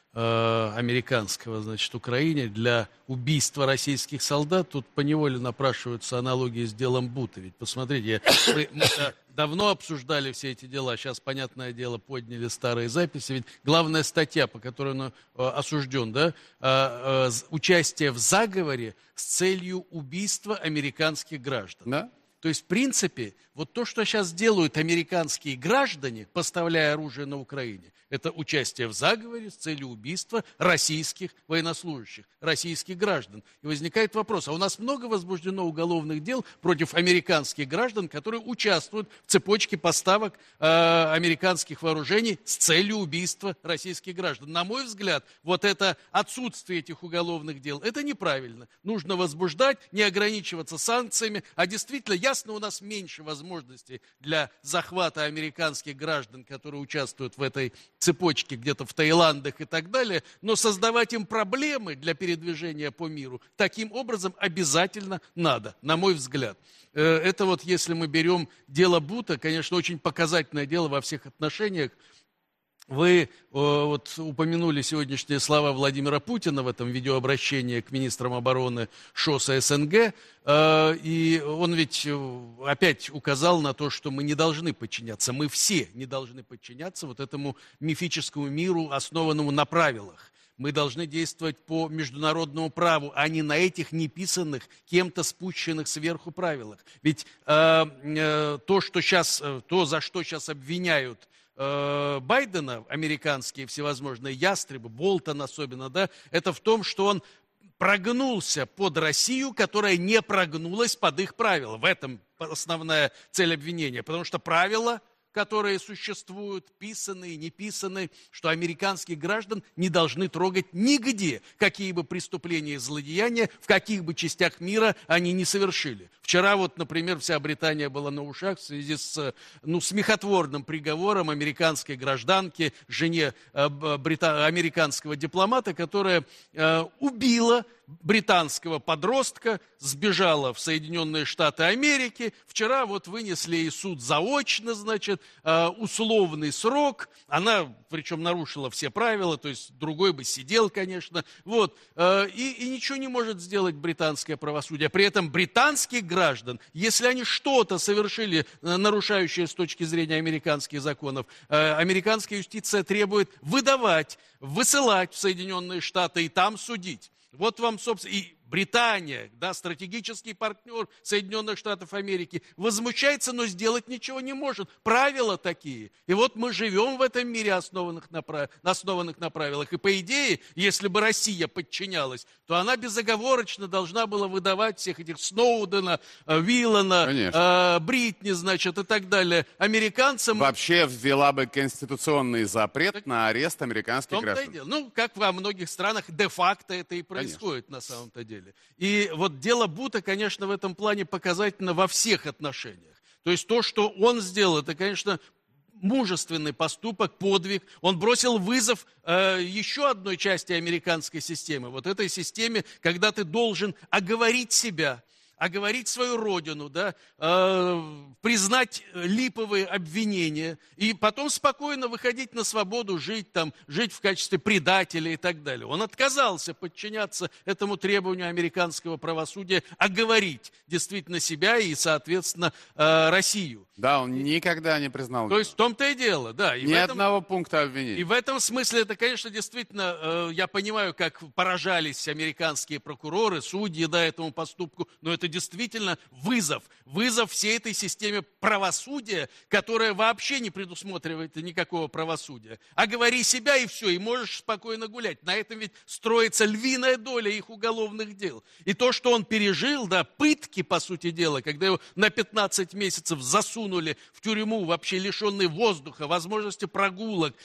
э, американского, значит, Украине для убийства российских солдат, тут поневоле напрашиваются аналогии с делом Бута. Ведь посмотрите, мы, мы давно обсуждали все эти дела, сейчас, понятное дело, подняли старые записи. Ведь главная статья, по которой он э, осужден, да, э, э, участие в заговоре с целью убийства американских граждан. Да? То есть, в принципе, вот то, что сейчас делают американские граждане, поставляя оружие на Украине, это участие в заговоре с целью убийства российских военнослужащих, российских граждан. И возникает вопрос, а у нас много возбуждено уголовных дел против американских граждан, которые участвуют в цепочке поставок э, американских вооружений с целью убийства российских граждан. На мой взгляд, вот это отсутствие этих уголовных дел, это неправильно. Нужно возбуждать, не ограничиваться санкциями, а действительно, я ясно, у нас меньше возможностей для захвата американских граждан, которые участвуют в этой цепочке где-то в Таиландах и так далее, но создавать им проблемы для передвижения по миру таким образом обязательно надо, на мой взгляд. Это вот если мы берем дело Бута, конечно, очень показательное дело во всех отношениях. Вы вот упомянули сегодняшние слова Владимира Путина в этом видеообращении к министрам обороны ШОС и СНГ, и он ведь опять указал на то, что мы не должны подчиняться, мы все не должны подчиняться вот этому мифическому миру, основанному на правилах. Мы должны действовать по международному праву, а не на этих неписанных, кем-то спущенных сверху правилах. Ведь э, э, то, что сейчас, то, за что сейчас обвиняют Байдена, американские всевозможные ястребы, Болтон особенно, да, это в том, что он прогнулся под Россию, которая не прогнулась под их правила. В этом основная цель обвинения, потому что правила, которые существуют, писанные, не писанные, что американских граждан не должны трогать нигде, какие бы преступления и злодеяния, в каких бы частях мира они не совершили. Вчера вот, например, вся Британия была на ушах в связи с ну, смехотворным приговором американской гражданки, жене э, брита... американского дипломата, которая э, убила британского подростка, сбежала в Соединенные Штаты Америки. Вчера вот вынесли ей суд заочно, значит, э, условный срок. Она, причем, нарушила все правила, то есть другой бы сидел, конечно. Вот. Э, и, и ничего не может сделать британское правосудие. При этом британских граждан, если они что-то совершили, нарушающее с точки зрения американских законов, э, американская юстиция требует выдавать, высылать в Соединенные Штаты и там судить. Вот вам, собственно, и Британия, да, стратегический партнер Соединенных Штатов Америки, возмущается, но сделать ничего не может. Правила такие. И вот мы живем в этом мире, основанных на, прав... основанных на правилах. И по идее, если бы Россия подчинялась, то она безоговорочно должна была выдавать всех этих Сноудена, Виллана, э, Бритни, значит, и так далее, американцам. Вообще ввела бы конституционный запрет так... на арест американских граждан. Ну, как во многих странах, де-факто это и происходит. Конечно. На самом-то деле. И вот дело Бута, конечно, в этом плане показательно во всех отношениях. То есть то, что он сделал, это, конечно, мужественный поступок, подвиг. Он бросил вызов э, еще одной части американской системы. Вот этой системе, когда ты должен оговорить себя, оговорить свою родину, да, э, признать липовые обвинения и потом спокойно выходить на свободу, жить там, жить в качестве предателя и так далее. Он отказался подчиняться этому требованию американского правосудия, оговорить действительно себя и, соответственно, э, Россию. Да, он никогда не признал. То есть в том-то и дело, да. И Ни этом, одного пункта обвинения. И в этом смысле это, конечно, действительно, э, я понимаю, как поражались американские прокуроры, судьи, да, этому поступку, но это действительно вызов. Вызов всей этой системе правосудия, которая вообще не предусматривает никакого правосудия. Оговори себя и все, и можешь спокойно гулять. На этом ведь строится львиная доля их уголовных дел. И то, что он пережил, да, пытки, по сути дела, когда его на пятнадцать месяцев засунули в тюрьму, вообще лишенный воздуха, возможности прогулок,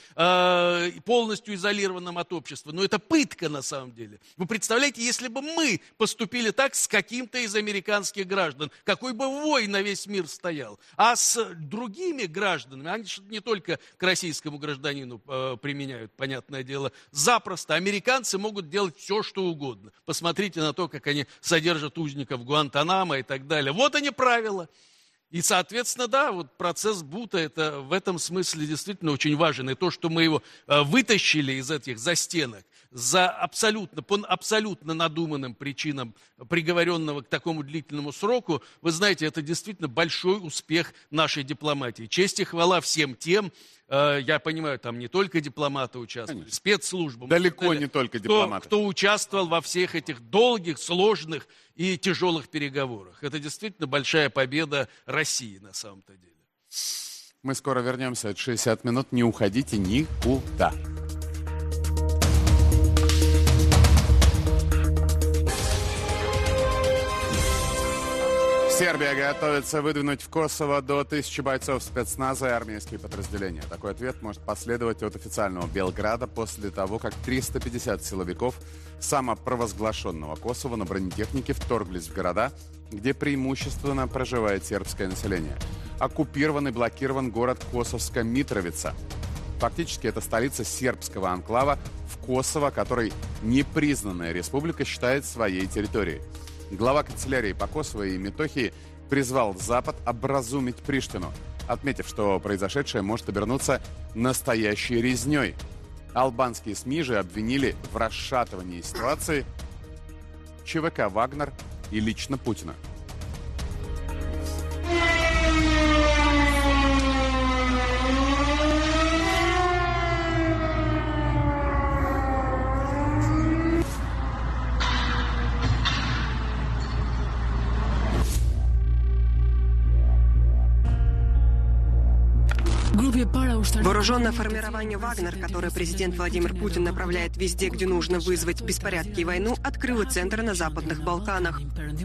э, полностью изолированным от общества. Но это пытка на самом деле. Вы представляете, если бы мы поступили так с каким-то из американских граждан, какой бы вой на весь мир стоял. А с другими гражданами, они же не только к российскому гражданину э, применяют, понятное дело, запросто американцы могут делать все, что угодно. Посмотрите на то, как они содержат узников Гуантанамо и так далее. Вот они правила. И, соответственно, да, вот процесс Бута, это в этом смысле действительно очень важен. И то, что мы его э, вытащили из этих застенок за абсолютно, по абсолютно надуманным причинам приговоренного к такому длительному сроку, вы знаете, это действительно большой успех нашей дипломатии. Честь и хвала всем тем, э, я понимаю, там не только дипломаты участвовали, Конечно. спецслужбы. Далеко сказали, не только кто, дипломаты. Кто участвовал во всех этих долгих, сложных и тяжелых переговорах. Это действительно большая победа России на самом-то деле. Мы скоро вернемся. Это шестьдесят минут. Не уходите никуда. Сербия готовится выдвинуть в Косово до тысячи бойцов спецназа и армейские подразделения. Такой ответ может последовать от официального Белграда после того, как триста пятьдесят силовиков самопровозглашенного Косово на бронетехнике вторглись в города, где преимущественно проживает сербское население. Оккупирован и блокирован город Косовская Митровица. Фактически это столица сербского анклава в Косово, который непризнанная республика считает своей территорией. Глава канцелярии по Косово и Метохии призвал Запад образумить Приштину, отметив, что произошедшее может обернуться настоящей резней. Албанские СМИ же обвинили в расшатывании ситуации ЧВК «Вагнер» и лично Путина. Вооруженное формирование «Вагнер», которое президент Владимир Путин направляет везде, где нужно вызвать беспорядки и войну, открыло центр на Западных Балканах.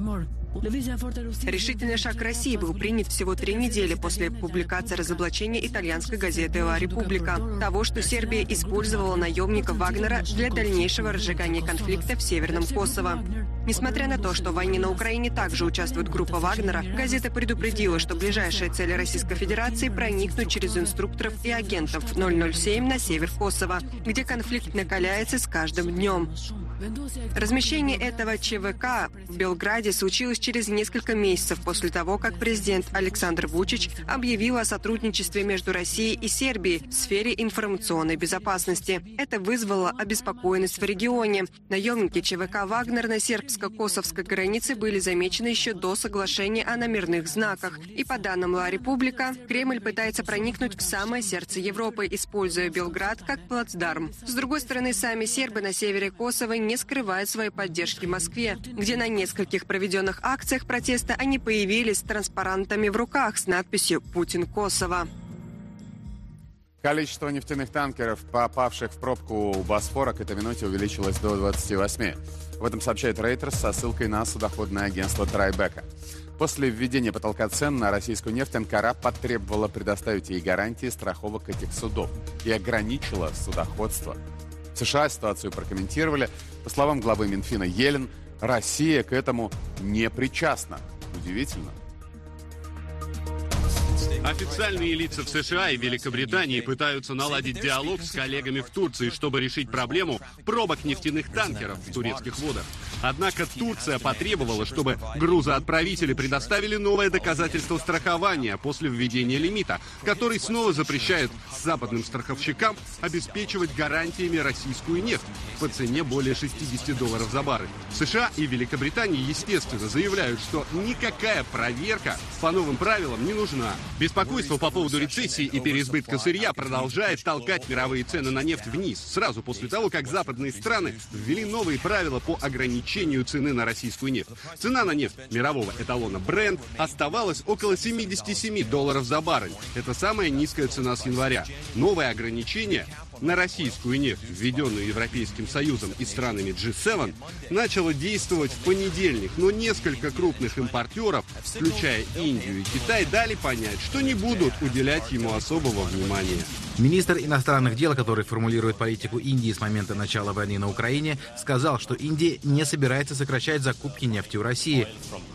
Решительный шаг России был принят всего три недели после публикации разоблачения итальянской газеты «Ла Република» того, что Сербия использовала наемников Вагнера для дальнейшего разжигания конфликта в Северном Косово. Несмотря на то, что в войне на Украине также участвует группа Вагнера, газета предупредила, что ближайшая цель Российской Федерации – проникнуть через инструкторов и агентов ноль ноль семь на север Косово, где конфликт накаляется с каждым днем. Размещение этого ЧВК в Белграде случилось через несколько месяцев после того, как президент Александр Вучич объявил о сотрудничестве между Россией и Сербией в сфере информационной безопасности. Это вызвало обеспокоенность в регионе. Наемники ЧВК «Вагнер» на сербско-косовской границе были замечены еще до соглашения о номерных знаках. И по данным «Ла Република», Кремль пытается проникнуть в самое сердце Европы, используя Белград как плацдарм. С другой стороны, сами сербы на севере Косово не скрывают своей поддержки Москве, где на нескольких проведенных акциях протеста они появились с транспарантами в руках с надписью «Путин Косово». Количество нефтяных танкеров, попавших в пробку у Босфора, к этой минуте увеличилось до двадцати восьми. В этом сообщает Reuters со ссылкой на судоходное агентство Трайбека. После введения потолка цен на российскую нефть Анкара потребовала предоставить ей гарантии страховок этих судов и ограничила судоходство. В США ситуацию прокомментировали. По словам главы Минфина Йеллен, Россия к этому не причастна. Удивительно. Официальные лица в США и Великобритании пытаются наладить диалог с коллегами в Турции, чтобы решить проблему пробок нефтяных танкеров в турецких водах. Однако Турция потребовала, чтобы грузоотправители предоставили новое доказательство страхования после введения лимита, который снова запрещает западным страховщикам обеспечивать гарантиями российскую нефть по цене более шестидесяти долларов за баррель. США и Великобритания, естественно, заявляют, что никакая проверка по новым правилам не нужна. Беспокойство по поводу рецессии и переизбытка сырья продолжает толкать мировые цены на нефть вниз, сразу после того, как западные страны ввели новые правила по ограничению цены на российскую нефть. Цена на нефть мирового эталона Brent оставалась около семидесяти семи долларов за баррель. Это самая низкая цена с января. Новое ограничение на российскую нефть, введенную Европейским Союзом и странами джи семь, начало действовать в понедельник, но несколько крупных импортеров, включая Индию и Китай, дали понять, что не будут уделять ему особого внимания. Министр иностранных дел, который формулирует политику Индии с момента начала войны на Украине, сказал, что Индия не собирается сокращать закупки нефти у России.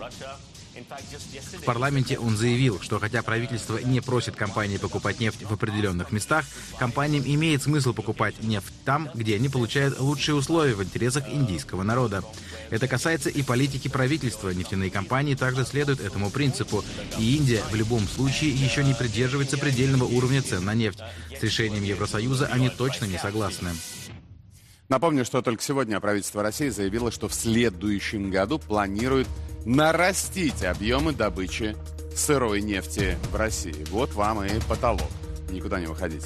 В парламенте он заявил, что хотя правительство не просит компании покупать нефть в определенных местах, компаниям имеет смысл покупать нефть там, где они получают лучшие условия в интересах индийского народа. Это касается и политики правительства. Нефтяные компании также следуют этому принципу. И Индия в любом случае еще не придерживается предельного уровня цен на нефть. С решением Евросоюза они точно не согласны. Напомню, что только сегодня правительство России заявило, что в следующем году планирует нарастить объемы добычи сырой нефти в России. Вот вам и потолок. Никуда не выходите.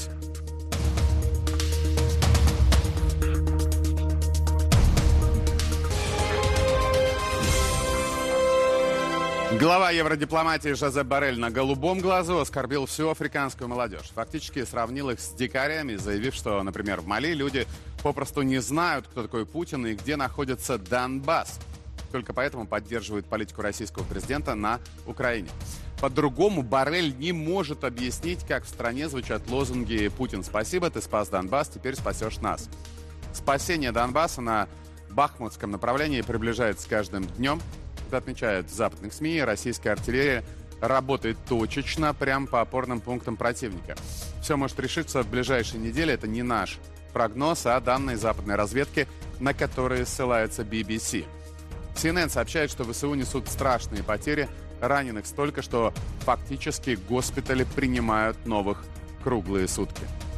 Глава евродипломатии Жозеп Боррель на голубом глазу оскорбил всю африканскую молодежь. Фактически сравнил их с дикарями, заявив, что, например, в Мали люди попросту не знают, кто такой Путин и где находится Донбасс. только поэтому поддерживают политику российского президента на Украине. По-другому Боррель не может объяснить, как в стране звучат лозунги «Путин, спасибо, ты спас Донбасс, теперь спасешь нас». Спасение Донбасса на бахмутском направлении приближается с каждым днем. Это отмечают в западных СМИ. Российская артиллерия работает точечно, прямо по опорным пунктам противника. Все может решиться в ближайшие недели. Это не наш прогноз, а данные западной разведки, на которые ссылается би би си. си эн эн сообщает, что ВСУ несут страшные потери, раненых столько, что фактически госпитали принимают новых круглые сутки.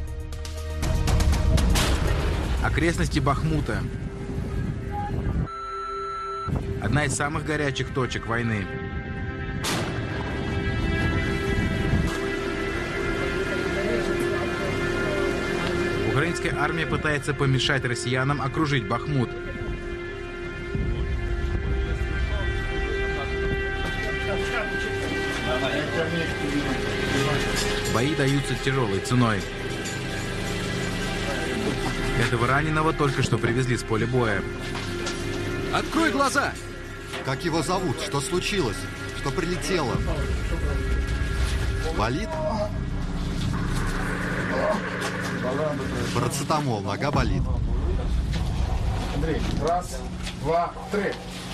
Окрестности Бахмута. Одна из самых горячих точек войны. Украинская армия пытается помешать россиянам окружить Бахмут. Бои даются тяжелой ценой. Этого раненого только что привезли с поля боя. Открой глаза! Как его зовут? Что случилось? Что прилетело? Болит? Парацетамол, нога болит. Андрей, раз, два, три.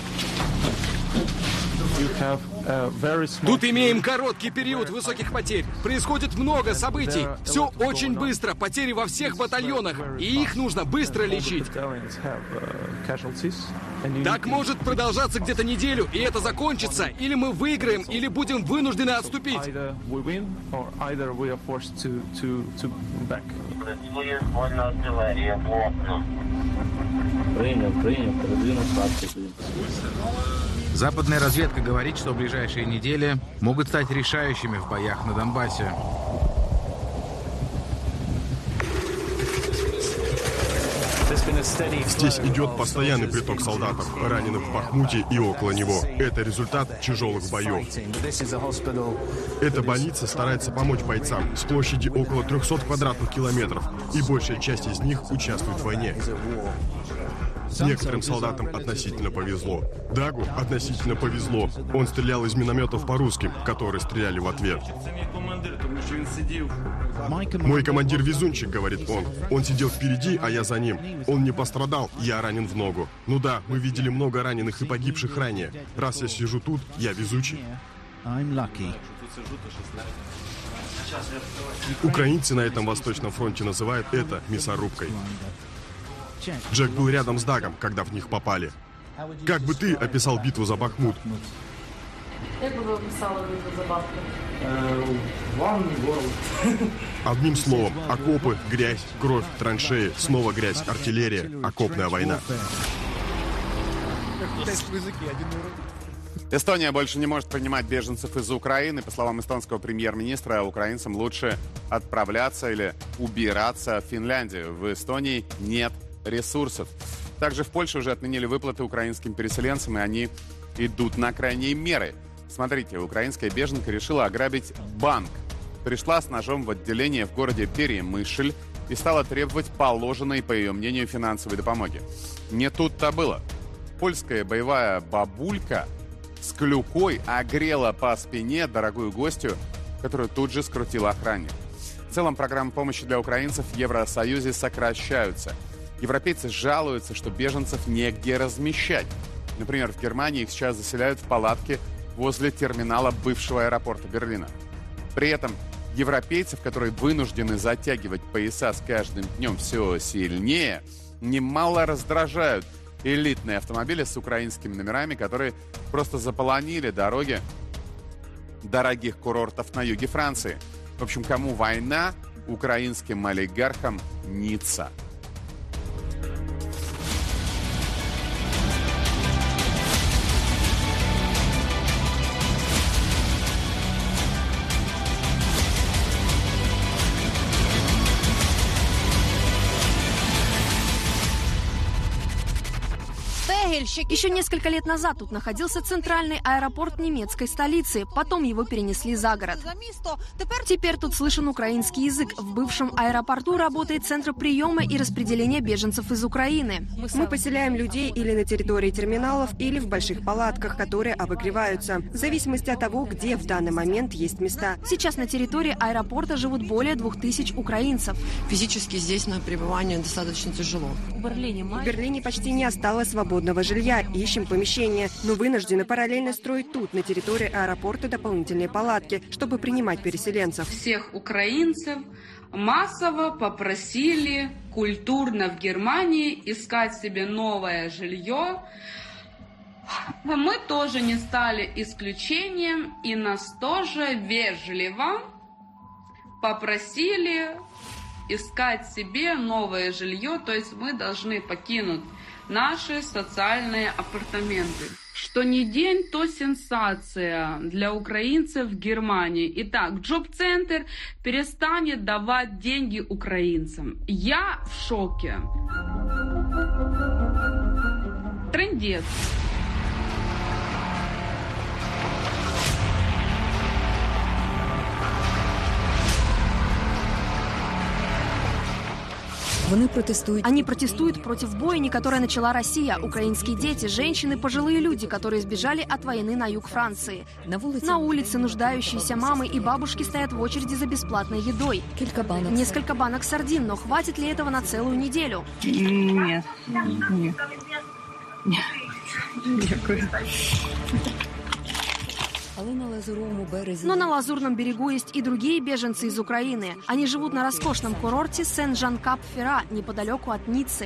Тут имеем короткий период высоких потерь. Происходит много событий. Все очень быстро. Потери во всех батальонах. И их нужно быстро лечить. Так может продолжаться где-то неделю, и это закончится. Или мы выиграем, или будем вынуждены отступить. Принял, принял, продвинуться. Западная разведка говорит, что ближайшие недели могут стать решающими в боях на Донбассе. Здесь идет постоянный приток солдатов, раненых в Бахмуте и около него. Это результат тяжелых боев. Эта больница старается помочь бойцам с площади около трехсот квадратных километров, и большая часть из них участвует в войне. Некоторым солдатам относительно повезло. Дагу относительно повезло. Он стрелял из минометов по русским, которые стреляли в ответ. Мой командир везунчик, говорит он. Он сидел впереди, а я за ним. Он не пострадал, я ранен в ногу. Ну да, мы видели много раненых и погибших ранее. Раз я сижу тут, я везучий. Украинцы на этом Восточном фронте называют это мясорубкой. Джек был рядом с Дагом, когда в них попали. Как бы ты описал битву за Бахмут? Как бы вы описали битву за Бахмут? Одним словом, окопы, грязь, кровь, траншеи, снова грязь, артиллерия, окопная война. Эстония больше не может принимать беженцев из Украины. По словам эстонского премьер-министра, украинцам лучше отправляться или убираться в Финляндию. В Эстонии нет ресурсов. Также в Польше уже отменили выплаты украинским переселенцам, и они идут на крайние меры. Смотрите, украинская беженка решила ограбить банк. Пришла с ножом в отделение в городе Перемышль и стала требовать положенной, по ее мнению, финансовой допомоги. Не тут-то было. Польская боевая бабулька с клюкой огрела по спине дорогую гостью, которую тут же скрутила охранник. В целом, программы помощи для украинцев в Евросоюзе сокращаются. Европейцы жалуются, что беженцев негде размещать. Например, в Германии их сейчас заселяют в палатки возле терминала бывшего аэропорта Берлина. При этом европейцев, которые вынуждены затягивать пояса с каждым днем все сильнее, немало раздражают элитные автомобили с украинскими номерами, которые просто заполонили дороги дорогих курортов на юге Франции. В общем, кому война, украинским олигархам Ницца. Еще несколько лет назад тут находился центральный аэропорт немецкой столицы, потом его перенесли за город. Теперь тут слышен украинский язык. В бывшем аэропорту работает центр приема и распределения беженцев из Украины. Мы поселяем людей или на территории терминалов, или в больших палатках, которые обогреваются, в зависимости от того, где в данный момент есть места. Сейчас на территории аэропорта живут более двух тысяч украинцев. Физически здесь на пребывание достаточно тяжело. В Берлине, в Берлине почти не осталось свободного жилья. Ищем помещение, но вынуждены параллельно строить тут, на территории аэропорта, дополнительные палатки, чтобы принимать переселенцев. Всех украинцев массово попросили культурно в Германии искать себе новое жилье. Мы тоже не стали исключением, и нас тоже вежливо попросили искать себе новое жилье, то есть мы должны покинуть наши социальные апартаменты. Что не день, то сенсация для украинцев в Германии. Итак, Джоб-центр перестанет давать деньги украинцам. Я в шоке. Трындец. Они протестуют против бойни, которую начала Россия. Украинские дети, женщины, пожилые люди, которые сбежали от войны на юг Франции. На улице нуждающиеся мамы и бабушки стоят в очереди за бесплатной едой. Несколько банок сардин, но хватит ли этого на целую неделю? Нет. Нет. Нет. Но на Лазурном берегу есть и другие беженцы из Украины. Они живут на роскошном курорте Сен-Жан-Кап-Ферра, неподалеку от Ниццы.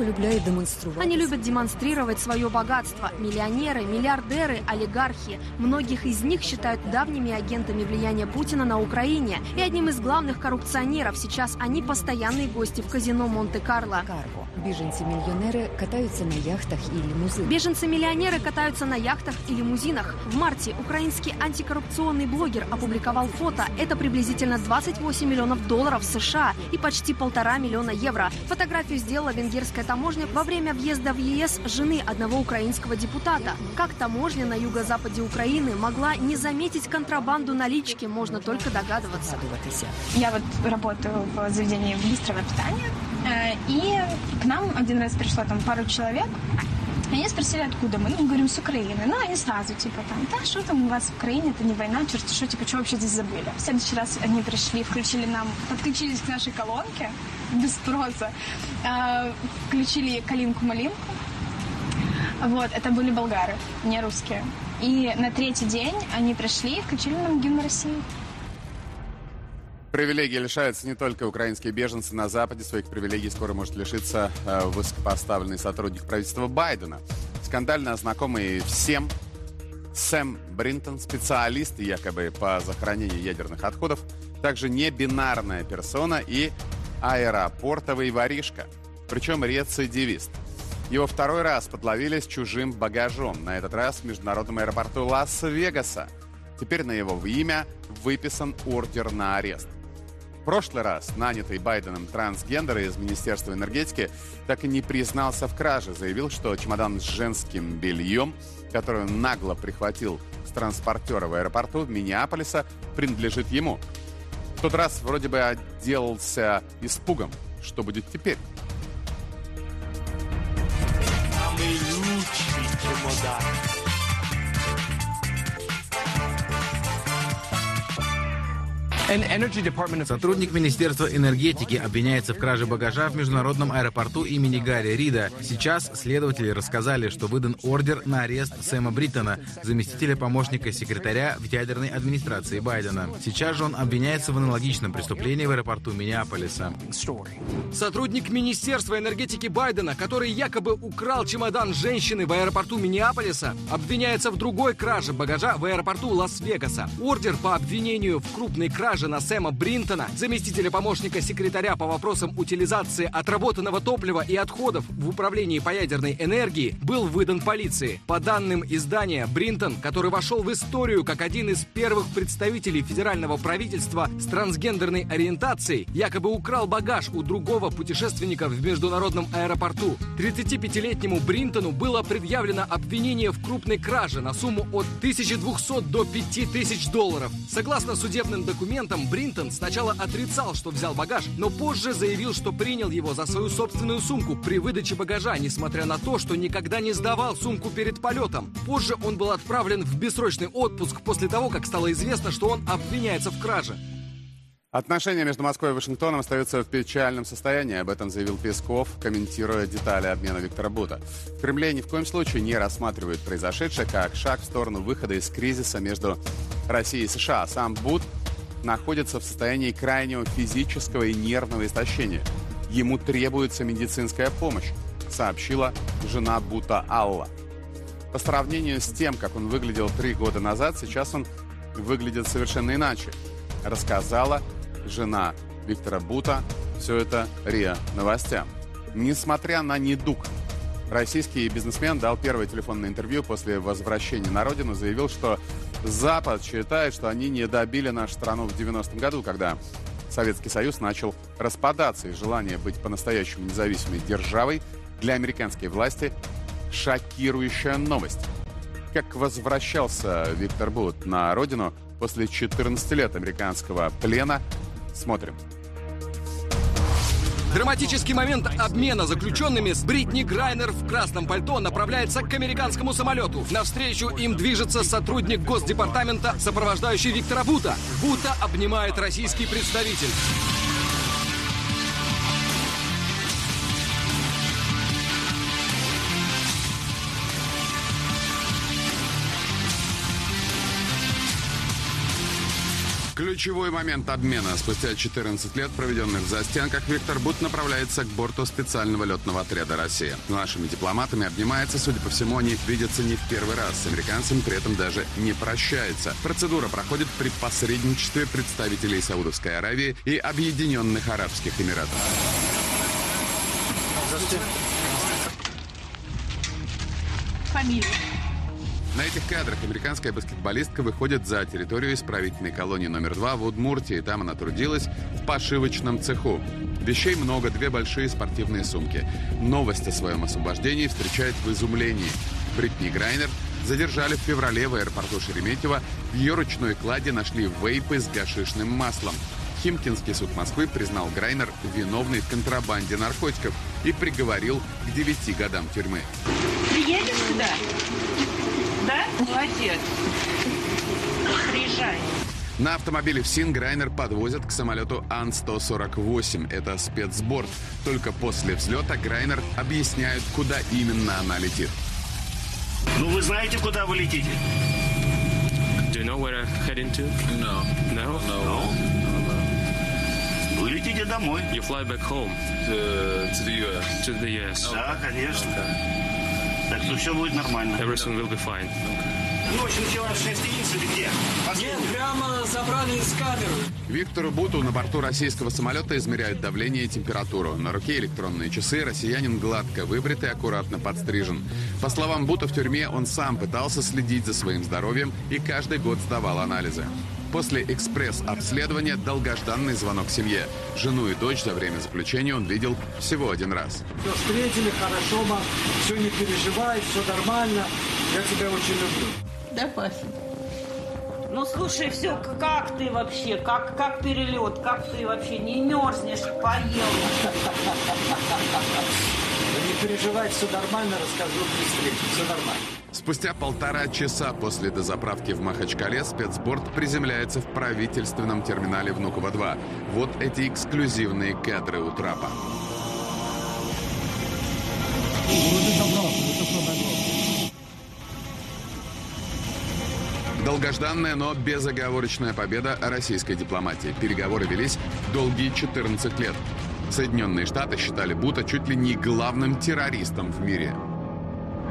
Они любят демонстрировать свое богатство. Миллионеры, миллиардеры, олигархи. Многих из них считают давними агентами влияния Путина на Украине. И одним из главных коррупционеров сейчас они постоянные гости в казино Монте-Карло. Беженцы-миллионеры катаются на яхтах и лимузинах. Беженцы-миллионеры катаются на яхтах и лимузинах. В марте украинский антикоррупционный блогер опубликовал фото. Это приблизительно двадцать восемь миллионов долларов США и почти полтора миллиона евро. Фотографию сделала венгерская таможня во время въезда в ЕС жены одного украинского депутата. Как таможня на юго-западе Украины могла не заметить контрабанду налички, можно только догадываться. Я вот работаю в заведении быстрого питания, и к нам один раз пришло там пару человек. Они спросили, откуда мы. Ну, говорим, с Украины. Ну, они сразу, типа, там, да, что там у вас в Украине, это не война, черт, что, типа, что вообще здесь забыли? В следующий раз они пришли, включили нам, подключились к нашей колонке, без спроса, э, включили калинку-малинку. Вот, это были болгары, не русские. И на третий день они пришли и включили нам гимн России. Привилегии лишаются не только украинские беженцы. На Западе своих привилегий скоро может лишиться э, высокопоставленный сотрудник правительства Байдена. Скандально знакомый всем Сэм Бринтон, специалист якобы по захоронению ядерных отходов, также не бинарная персона и аэропортовый воришка, причем рецидивист. Его второй раз подловили с чужим багажом, на этот раз в международном аэропорту Лас-Вегаса. Теперь на его имя выписан ордер на арест. В прошлый раз нанятый Байденом трансгендер из Министерства энергетики так и не признался в краже. Заявил, что чемодан с женским бельем, который он нагло прихватил с транспортера в аэропорту Миннеаполиса, принадлежит ему. В тот раз вроде бы отделался испугом. Что будет теперь? Самый лучший чемодан. Сотрудник Министерства энергетики обвиняется в краже багажа в международном аэропорту имени Гарри Рида. Сейчас следователи рассказали, что выдан ордер на арест Сэма Бриттона, заместителя помощника секретаря в ядерной администрации Байдена. Сейчас же он обвиняется в аналогичном преступлении в аэропорту Миннеаполиса. Сотрудник Министерства энергетики Байдена, который якобы украл чемодан женщины в аэропорту Миннеаполиса, обвиняется в другой краже багажа в аэропорту Лас-Вегаса. Ордер по обвинению в крупной краже похоже на Сэма Бринтона, заместителя помощника секретаря по вопросам утилизации отработанного топлива и отходов в управлении по ядерной энергии, был выдан полиции. По данным издания, Бринтон, который вошел в историю как один из первых представителей федерального правительства с трансгендерной ориентацией, якобы украл багаж у другого путешественника в международном аэропорту. тридцатипятилетнему Бринтону было предъявлено обвинение в крупной краже на сумму от тысячи двухсот до пяти тысяч долларов. Согласно судебным документам, Бринтон сначала отрицал, что взял багаж, но позже заявил, что принял его за свою собственную сумку при выдаче багажа, несмотря на то, что никогда не сдавал сумку перед полетом. Позже он был отправлен в бессрочный отпуск после того, как стало известно, что он обвиняется в краже. Отношения между Москвой и Вашингтоном остаются в печальном состоянии. Об этом заявил Песков, комментируя детали обмена Виктора Бута. В Кремле ни в коем случае не рассматривают произошедшее как шаг в сторону выхода из кризиса между Россией и США. Сам Бут находится в состоянии крайнего физического и нервного истощения. Ему требуется медицинская помощь, сообщила жена Бута Алла. По сравнению с тем, как он выглядел три года назад, сейчас он выглядит совершенно иначе, рассказала жена Виктора Бута. Все это РИА Новостям. Несмотря на недуг, российский бизнесмен дал первое телефонное интервью после возвращения на родину, заявил, что Запад считает, что они не добили нашу страну в девяностом году, когда Советский Союз начал распадаться, и желание быть по-настоящему независимой державой для американской власти шокирующая новость. Как возвращался Виктор Бут на родину после четырнадцати лет американского плена, смотрим. Драматический момент обмена заключенными. С Бритни Грайнер в красном пальто направляется к американскому самолету. Навстречу им движется сотрудник Госдепартамента, сопровождающий Виктора Бута. Бута обнимает российский представитель. Ключевой момент обмена. Спустя четырнадцать лет, проведенных в застенках, Виктор Бут направляется к борту специального летного отряда «Россия». С нашими дипломатами обнимается. Судя по всему, они видятся не в первый раз. С американцами при этом даже не прощается. Процедура проходит при посредничестве представителей Саудовской Аравии и Объединенных Арабских Эмиратов. Фамилия. На этих кадрах американская баскетболистка выходит за территорию исправительной колонии номер два в Удмуртии. Там она трудилась в пошивочном цеху. Вещей много, две большие спортивные сумки. Новость о своем освобождении встречает в изумлении. Бритни Грайнер задержали в феврале в аэропорту Шереметьево. В ее ручной кладе нашли вейпы с гашишным маслом. Химкинский суд Москвы признал Грайнер виновной в контрабанде наркотиков и приговорил к девяти годам тюрьмы. Приедешь сюда? Да? Молодец. Приезжай. На автомобиле в СИН Грайнер подвозят к самолету Ан сто сорок восемь. Это спецборд. Только после взлета Грайнер объясняют, куда именно она летит. Ну, вы знаете, куда вы летите? Do you know where I'm heading to? No. No? No. Вы летите домой. You fly back home. To, to the ю эс. To the ю эс. Да, конечно. Okay. Так что все будет нормально. Everything will be fine. Ночь началась в гостинице или где? Нет, прямо забрали из камеры. Виктору Буту на борту российского самолета измеряют давление и температуру. На руке электронные часы, россиянин гладко выбрит и аккуратно подстрижен. По словам Бута, в тюрьме он сам пытался следить за своим здоровьем и каждый год сдавал анализы. После экспресс-обследования долгожданный звонок семье. Жену и дочь за время заключения он видел всего один раз. Все встретили, хорошо, мам, все не переживай, все нормально, я тебя очень люблю. Да, Паша? Ну, слушай, все, как ты вообще, как, как перелет, как ты вообще не мерзнешь, поел? Не переживай, все нормально, расскажу при встрече, все нормально. Спустя полтора часа после дозаправки в Махачкале спецборд приземляется в правительственном терминале Внуково-два. Вот эти эксклюзивные кадры у трапа. Долгожданная, но безоговорочная победа российской дипломатии. Переговоры велись долгие четырнадцать лет. Соединенные Штаты считали Бута чуть ли не главным террористом в мире.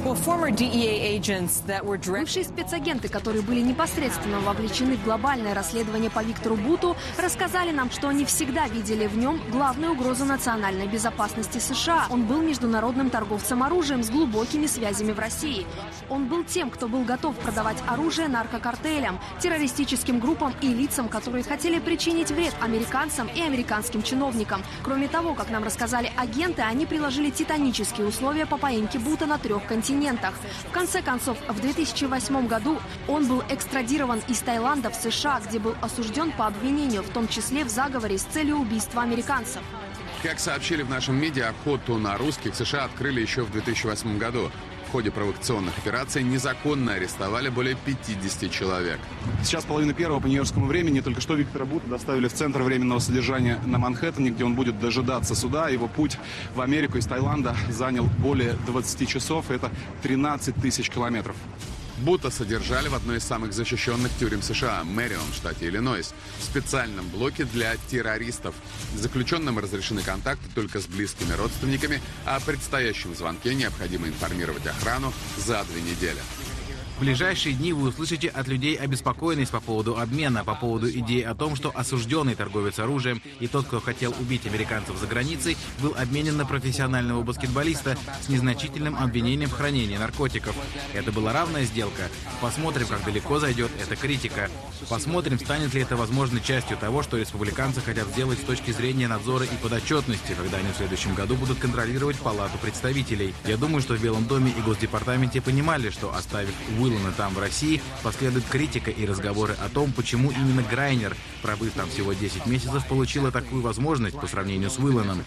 Бывшие спецагенты, которые были непосредственно вовлечены в глобальное расследование по Виктору Буту, рассказали нам, что они всегда видели в нем главную угрозу национальной безопасности США. Он был международным торговцем оружием с глубокими связями в России. Он был тем, кто был готов продавать оружие наркокартелям, террористическим группам и лицам, которые хотели причинить вред американцам и американским чиновникам. Кроме того, как нам рассказали агенты, они приложили титанические условия по поимке Бута на трех континентах. В конце концов, в две тысячи восьмом году он был экстрадирован из Таиланда в США, где был осужден по обвинению, в том числе в заговоре с целью убийства американцев. Как сообщили в нашем МИДе, охоту на русских в США открыли еще в две тысячи восьмом году. В ходе провокационных операций незаконно арестовали более пятидесяти человек. Сейчас половина первого по нью-йоркскому времени. Только что Виктора Бута доставили в центр временного содержания на Манхэттене, где он будет дожидаться суда. Его путь в Америку из Таиланда занял более двадцати часов. Это тринадцать тысяч километров. Бута содержали в одной из самых защищенных тюрем США, Мэрион, в штате Иллинойс, в специальном блоке для террористов. Заключенным разрешены контакты только с близкими родственниками, а о предстоящем звонке необходимо информировать охрану за две недели. В ближайшие дни вы услышите от людей обеспокоенность по поводу обмена, по поводу идеи о том, что осужденный торговец оружием и тот, кто хотел убить американцев за границей, был обменен на профессионального баскетболиста с незначительным обвинением в хранении наркотиков. Это была равная сделка. Посмотрим, как далеко зайдет эта критика. Посмотрим, станет ли это возможной частью того, что республиканцы хотят сделать с точки зрения надзора и подотчетности, когда они в следующем году будут контролировать Палату представителей. Я думаю, что в Белом доме и Госдепартаменте понимали, что, оставив Уиллана там, в России, последует критика и разговоры о том, почему именно Грайнер, пробыв там всего десять месяцев, получила такую возможность по сравнению с Уилланом.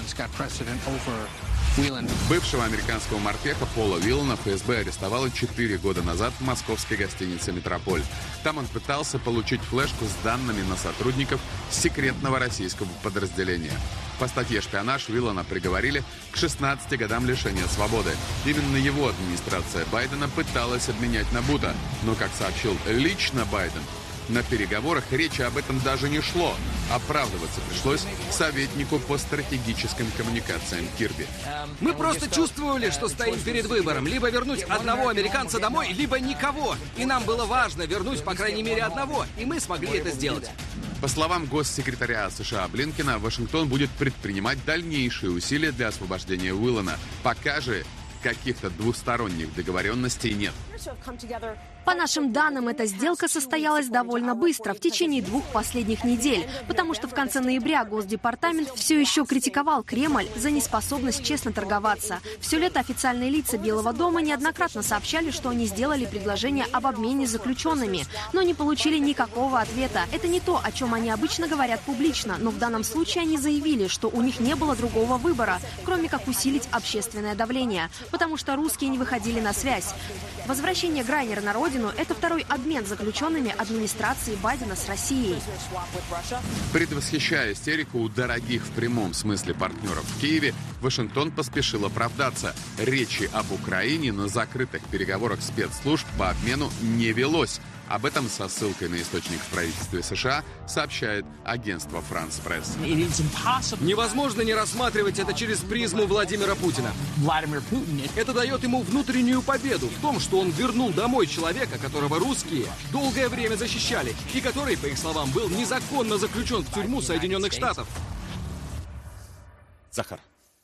Бывшего американского морпеха Пола Уиллана ФСБ арестовало четыре года назад в московской гостинице «Метрополь». Там он пытался получить флешку с данными на сотрудников секретного российского подразделения. По статье «Шпионаж» Уиллана приговорили к шестнадцати годам лишения свободы. Именно его администрация Байдена пыталась обменять на Бута. Но, как сообщил лично Байден, на переговорах речи об этом даже не шло. Оправдываться пришлось советнику по стратегическим коммуникациям Кирби. Мы просто чувствовали, что стоим перед выбором. Либо вернуть одного американца домой, либо никого. И нам было важно вернуть, по крайней мере, одного. И мы смогли это сделать. По словам госсекретаря США Блинкена, Вашингтон будет предпринимать дальнейшие усилия для освобождения Уиллана. Пока же каких-то двусторонних договоренностей нет. По нашим данным, эта сделка состоялась довольно быстро, в течение двух последних недель, потому что в конце ноября Госдепартамент все еще критиковал Кремль за неспособность честно торговаться. Все лето официальные лица Белого дома неоднократно сообщали, что они сделали предложение об обмене заключенными, но не получили никакого ответа. Это не то, о чем они обычно говорят публично, но в данном случае они заявили, что у них не было другого выбора, кроме как усилить общественное давление, потому что русские не выходили на связь. Возвращение Грайнера на родину – это второй обмен заключенными администрации Байдена с Россией. Предвосхищая истерику у дорогих в прямом смысле партнеров в Киеве, Вашингтон поспешил оправдаться. Речи об Украине на закрытых переговорах спецслужб по обмену не велось. Об этом со ссылкой на источник в правительстве США сообщает агентство France Press. Невозможно не рассматривать это через призму Владимира Путина. Это дает ему внутреннюю победу в том, что он вернул домой человека, которого русские долгое время защищали, и который, по их словам, был незаконно заключен в тюрьму Соединенных Штатов. Захар.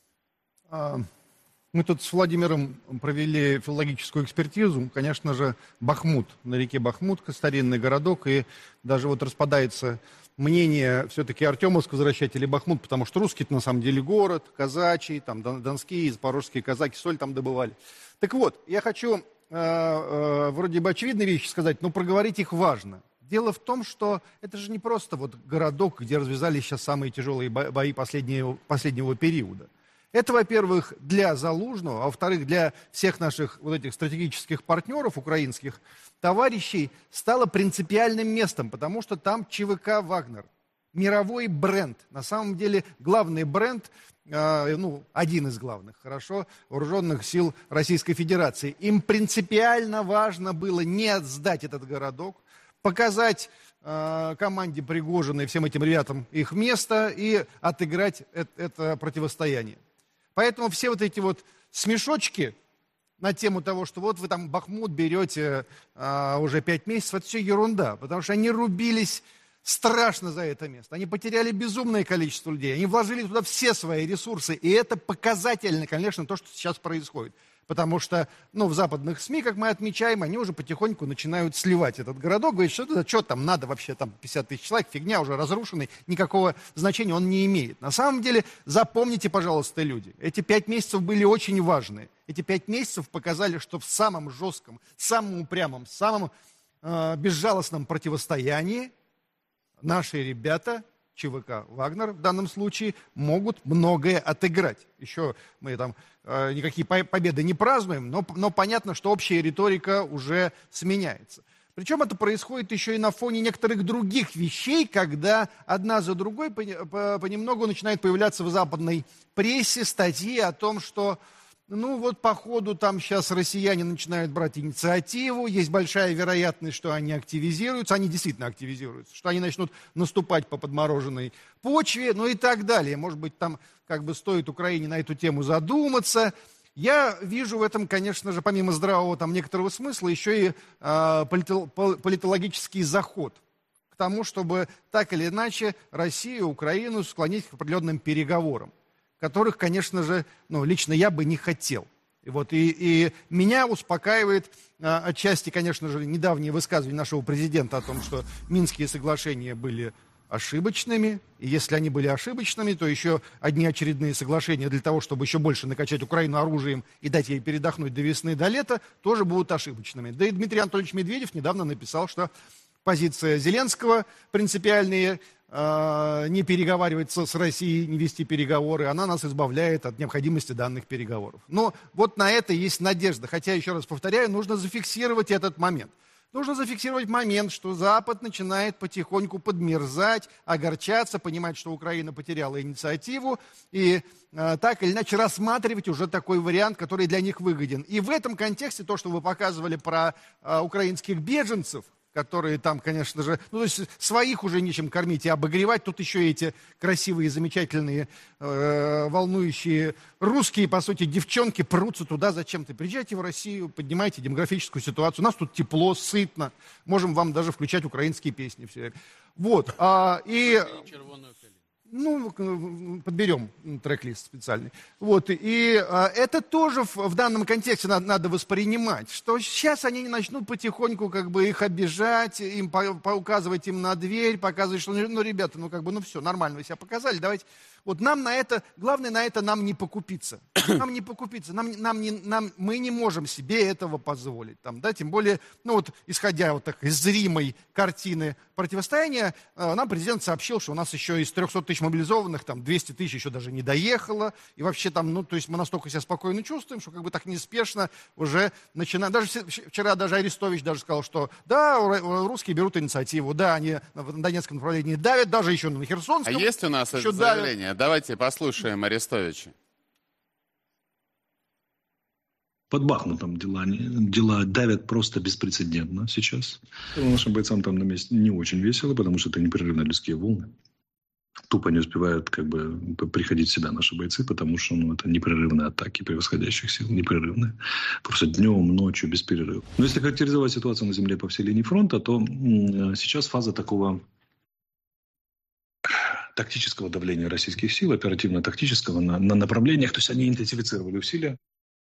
Мы тут с Владимиром провели филологическую экспертизу. Конечно же, Бахмут, на реке Бахмут, старинный городок, и даже вот распадается мнение, все-таки Артемовск возвращать или Бахмут, потому что русский это на самом деле город, казачий, там донские, запорожские казаки соль там добывали. Так вот, я хочу э, э, вроде бы очевидные вещи сказать, но проговорить их важно. Дело в том, что это же не просто вот городок, где развязались сейчас самые тяжелые бои последнего, последнего периода. Это, во-первых, для Залужного, а во-вторых, для всех наших вот этих стратегических партнеров украинских, товарищей, стало принципиальным местом, потому что там ЧВК «Вагнер». Мировой бренд. На самом деле главный бренд, э, ну, один из главных, хорошо, вооруженных сил Российской Федерации. Им принципиально важно было не сдать этот городок, показать э, команде Пригожина и всем этим ребятам их место и отыграть это, это противостояние. Поэтому все вот эти вот смешочки, на тему того, что вот вы там Бахмут берете а, уже пять месяцев, это все ерунда, потому что они рубились страшно за это место. Они потеряли безумное количество людей, они вложили туда все свои ресурсы, и это показательно, конечно, то, что сейчас происходит. Потому что, ну, в западных СМИ, как мы отмечаем, они уже потихоньку начинают сливать этот городок, говорят, что, это, что там надо вообще, там пятьдесят тысяч человек, фигня, уже разрушенный, никакого значения он не имеет. На самом деле, запомните, пожалуйста, люди, эти пять месяцев были очень важны. Эти пять месяцев показали, что в самом жестком, самом упрямом, самом э, безжалостном противостоянии наши ребята, ЧВК «Вагнер» в данном случае, могут многое отыграть. Еще мы там э, никакие по- победы не празднуем, но, но понятно, что общая риторика уже сменяется. Причем это происходит еще и на фоне некоторых других вещей, когда одна за другой понемногу начинают появляться в западной прессе статьи о том, что ну вот по ходу там сейчас россияне начинают брать инициативу, есть большая вероятность, что они активизируются, они действительно активизируются, что они начнут наступать по подмороженной почве, ну и так далее. Может быть, там как бы стоит Украине на эту тему задуматься. Я вижу в этом, конечно же, помимо здравого там некоторого смысла, еще и э, политологический заход к тому, чтобы так или иначе Россию, Украину склонить к определенным переговорам, которых, конечно же, ну, лично я бы не хотел. И, вот, и, и меня успокаивает а, отчасти, конечно же, недавнее высказывание нашего президента о том, что Минские соглашения были ошибочными, и если они были ошибочными, то еще одни очередные соглашения для того, чтобы еще больше накачать Украину оружием и дать ей передохнуть до весны, до лета, тоже будут ошибочными. Да и Дмитрий Анатольевич Медведев недавно написал, что позиция Зеленского принципиальная, э, не переговаривать с, с Россией, не вести переговоры, она нас избавляет от необходимости данных переговоров. Но вот на это есть надежда. Хотя, еще раз повторяю, нужно зафиксировать этот момент. Нужно зафиксировать момент, что Запад начинает потихоньку подмерзать, огорчаться, понимать, что Украина потеряла инициативу, и э, так или иначе рассматривать уже такой вариант, который для них выгоден. И в этом контексте то, что вы показывали про э, украинских беженцев, которые там, конечно же, ну, то есть своих уже нечем кормить и обогревать. Тут еще эти красивые, замечательные, э, волнующие русские, по сути, девчонки прутся туда зачем-то. Приезжайте в Россию, поднимайте демографическую ситуацию. У нас тут тепло, сытно. Можем вам даже включать украинские песни все время. Вот. А, и... Ну, подберем трек-лист специальный. Вот, и а, это тоже в, в данном контексте надо, надо воспринимать, что сейчас они начнут потихоньку как бы их обижать, им по, поуказывать им на дверь, показывать, что, ну, ребята, ну, как бы, ну, все, нормально вы себя показали, давайте. Вот нам на это, главное на это нам не покупиться. Нам не покупиться, нам, нам не, нам, мы не можем себе этого позволить. Там, да, тем более, ну вот, исходя вот так из зримой картины противостояния, э, нам президент сообщил, что у нас еще из трехсот тысяч мобилизованных, там, двести тысяч еще даже не доехало. И вообще там, ну, то есть мы настолько себя спокойно чувствуем, что как бы так неспешно уже начинаем. Даже вчера даже Арестович даже сказал, что да, русские берут инициативу, да, они на Донецком направлении давят, даже еще на Херсонском. А есть у нас это заявление? Давайте послушаем Арестовича. Под Бахмутом дела, дела давят просто беспрецедентно сейчас. Нашим бойцам там на месте не очень весело, потому что это непрерывно людские волны. Тупо не успевают как бы приходить в себя наши бойцы, потому что ну, это непрерывные атаки превосходящих сил, непрерывные. Просто днем, ночью, без перерыва. Но если характеризовать ситуацию на земле по всей линии фронта, то м- сейчас фаза такого тактического давления российских сил, оперативно-тактического на, на направлениях, то есть они интенсифицировали усилия.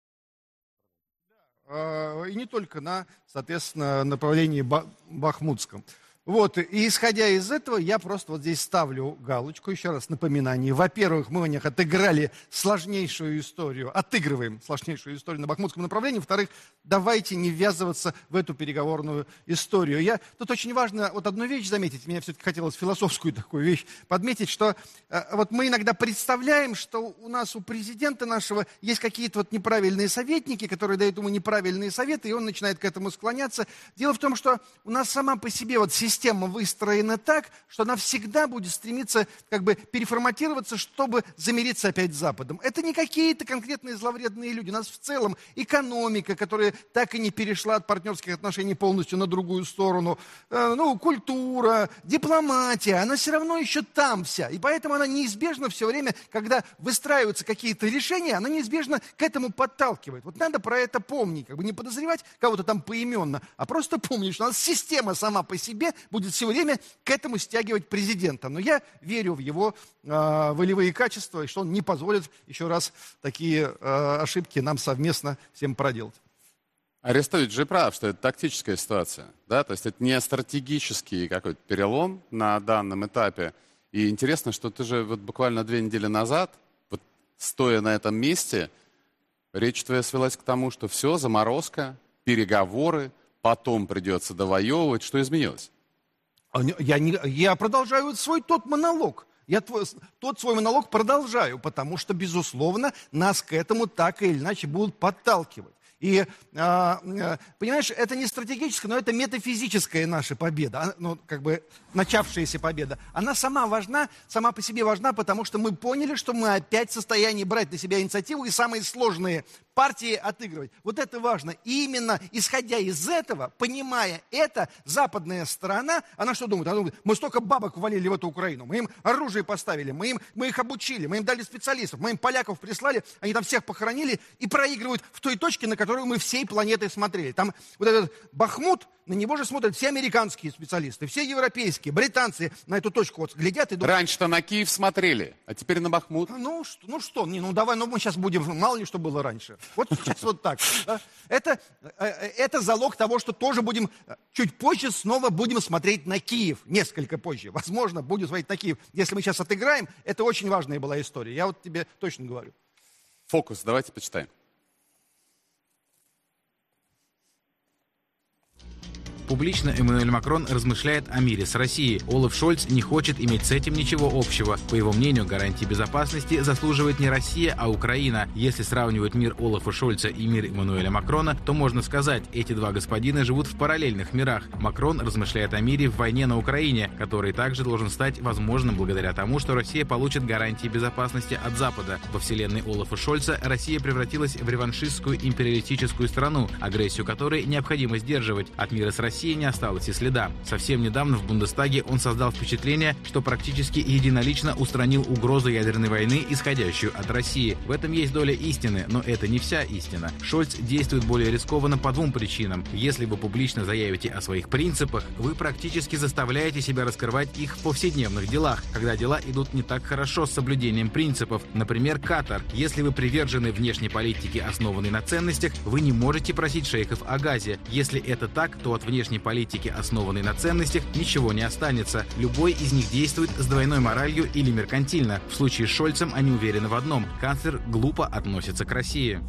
И не только на, соответственно, направлении Бахмутском. Вот, и исходя из этого, я просто вот здесь ставлю галочку, еще раз напоминание. Во-первых, мы у них отыграли сложнейшую историю, отыгрываем сложнейшую историю на Бахмутском направлении. Во-вторых, давайте не ввязываться в эту переговорную историю. Я, тут очень важно вот одну вещь заметить, мне все-таки хотелось философскую такую вещь подметить, что э, вот мы иногда представляем, что у нас, у президента нашего есть какие-то вот неправильные советники, которые дают ему неправильные советы, и он начинает к этому склоняться. Дело в том, что у нас сама по себе вот система, система выстроена так, что она всегда будет стремиться как бы переформатироваться, чтобы замириться опять с Западом. Это не какие-то конкретные зловредные люди. У нас в целом экономика, которая так и не перешла от партнерских отношений полностью на другую сторону, э, ну, культура, дипломатия, она все равно еще там вся. И поэтому она неизбежно все время, когда выстраиваются какие-то решения, она неизбежно к этому подталкивает. Вот надо про это помнить, как бы не подозревать кого-то там поименно, а просто помнить, что у нас система сама по себе будет все время к этому стягивать президента. Но я верю в его э, волевые качества, и что он не позволит еще раз такие э, ошибки нам совместно всем проделать. Арестович же прав, что это тактическая ситуация, да, то есть это не стратегический какой-то перелом на данном этапе. И интересно, что ты же вот буквально две недели назад, вот стоя на этом месте, речь твоя свелась к тому, что все, заморозка, переговоры, потом придется довоевывать. Что изменилось? Я, не, я продолжаю свой тот монолог. Я твой, тот свой монолог продолжаю, потому что, безусловно, нас к этому так или иначе будут подталкивать. И, э, понимаешь, это не стратегическая, но это метафизическая наша победа, ну, как бы начавшаяся победа. Она сама важна, сама по себе важна, потому что мы поняли, что мы опять в состоянии брать на себя инициативу и самые сложные партии отыгрывать. Вот это важно. И именно исходя из этого, понимая это, западная сторона, она что думает? Она думает, мы столько бабок ввалили в эту Украину, мы им оружие поставили, мы, им, мы их обучили, мы им дали специалистов, мы им поляков прислали, они там всех похоронили и проигрывают в той точке, на которую мы всей планетой смотрели. Там вот этот Бахмут, на него же смотрят все американские специалисты, все европейские, британцы на эту точку вот глядят и думают... Раньше-то на Киев смотрели, а теперь на Бахмут. Ну, что, ну что, не, ну давай, ну мы сейчас будем, мало ли что было раньше. Вот сейчас вот так. Да? Это, это залог того, что тоже будем, чуть позже снова будем смотреть на Киев, несколько позже. Возможно, будем смотреть на Киев. Если мы сейчас отыграем, это очень важная была история. Я вот тебе точно говорю. Фокус, давайте почитаем. Публично Эммануэль Макрон размышляет о мире с Россией. Олаф Шольц не хочет иметь с этим ничего общего. По его мнению, гарантии безопасности заслуживает не Россия, а Украина. Если сравнивать мир Олафа Шольца и мир Эммануэля Макрона, то можно сказать, эти два господина живут в параллельных мирах. Макрон размышляет о мире в войне на Украине, который также должен стать возможным благодаря тому, что Россия получит гарантии безопасности от Запада. Во вселенной Олафа Шольца Россия превратилась в реваншистскую империалистическую страну, агрессию которой необходимо сдерживать. От мира с Россией не осталось и следа. Совсем недавно в Бундестаге он создал впечатление, что практически единолично устранил угрозу ядерной войны, исходящую от России. В этом есть доля истины, но это не вся истина. Шольц действует более рискованно по двум причинам. Если вы публично заявите о своих принципах, вы практически заставляете себя раскрывать их в повседневных делах, когда дела идут не так хорошо с соблюдением принципов. Например, Катар. Если вы привержены внешней политике, основанной на ценностях, вы не можете просить шейхов о газе. Если это так, то от внешней политики, основанной на ценностях, ничего не останется. Любой из них действует с двойной моралью или меркантильно. В случае с Шольцем они уверены в одном. Канцлер глупо относится к России.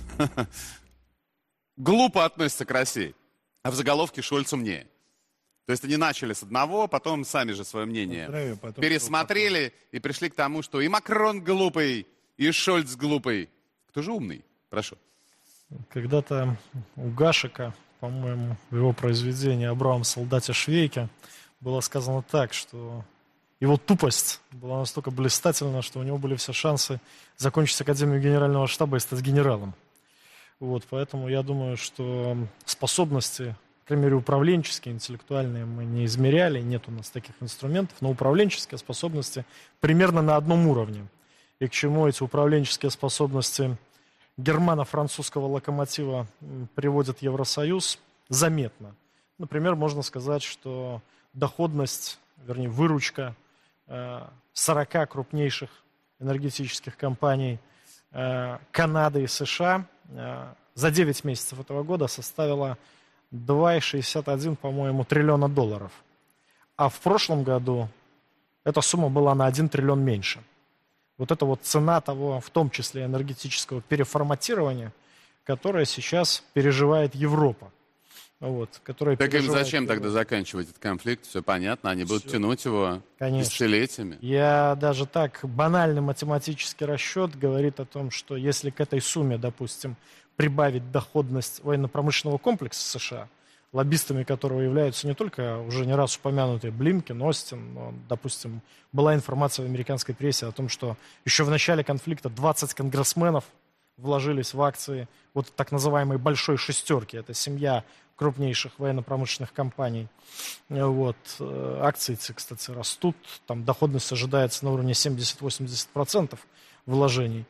Глупо относится к России. А в заголовке Шольц умнее. То есть они начали с одного, потом сами же свое мнение потом пересмотрели и пришли к тому, что и Макрон глупый, и Шольц глупый. Кто же умный? Прошу. Когда-то у Гашека, по-моему, в его произведении «Абрахам солдате Швейке» было сказано так, что его тупость была настолько блистательна, что у него были все шансы закончить Академию Генерального штаба и стать генералом. Вот, поэтому я думаю, что способности, по крайней мере, управленческие, интеллектуальные мы не измеряли, нет у нас таких инструментов, но управленческие способности примерно на одном уровне. И к чему эти управленческие способности германо-французского локомотива приводит Евросоюз, заметно. Например, можно сказать, что доходность, вернее, выручка сорока крупнейших энергетических компаний Канады и США за девять месяцев этого года составила два целых шестьдесят один, по-моему, триллиона долларов. А в прошлом году эта сумма была на один триллион меньше. Вот это вот цена того, в том числе энергетического переформатирования, которое сейчас переживает Европа. Вот, которая так им зачем Европа. Тогда заканчивать этот конфликт? Все понятно, они будут Все. тянуть его Конечно. десятилетиями. Я даже так, банальный математический расчет говорит о том, что если к этой сумме, допустим, прибавить доходность военно-промышленного комплекса США, лоббистами которого являются не только уже не раз упомянутые Блинкен, Остин, но, допустим, была информация в американской прессе о том, что еще в начале конфликта двадцать конгрессменов вложились в акции вот так называемой «большой шестерки». Это семья крупнейших военно-промышленных компаний. Вот. Акции эти, кстати, растут. Там доходность ожидается на уровне семьдесят-восемьдесят процентов вложений.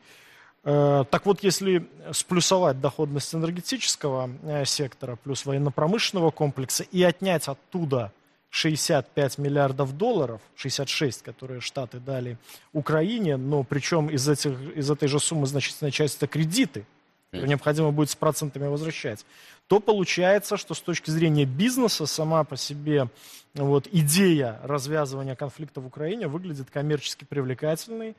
Так вот, если сплюсовать доходность энергетического сектора плюс военно-промышленного комплекса и отнять оттуда шестьдесят пять миллиардов долларов, шестьдесят шесть, которые Штаты дали Украине, но причем из, этих, из этой же суммы значительная часть это кредиты, которые необходимо будет с процентами возвращать, то получается, что с точки зрения бизнеса сама по себе вот, идея развязывания конфликта в Украине выглядит коммерчески привлекательной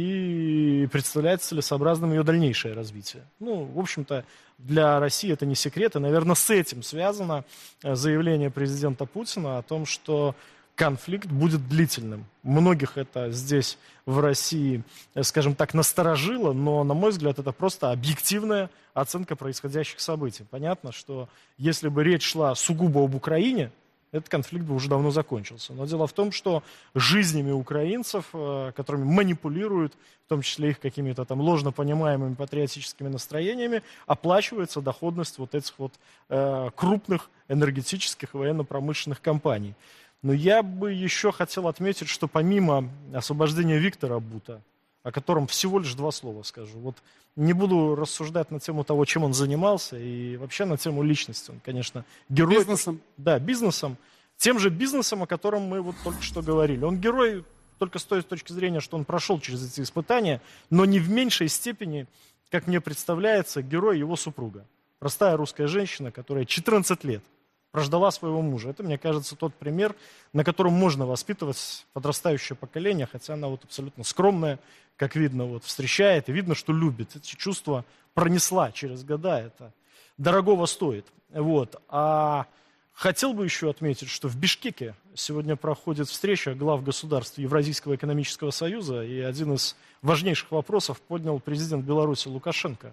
и представляет целесообразным ее дальнейшее развитие. Ну, в общем-то, для России это не секрет, и, наверное, с этим связано заявление президента Путина о том, что конфликт будет длительным. Многих это здесь, в России, скажем так, насторожило, но, на мой взгляд, это просто объективная оценка происходящих событий. Понятно, что если бы речь шла сугубо об Украине, этот конфликт бы уже давно закончился. Но дело в том, что жизнями украинцев, которыми манипулируют, в том числе их какими-то там ложно понимаемыми патриотическими настроениями, оплачивается доходность вот этих вот э, крупных энергетических и военно-промышленных компаний. Но я бы еще хотел отметить, что помимо освобождения Виктора Бута, о котором всего лишь два слова скажу, вот не буду рассуждать на тему того, чем он занимался, и вообще на тему личности. Он, конечно, герой. Бизнесом? Да, бизнесом. Тем же бизнесом, о котором мы вот только что говорили. Он герой только с той точки зрения, что он прошел через эти испытания, но не в меньшей степени, как мне представляется, герой его супруга. Простая русская женщина, которая четырнадцать лет прождала своего мужа. Это, мне кажется, тот пример, на котором можно воспитывать подрастающее поколение, хотя она вот абсолютно скромная, как видно, вот встречает, и видно, что любит. Эти чувства пронесла через года, это дорогого стоит. Вот. А хотел бы еще отметить, что в Бишкеке сегодня проходит встреча глав государств Евразийского экономического союза, и один из важнейших вопросов поднял президент Беларуси Лукашенко.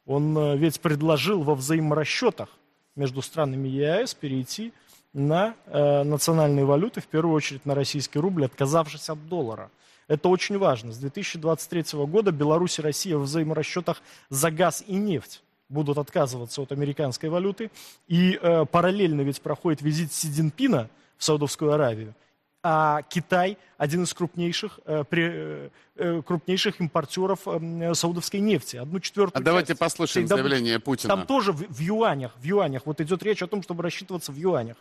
Он ведь предложил во взаиморасчетах между странами ЕАЭС перейти на э, национальные валюты, в первую очередь на российский рубль, отказавшись от доллара. Это очень важно. С две тысячи двадцать третьего года Беларусь и Россия в взаиморасчетах за газ и нефть будут отказываться от американской валюты. И э, параллельно ведь проходит визит Си Цзиньпина в Саудовскую Аравию. А Китай один из крупнейших, э, при, э, крупнейших импортеров э, саудовской нефти. Одну четвертую а давайте послушаем заявление Путина. Там тоже в, в юанях, в юанях. Вот идет речь о том, чтобы рассчитываться в юанях.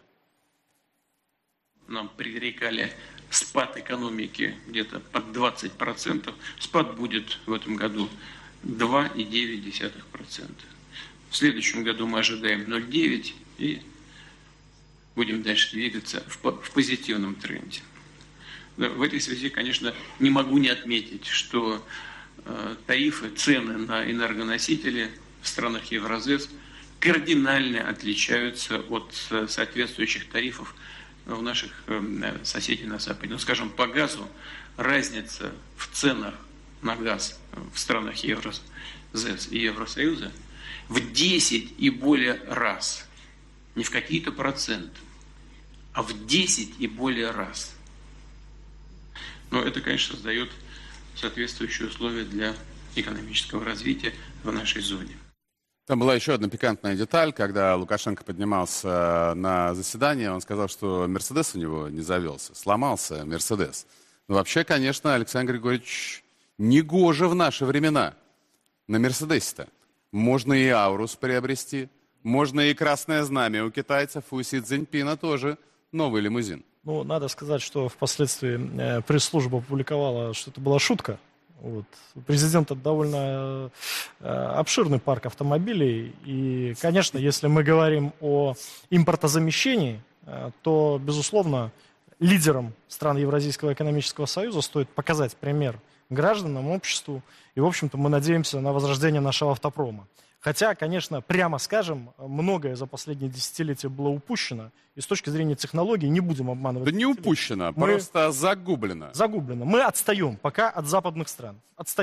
Нам предрекали спад экономики где-то под двадцать процентов. Спад будет в этом году два и девять десятых процента. В следующем году мы ожидаем ноль целых девять десятых и будем дальше двигаться в, в позитивном тренде. В этой связи, конечно, не могу не отметить, что э, тарифы, цены на энергоносители в странах Евразес кардинально отличаются от э, соответствующих тарифов у наших э, соседей на Западе. Ну, скажем, по газу разница в ценах на газ в странах Евразес и Евросоюза в десять и более раз. Не в какие-то проценты, а в десять и более раз. Но это, конечно, создает соответствующие условия для экономического развития в нашей зоне. Там была еще одна пикантная деталь, когда Лукашенко поднимался на заседание, он сказал, что Мерседес у него не завелся, сломался Мерседес. Но вообще, конечно, Александр Григорьевич, негоже в наши времена на Мерседесе-то. Можно и Аурус приобрести, можно и Красное Знамя у китайцев, у Си Цзиньпина тоже новый лимузин. Ну, надо сказать, что впоследствии э, пресс-служба опубликовала, что это была шутка. Вот. У президента довольно э, обширный парк автомобилей. И, конечно, если мы говорим о импортозамещении, э, то, безусловно, лидерам стран Евразийского экономического союза стоит показать пример гражданам, обществу. И, в общем-то, мы надеемся на возрождение нашего автопрома. Хотя, конечно, прямо скажем, многое за последние десятилетия было упущено. И с точки зрения технологий не будем обманывать. Да не упущено, мы... просто загублено. Загублено. Мы отстаем пока от западных стран. Отстаем.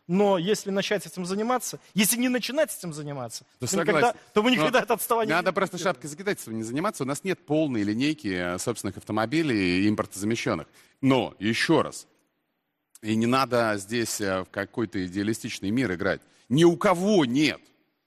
Но если начать этим заниматься, если не начинать этим заниматься, Да, то, никогда, то мы никогда Но это отставание надо не просто будем. шапкой закидательством не заниматься. У нас нет полной линейки собственных автомобилей импортозамещенных. Но, еще раз, и не надо здесь в какой-то идеалистичный мир играть. Ни у кого нет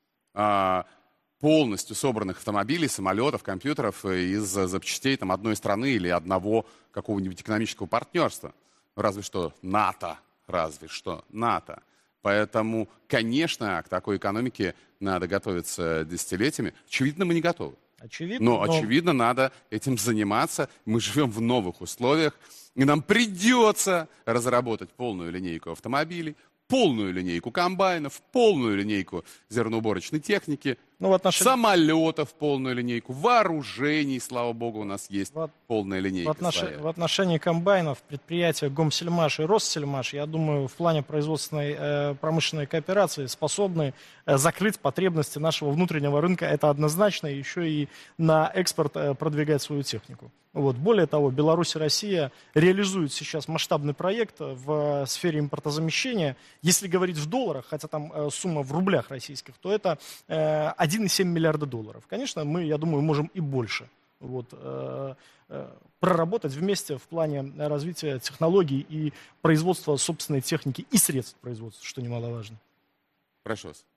а, полностью собранных автомобилей, самолетов, компьютеров из запчастей там, одной страны или одного какого-нибудь экономического партнерства. Разве что НАТО. Разве что НАТО. Поэтому, конечно, к такой экономике надо готовиться десятилетиями. Очевидно, мы не готовы. Очевидно, но, но, очевидно, надо этим заниматься. Мы живем в новых условиях, и нам придется разработать полную линейку автомобилей, полную линейку комбайнов, полную линейку зерноуборочной техники, ну, в отношении... самолетов, полную линейку, вооружений, слава богу, у нас есть в... полная линейка. В, отнош... в отношении комбайнов предприятия Гомсельмаш и Россельмаш, я думаю, в плане производственной э, промышленной кооперации способны э, закрыть потребности нашего внутреннего рынка. Это однозначно, еще и на экспорт э, продвигать свою технику. Вот. Более того, Беларусь и Россия реализуют сейчас масштабный проект в сфере импортозамещения. Если говорить в долларах, хотя там э, сумма в рублях российских, то это э, один и семь миллиарда долларов. Конечно, мы, я думаю, можем и больше вот, э, э, проработать вместе в плане развития технологий и производства собственной техники и средств производства, что немаловажно. Прошу вас.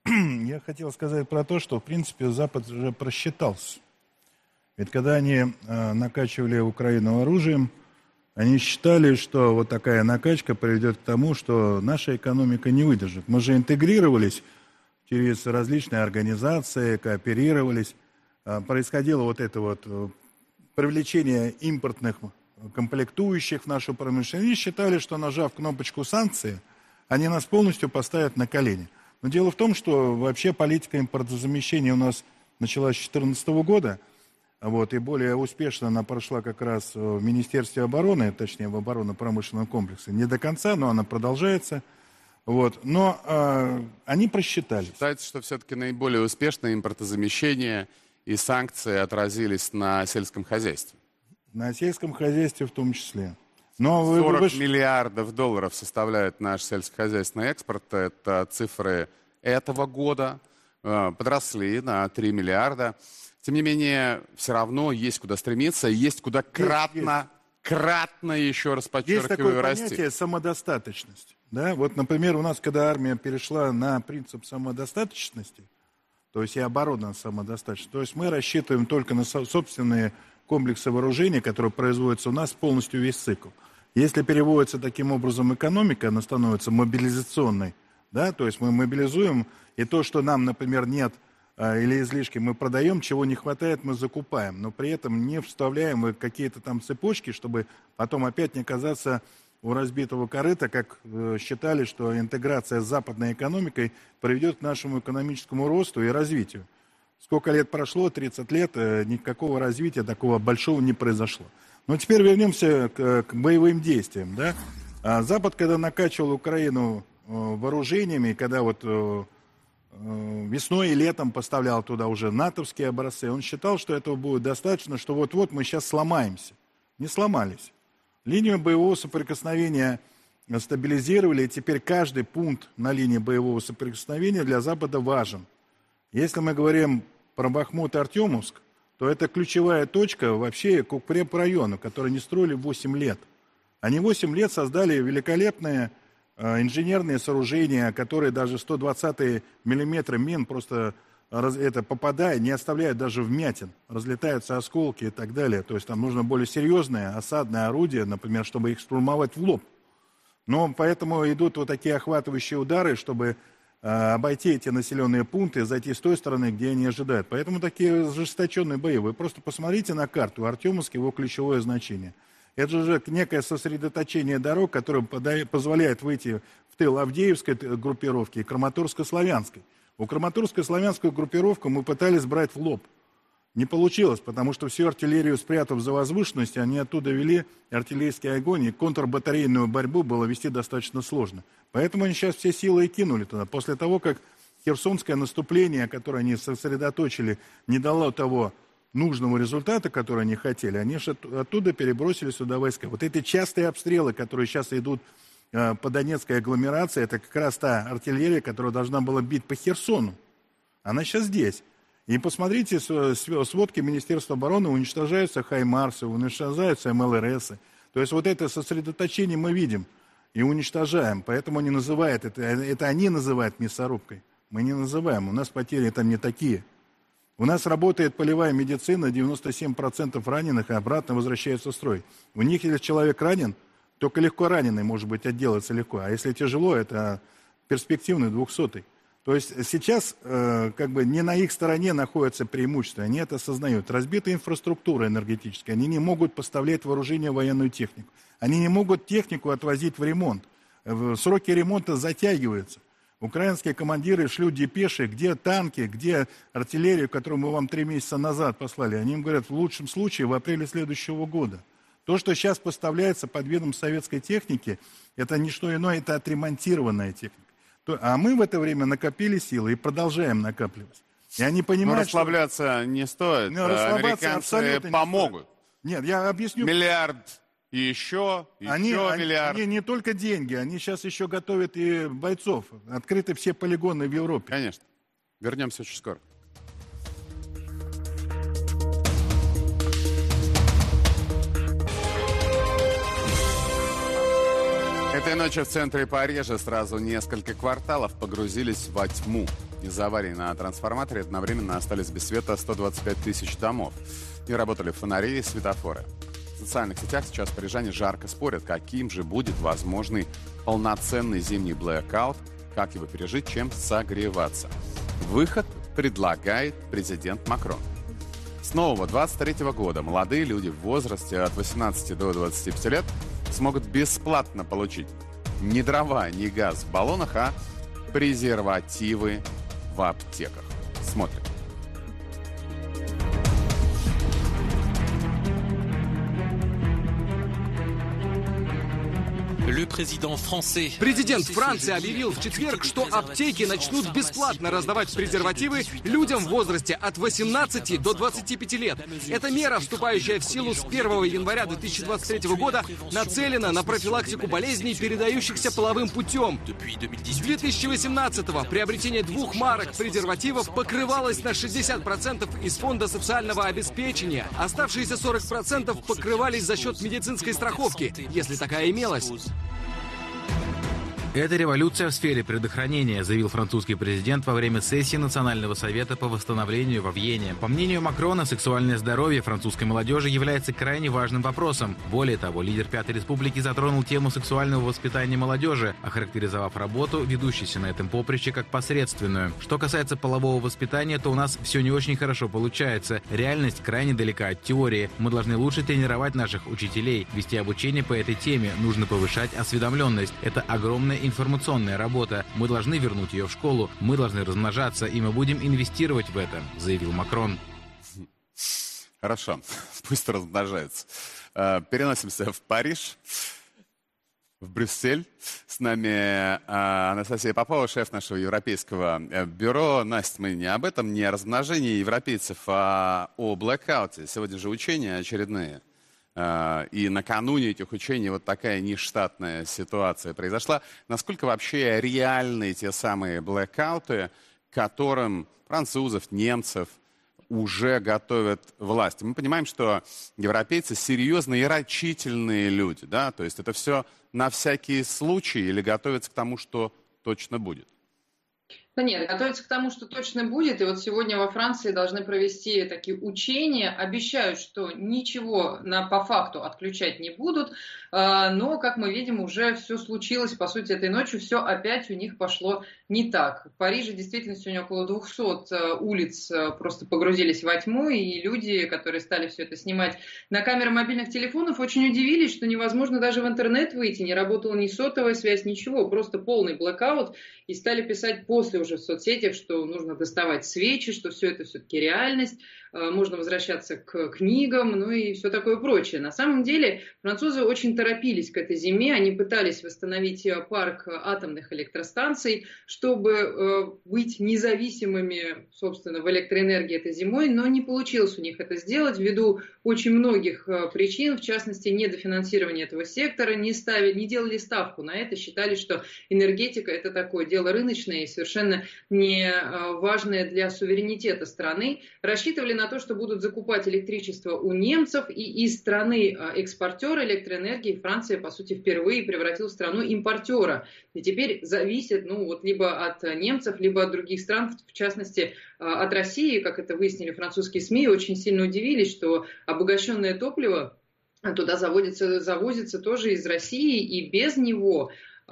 Я хотел сказать про то, что, в принципе, Запад уже просчитался. Ведь когда они э, накачивали Украину оружием, они считали, что вот такая накачка приведет к тому, что наша экономика не выдержит. Мы же интегрировались через различные организации, кооперировались. Э, происходило вот это вот э, привлечение импортных комплектующих в нашу промышленность. И считали, что, нажав кнопочку санкции, они нас полностью поставят на колени. Но дело в том, что вообще политика импортозамещения у нас началась с две тысячи четырнадцатого года. Вот, и более успешно она прошла как раз в Министерстве обороны, точнее в оборонно-промышленном комплексе. Не до конца, но она продолжается. Вот. Но э, они просчитались. Считается, что все-таки наиболее успешное импортозамещение и санкции отразились на сельском хозяйстве. На сельском хозяйстве в том числе. Но вы, сорок вы... миллиардов долларов составляет наш сельскохозяйственный экспорт. Это цифры этого года. Э, подросли на три миллиарда. Тем не менее, все равно есть куда стремиться, есть куда кратно, есть, кратно, еще раз подчеркиваю, есть такое расти. Понятие самодостаточность. Да? Вот, например, у нас, когда армия перешла на принцип самодостаточности, то есть и оборонная самодостаточность, то есть мы рассчитываем только на собственные комплексы вооружений, которые производятся у нас полностью весь цикл. Если переводится таким образом экономика, она становится мобилизационной, да? То есть мы мобилизуем, и то, что нам, например, нет или излишки мы продаем, чего не хватает, мы закупаем, но при этом не вставляем в какие-то там цепочки, чтобы потом опять не оказаться у разбитого корыта, как э, считали, что интеграция с западной экономикой приведет к нашему экономическому росту и развитию. Сколько лет прошло? тридцать лет, э, никакого развития такого большого не произошло. Но теперь вернемся к, к боевым действиям. Да? А Запад, когда накачивал Украину э, вооружениями, когда вот... Э, весной и летом поставлял туда уже натовские образцы. Он считал, что этого будет достаточно, что вот-вот мы сейчас сломаемся. Не сломались. Линию боевого соприкосновения стабилизировали, и теперь каждый пункт на линии боевого соприкосновения для Запада важен. Если мы говорим про Бахмут и Артемовск, то это ключевая точка вообще Кукпрепрайона, который не строили восемь лет. Они восемь лет создали великолепные инженерные сооружения, которые даже сто двадцатые миллиметры мин просто это попадая, не оставляют даже вмятин, разлетаются осколки и так далее. То есть там нужно более серьезное осадное орудие, например, чтобы их штурмовать в лоб. Но поэтому идут вот такие охватывающие удары, чтобы э, обойти эти населенные пункты, зайти с той стороны, где они ожидают. Поэтому такие ожесточенные бои. Вы просто посмотрите на карту. Артемовск, его ключевое значение. Это же некое сосредоточение дорог, которое позволяет выйти в тыл Авдеевской группировки и Краматорско-Славянской. У Краматорско-Славянскую группировку мы пытались брать в лоб. Не получилось, потому что всю артиллерию, спрятав за возвышенностью, они оттуда вели артиллерийский огонь, и контрбатарейную борьбу было вести достаточно сложно. Поэтому они сейчас все силы и кинули туда. После того, как херсонское наступление, которое они сосредоточили, не дало того нужного результата, который они хотели, они же оттуда перебросили сюда войска. Вот эти частые обстрелы, которые сейчас идут э, по Донецкой агломерации, это как раз та артиллерия, которая должна была бить по Херсону. Она сейчас здесь. И посмотрите, сводки Министерства обороны, уничтожаются хаймарсы, уничтожаются эм эл эр эсы. То есть вот это сосредоточение мы видим и уничтожаем. Поэтому они называют это, это они называют мясорубкой. Мы не называем, у нас потери там не такие. У нас работает полевая медицина, девяносто семь процентов раненых обратно возвращаются в строй. У них, если человек ранен, только легко раненый может быть отделаться легко. А если тяжело, это перспективный двухсотый. То есть сейчас э, как бы не на их стороне находится преимущество, они это осознают. Разбита инфраструктура энергетическая, они не могут поставлять вооружение, военную технику. Они не могут технику отвозить в ремонт. Сроки ремонта затягиваются. Украинские командиры шлют депеши, где танки, где артиллерия, которую мы вам три месяца назад послали. Они им говорят, в лучшем случае в апреле следующего года. То, что сейчас поставляется под видом советской техники, это не что иное, это отремонтированная техника. А мы в это время накопили силы и продолжаем накапливать. И они понимают, Но расслабляться что... не стоит. Ну, американцы помогут. Не Нет, я объясню. Миллиард и еще, еще они, миллиард. Они, они не только деньги, они сейчас еще готовят и бойцов. Открыты все полигоны в Европе. Конечно. Вернемся очень скоро. Этой ночью в центре Парижа сразу несколько кварталов погрузились во тьму. Из-за аварии на трансформаторе одновременно остались без света сто двадцать пять тысяч домов. Не работали фонари и светофоры. В социальных сетях сейчас парижане жарко спорят, каким же будет возможный полноценный зимний блэкаут, как его пережить, чем согреваться. Выход предлагает президент Макрон. С нового двадцать третьего года молодые люди в возрасте от восемнадцати до двадцати пяти лет смогут бесплатно получить не дрова, не газ в баллонах, а презервативы в аптеках. Смотрим. Президент Франции объявил в четверг, что аптеки начнут бесплатно раздавать презервативы людям в возрасте от восемнадцати до двадцати пяти лет. Эта мера, вступающая в силу с первого января две тысячи двадцать третьего года, нацелена на профилактику болезней, передающихся половым путем. С две тысячи восемнадцатого приобретение двух марок презервативов покрывалось на шестьдесят процентов из фонда социального обеспечения. Оставшиеся сорок процентов покрывались за счет медицинской страховки, если такая имелась. Это революция в сфере предохранения, заявил французский президент во время сессии Национального совета по восстановлению во Вьене. По мнению Макрона, сексуальное здоровье французской молодежи является крайне важным вопросом. Более того, лидер Пятой Республики затронул тему сексуального воспитания молодежи, охарактеризовав работу, ведущейся на этом поприще, как посредственную. Что касается полового воспитания, то у нас все не очень хорошо получается. Реальность крайне далека от теории. Мы должны лучше тренировать наших учителей, вести обучение по этой теме, нужно повышать осведомленность. Это огромная информационная работа. Мы должны вернуть ее в школу, мы должны размножаться, и мы будем инвестировать в это, заявил Макрон. Хорошо, пусть размножаются. Переносимся в Париж, в Брюссель. С нами Анастасия Попова, шеф нашего европейского бюро. Настя, мы не об этом, не о размножении европейцев, а о блэкауте. Сегодня же учения очередные. И накануне этих учений вот такая нештатная ситуация произошла. Насколько вообще реальны те самые блэкауты, которым французов, немцев уже готовят власти? Мы понимаем, что европейцы серьезные и рачительные люди, да? То есть это все на всякий случай или готовятся к тому, что точно будет? Да нет, готовятся к тому, что точно будет. И вот сегодня во Франции должны провести такие учения. Обещают, что ничего на, по факту отключать не будут. Но, как мы видим, уже все случилось. По сути, этой ночью все опять у них пошло не так. В Париже действительно сегодня около двухсот улиц просто погрузились во тьму. И люди, которые стали все это снимать на камеры мобильных телефонов, очень удивились, что невозможно даже в интернет выйти. Не работала ни сотовая связь, ничего. Просто полный блэкаут. И стали писать после уже в соцсетях, что нужно доставать свечи, что все это все-таки реальность. можно возвращаться к книгам, ну и все такое прочее. На самом деле французы очень торопились к этой зиме, они пытались восстановить парк атомных электростанций, чтобы быть независимыми, собственно, в электроэнергии этой зимой, но не получилось у них это сделать ввиду очень многих причин, в частности, недофинансирования этого сектора, не, ставили, не делали ставку на это, считали, что энергетика это такое дело рыночное и совершенно не важное для суверенитета страны. Рассчитывали на то, что будут закупать электричество у немцев, и из страны экспортера электроэнергии Франция, по сути, впервые превратилась в страну импортера. И теперь зависит, ну, вот либо от немцев, либо от других стран, в частности, от России, как это выяснили французские СМИ, очень сильно удивились, что обогащенное топливо туда заводится, завозится тоже из России, и без него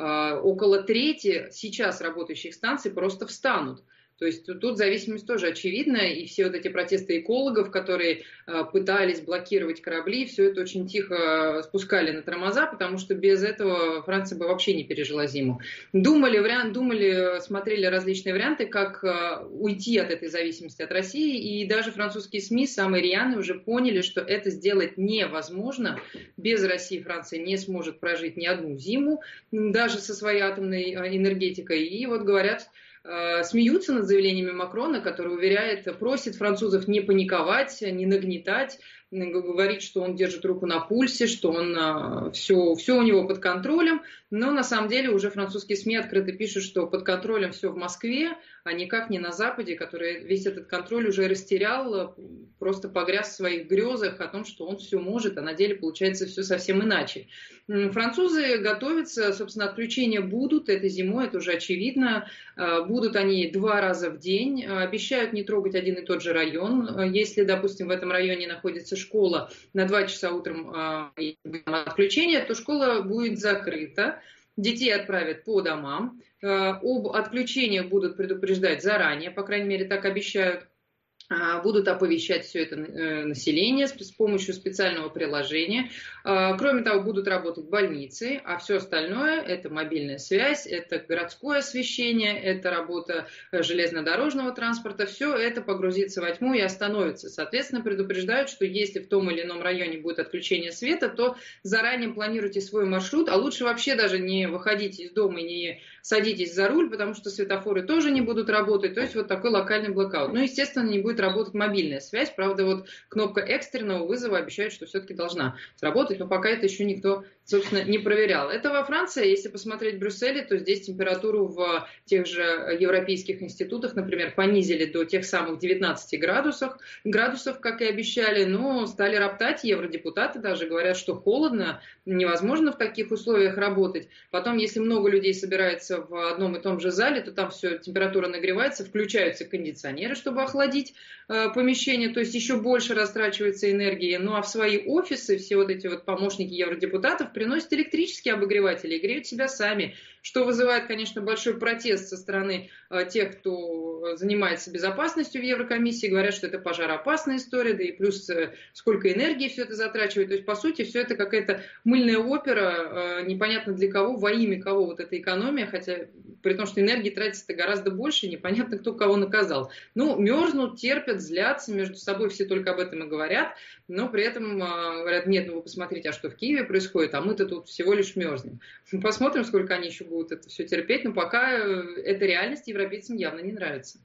около трети сейчас работающих станций просто встанут. То есть тут зависимость тоже очевидная, и все вот эти протесты экологов, которые э, пытались блокировать корабли, все это очень тихо спускали на тормоза, потому что без этого Франция бы вообще не пережила зиму. Думали, вариант, думали, смотрели различные варианты, как э, уйти от этой зависимости от России, и даже французские СМИ, самые рьяные, уже поняли, что это сделать невозможно. Без России Франция не сможет прожить ни одну зиму, даже со своей атомной энергетикой. И вот говорят, смеются над заявлениями Макрона, который уверяет, просит французов не паниковать, не нагнетать, говорит, что он держит руку на пульсе, что он все, все у него под контролем, но на самом деле уже французские СМИ открыто пишут, что под контролем все в Москве, а никак не на Западе, который весь этот контроль уже растерял, просто погряз в своих грезах о том, что он все может, а на деле получается все совсем иначе. Французы готовятся, собственно, отключения будут этой зимой, это уже очевидно, будут они два раза в день, обещают не трогать один и тот же район, если, допустим, в этом районе находится школа на два часа утром э, отключения, то школа будет закрыта, детей отправят по домам, э, об отключениях будут предупреждать заранее, по крайней мере так обещают, э, будут оповещать все это э, население с, с помощью специального приложения. Э, кроме того, будут работать больницы, а все остальное это мобильная связь, это городское освещение, это работа железнодорожного транспорта, все это погрузится во тьму и остановится. Соответственно, предупреждают, что если в том или ином районе будет отключение света, то заранее планируйте свой маршрут, а лучше вообще даже не выходите из дома и не садитесь за руль, потому что светофоры тоже не будут работать, то есть вот такой локальный блокаут. Ну, естественно, не будет работать мобильная связь, правда, вот кнопка экстренного вызова обещает, что все-таки должна сработать, но пока это еще никто, собственно, не проверял. Это во Франции, если посмотреть в Брюсселе, то здесь температуру в тех же европейских институтах, например, понизили до тех самых девятнадцати градусов, градусов, как и обещали, но стали роптать, евродепутаты даже говорят, что холодно, невозможно в таких условиях работать. Потом, если много людей собирается в одном и том же зале, то там все, температура нагревается, включаются кондиционеры, чтобы охладить э, помещение, то есть еще больше растрачивается энергии. Ну а в свои офисы все вот эти вот помощники евродепутатов приносят электрические обогреватели и греют себя сами, что вызывает, конечно, большой протест со стороны э, тех, кто занимается безопасностью в Еврокомиссии, говорят, что это пожароопасная история, да и плюс э, сколько энергии все это затрачивает. То есть, по сути, все это какая-то мыльная опера, э, непонятно для кого, во имя кого вот эта экономия, хотя при том, что энергии тратится гораздо больше, непонятно, кто кого наказал. Ну, мерзнут, терпят, злятся, между собой все только об этом и говорят, но при этом э, говорят, нет, ну вы посмотрите, а что в Киеве происходит, а мы-то тут всего лишь мерзнем. Посмотрим, сколько они еще будут это все терпеть, но пока эта реальность европейцам явно не нравится.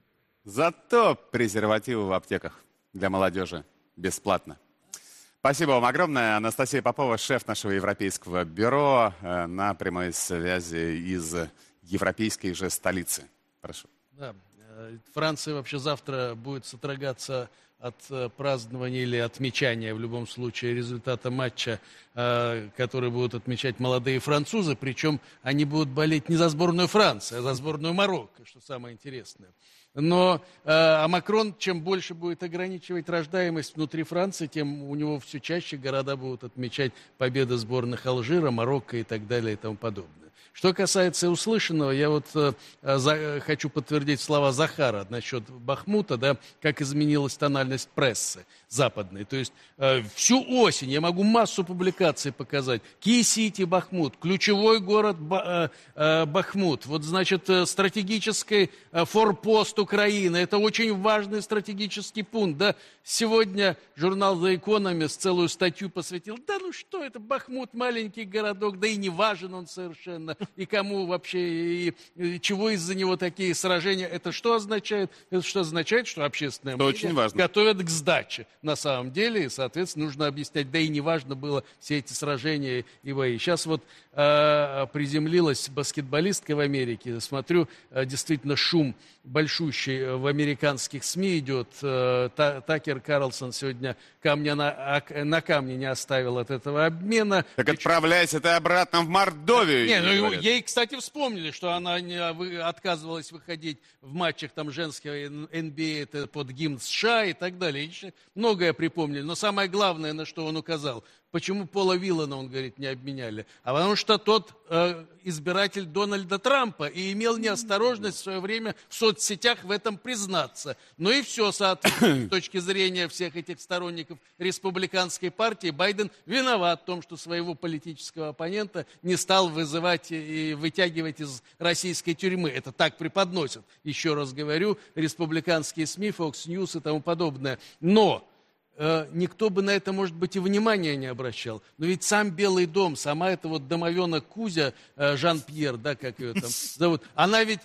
Зато презервативы в аптеках для молодежи бесплатно. Спасибо вам огромное. Анастасия Попова, шеф нашего европейского бюро, на прямой связи из европейской же столицы. Прошу. Да, Франция вообще завтра будет содрогаться от празднования или отмечания, в любом случае, результата матча, который будут отмечать молодые французы. Причем они будут болеть не за сборную Франции, а за сборную Марокко, что самое интересное. Но а Макрон, чем больше будет ограничивать рождаемость внутри Франции, тем у него все чаще города будут отмечать победы сборных Алжира, Марокко и так далее и тому подобное. Что касается услышанного, я вот э, за, хочу подтвердить слова Захара насчет Бахмута, да, как изменилась тональность прессы западной. То есть э, всю осень я могу массу публикаций показать. Ки-Сити, Бахмут, ключевой город Ба, э, э, Бахмут. Вот, значит, э, стратегический э, форпост Украины. Это очень важный стратегический пункт. Да? Сегодня журнал The Economist целую статью посвятил. Да ну что это, Бахмут, маленький городок, да и не важен он совершенно. И кому вообще, и, и чего из-за него такие сражения. Это что означает? Это что означает, что общественное мнение готовят к сдаче. На самом деле, и, соответственно, нужно объяснять, да и не важно было все эти сражения и бои. Сейчас вот э, приземлилась баскетболистка в Америке, смотрю, э, действительно шум большущий в американских СМИ идет. Э, Та, Такер Карлсон сегодня камня на, на камне не оставил от этого обмена. Так отправляйся ты обратно в Мордовию. Не, ну, ей, кстати, вспомнили, что она не, отказывалась выходить в матчах там, женского эн би эй это под гимн США и так далее. И многое припомнили. Но самое главное, на что он указал, почему Пола Виллана, он говорит, не обменяли. А потому что тот э, избиратель Дональда Трампа и имел неосторожность в свое время в соцсетях в этом признаться. Ну и все, соответственно, с точки зрения всех этих сторонников республиканской партии, Байден виноват в том, что своего политического оппонента не стал вызывать и вытягивать из российской тюрьмы. Это так преподносят, еще раз говорю, республиканские СМИ, Fox News и тому подобное. Но никто бы на это, может быть, и внимания не обращал. Но ведь сам Белый дом, сама эта вот домовенок Кузя, Жан-Пьер, да, как ее там зовут, она ведь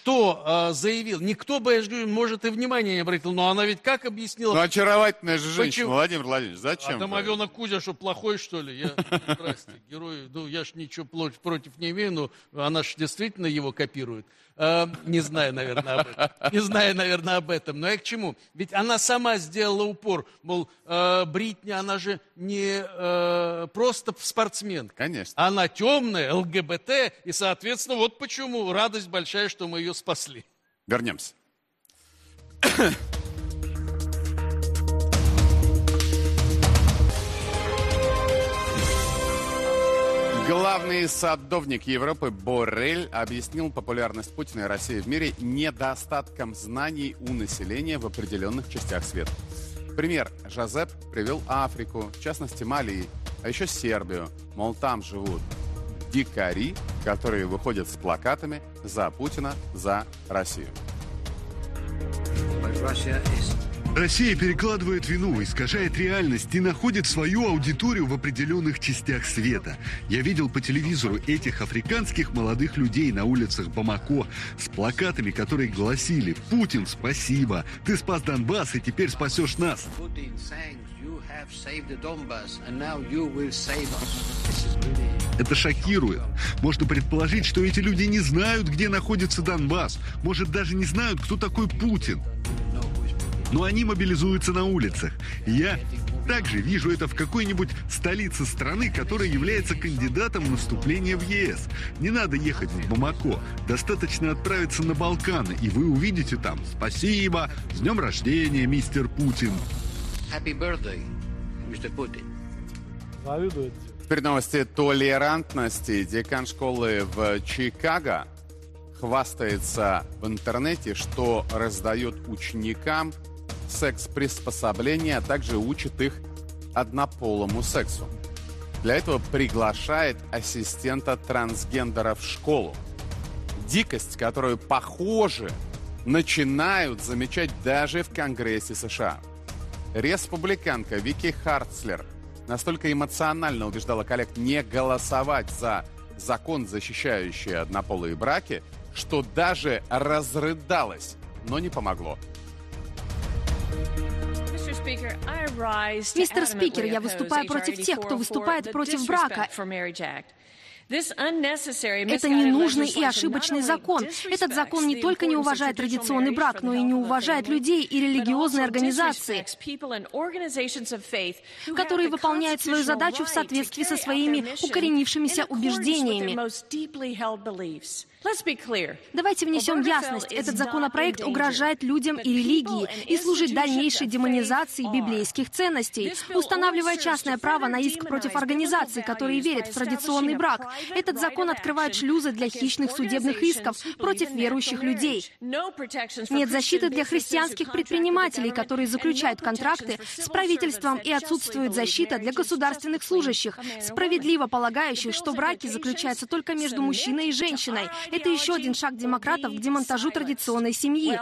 что э, заявила? Никто бы, я же говорю, может, и внимания не обратил, но она ведь как объяснила? Ну, очаровательная же женщина, Почему? Владимир Владимирович, зачем? А домовенок Кузя, что, плохой, что ли? Я, здрасте, герой, ну, я ж ничего против не имею, но она же действительно его копирует. Э, не знаю, наверное, об этом. Не знаю, наверное, об этом. Но я к чему? Ведь она сама сделала упор, мол, э, Бритни, она же не э, просто спортсменка. Конечно. Она темная, ЛГБТ, и, соответственно, вот почему радость большая, что мы ее спасли. Вернемся. Главный садовник Европы Боррель объяснил популярность Путина и России в мире недостатком знаний у населения в определенных частях света. Пример. Жозеп привел Африку, в частности Мали, а еще Сербию. Мол, там живут дикари, которые выходят с плакатами «За Путина, за Россию». Россия перекладывает вину, искажает реальность и находит свою аудиторию в определенных частях света. Я видел по телевизору этих африканских молодых людей на улицах Бамако с плакатами, которые гласили: «Путин, спасибо! Ты спас Донбасс и теперь спасешь нас!» Это шокирует. Можно предположить, что эти люди не знают, где находится Донбасс. Может, даже не знают, кто такой Путин. Но они мобилизуются на улицах. Я также вижу это в какой-нибудь столице страны, которая является кандидатом на вступление в ЕС. Не надо ехать в Бамако. Достаточно отправиться на Балканы, и вы увидите там: «Спасибо! С днем рождения, мистер Путин!» Happy birthday, мистер Путин. Завидует. Теперь новости толерантности. Декан школы в Чикаго хвастается в интернете, что раздает ученикам секс-приспособления, а также учит их однополому сексу. Для этого приглашает ассистента трансгендера в школу. Дикость, которую, похоже, начинают замечать даже в Конгрессе США. Республиканка Вики Харцлер настолько эмоционально убеждала коллег не голосовать за закон, защищающий однополые браки, что даже разрыдалась, но не помогло. Мистер Спикер, я выступаю против тех, кто выступает против брака. Это ненужный и ошибочный закон. Этот закон не только не уважает традиционный брак, но и не уважает людей и религиозные организации, которые выполняют свою задачу в соответствии со своими укоренившимися убеждениями. Давайте внесем ясность. Этот законопроект угрожает людям и религии и служит дальнейшей демонизации библейских ценностей, устанавливая частное право на иск против организаций, которые верят в традиционный брак, Этот закон открывает шлюзы для хищных судебных исков против верующих людей. Нет защиты для христианских предпринимателей, которые заключают контракты с правительством, и отсутствует защита для государственных служащих, справедливо полагающих, что браки заключаются только между мужчиной и женщиной. Это еще один шаг демократов к демонтажу традиционной семьи.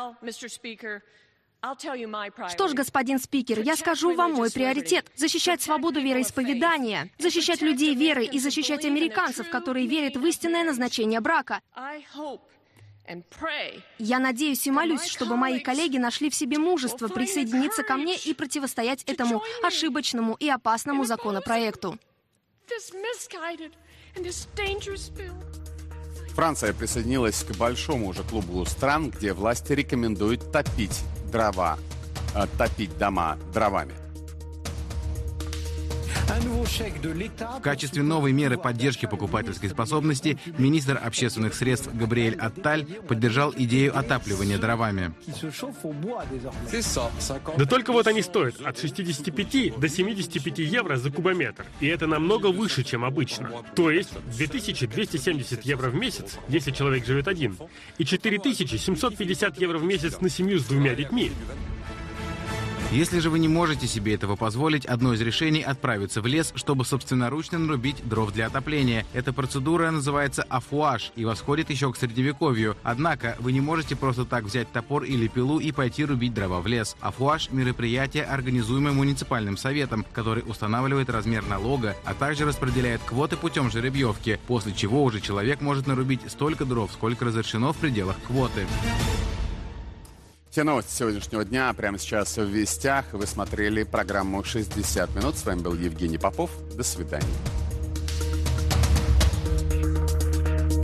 Что ж, господин спикер, я скажу вам мой приоритет – защищать свободу вероисповедания, защищать людей веры и защищать американцев, которые верят в истинное назначение брака. Я надеюсь и молюсь, чтобы мои коллеги нашли в себе мужество присоединиться ко мне и противостоять этому ошибочному и опасному законопроекту. Франция присоединилась к большому уже клубу стран, где власти рекомендуют топить дрова, э, топить дома дровами. В качестве новой меры поддержки покупательской способности министр общественных средств Габриэль Атталь поддержал идею отапливания дровами. Да только вот они стоят от шестидесяти пяти до семидесяти пяти евро за кубометр. И это намного выше, чем обычно. То есть две тысячи двести семьдесят евро в месяц, если человек живет один, и четыре тысячи семьсот пятьдесят евро в месяц на семью с двумя детьми. Если же вы не можете себе этого позволить, одно из решений — отправиться в лес, чтобы собственноручно нарубить дров для отопления. Эта процедура называется афуаж и восходит еще к Средневековью. Однако вы не можете просто так взять топор или пилу и пойти рубить дрова в лес. Афуаж — мероприятие, организуемое муниципальным советом, который устанавливает размер налога, а также распределяет квоты путем жеребьевки, после чего уже человек может нарубить столько дров, сколько разрешено в пределах квоты. Все новости сегодняшнего дня прямо сейчас в «Вестях». Вы смотрели программу «шестьдесят минут». С вами был Евгений Попов. До свидания.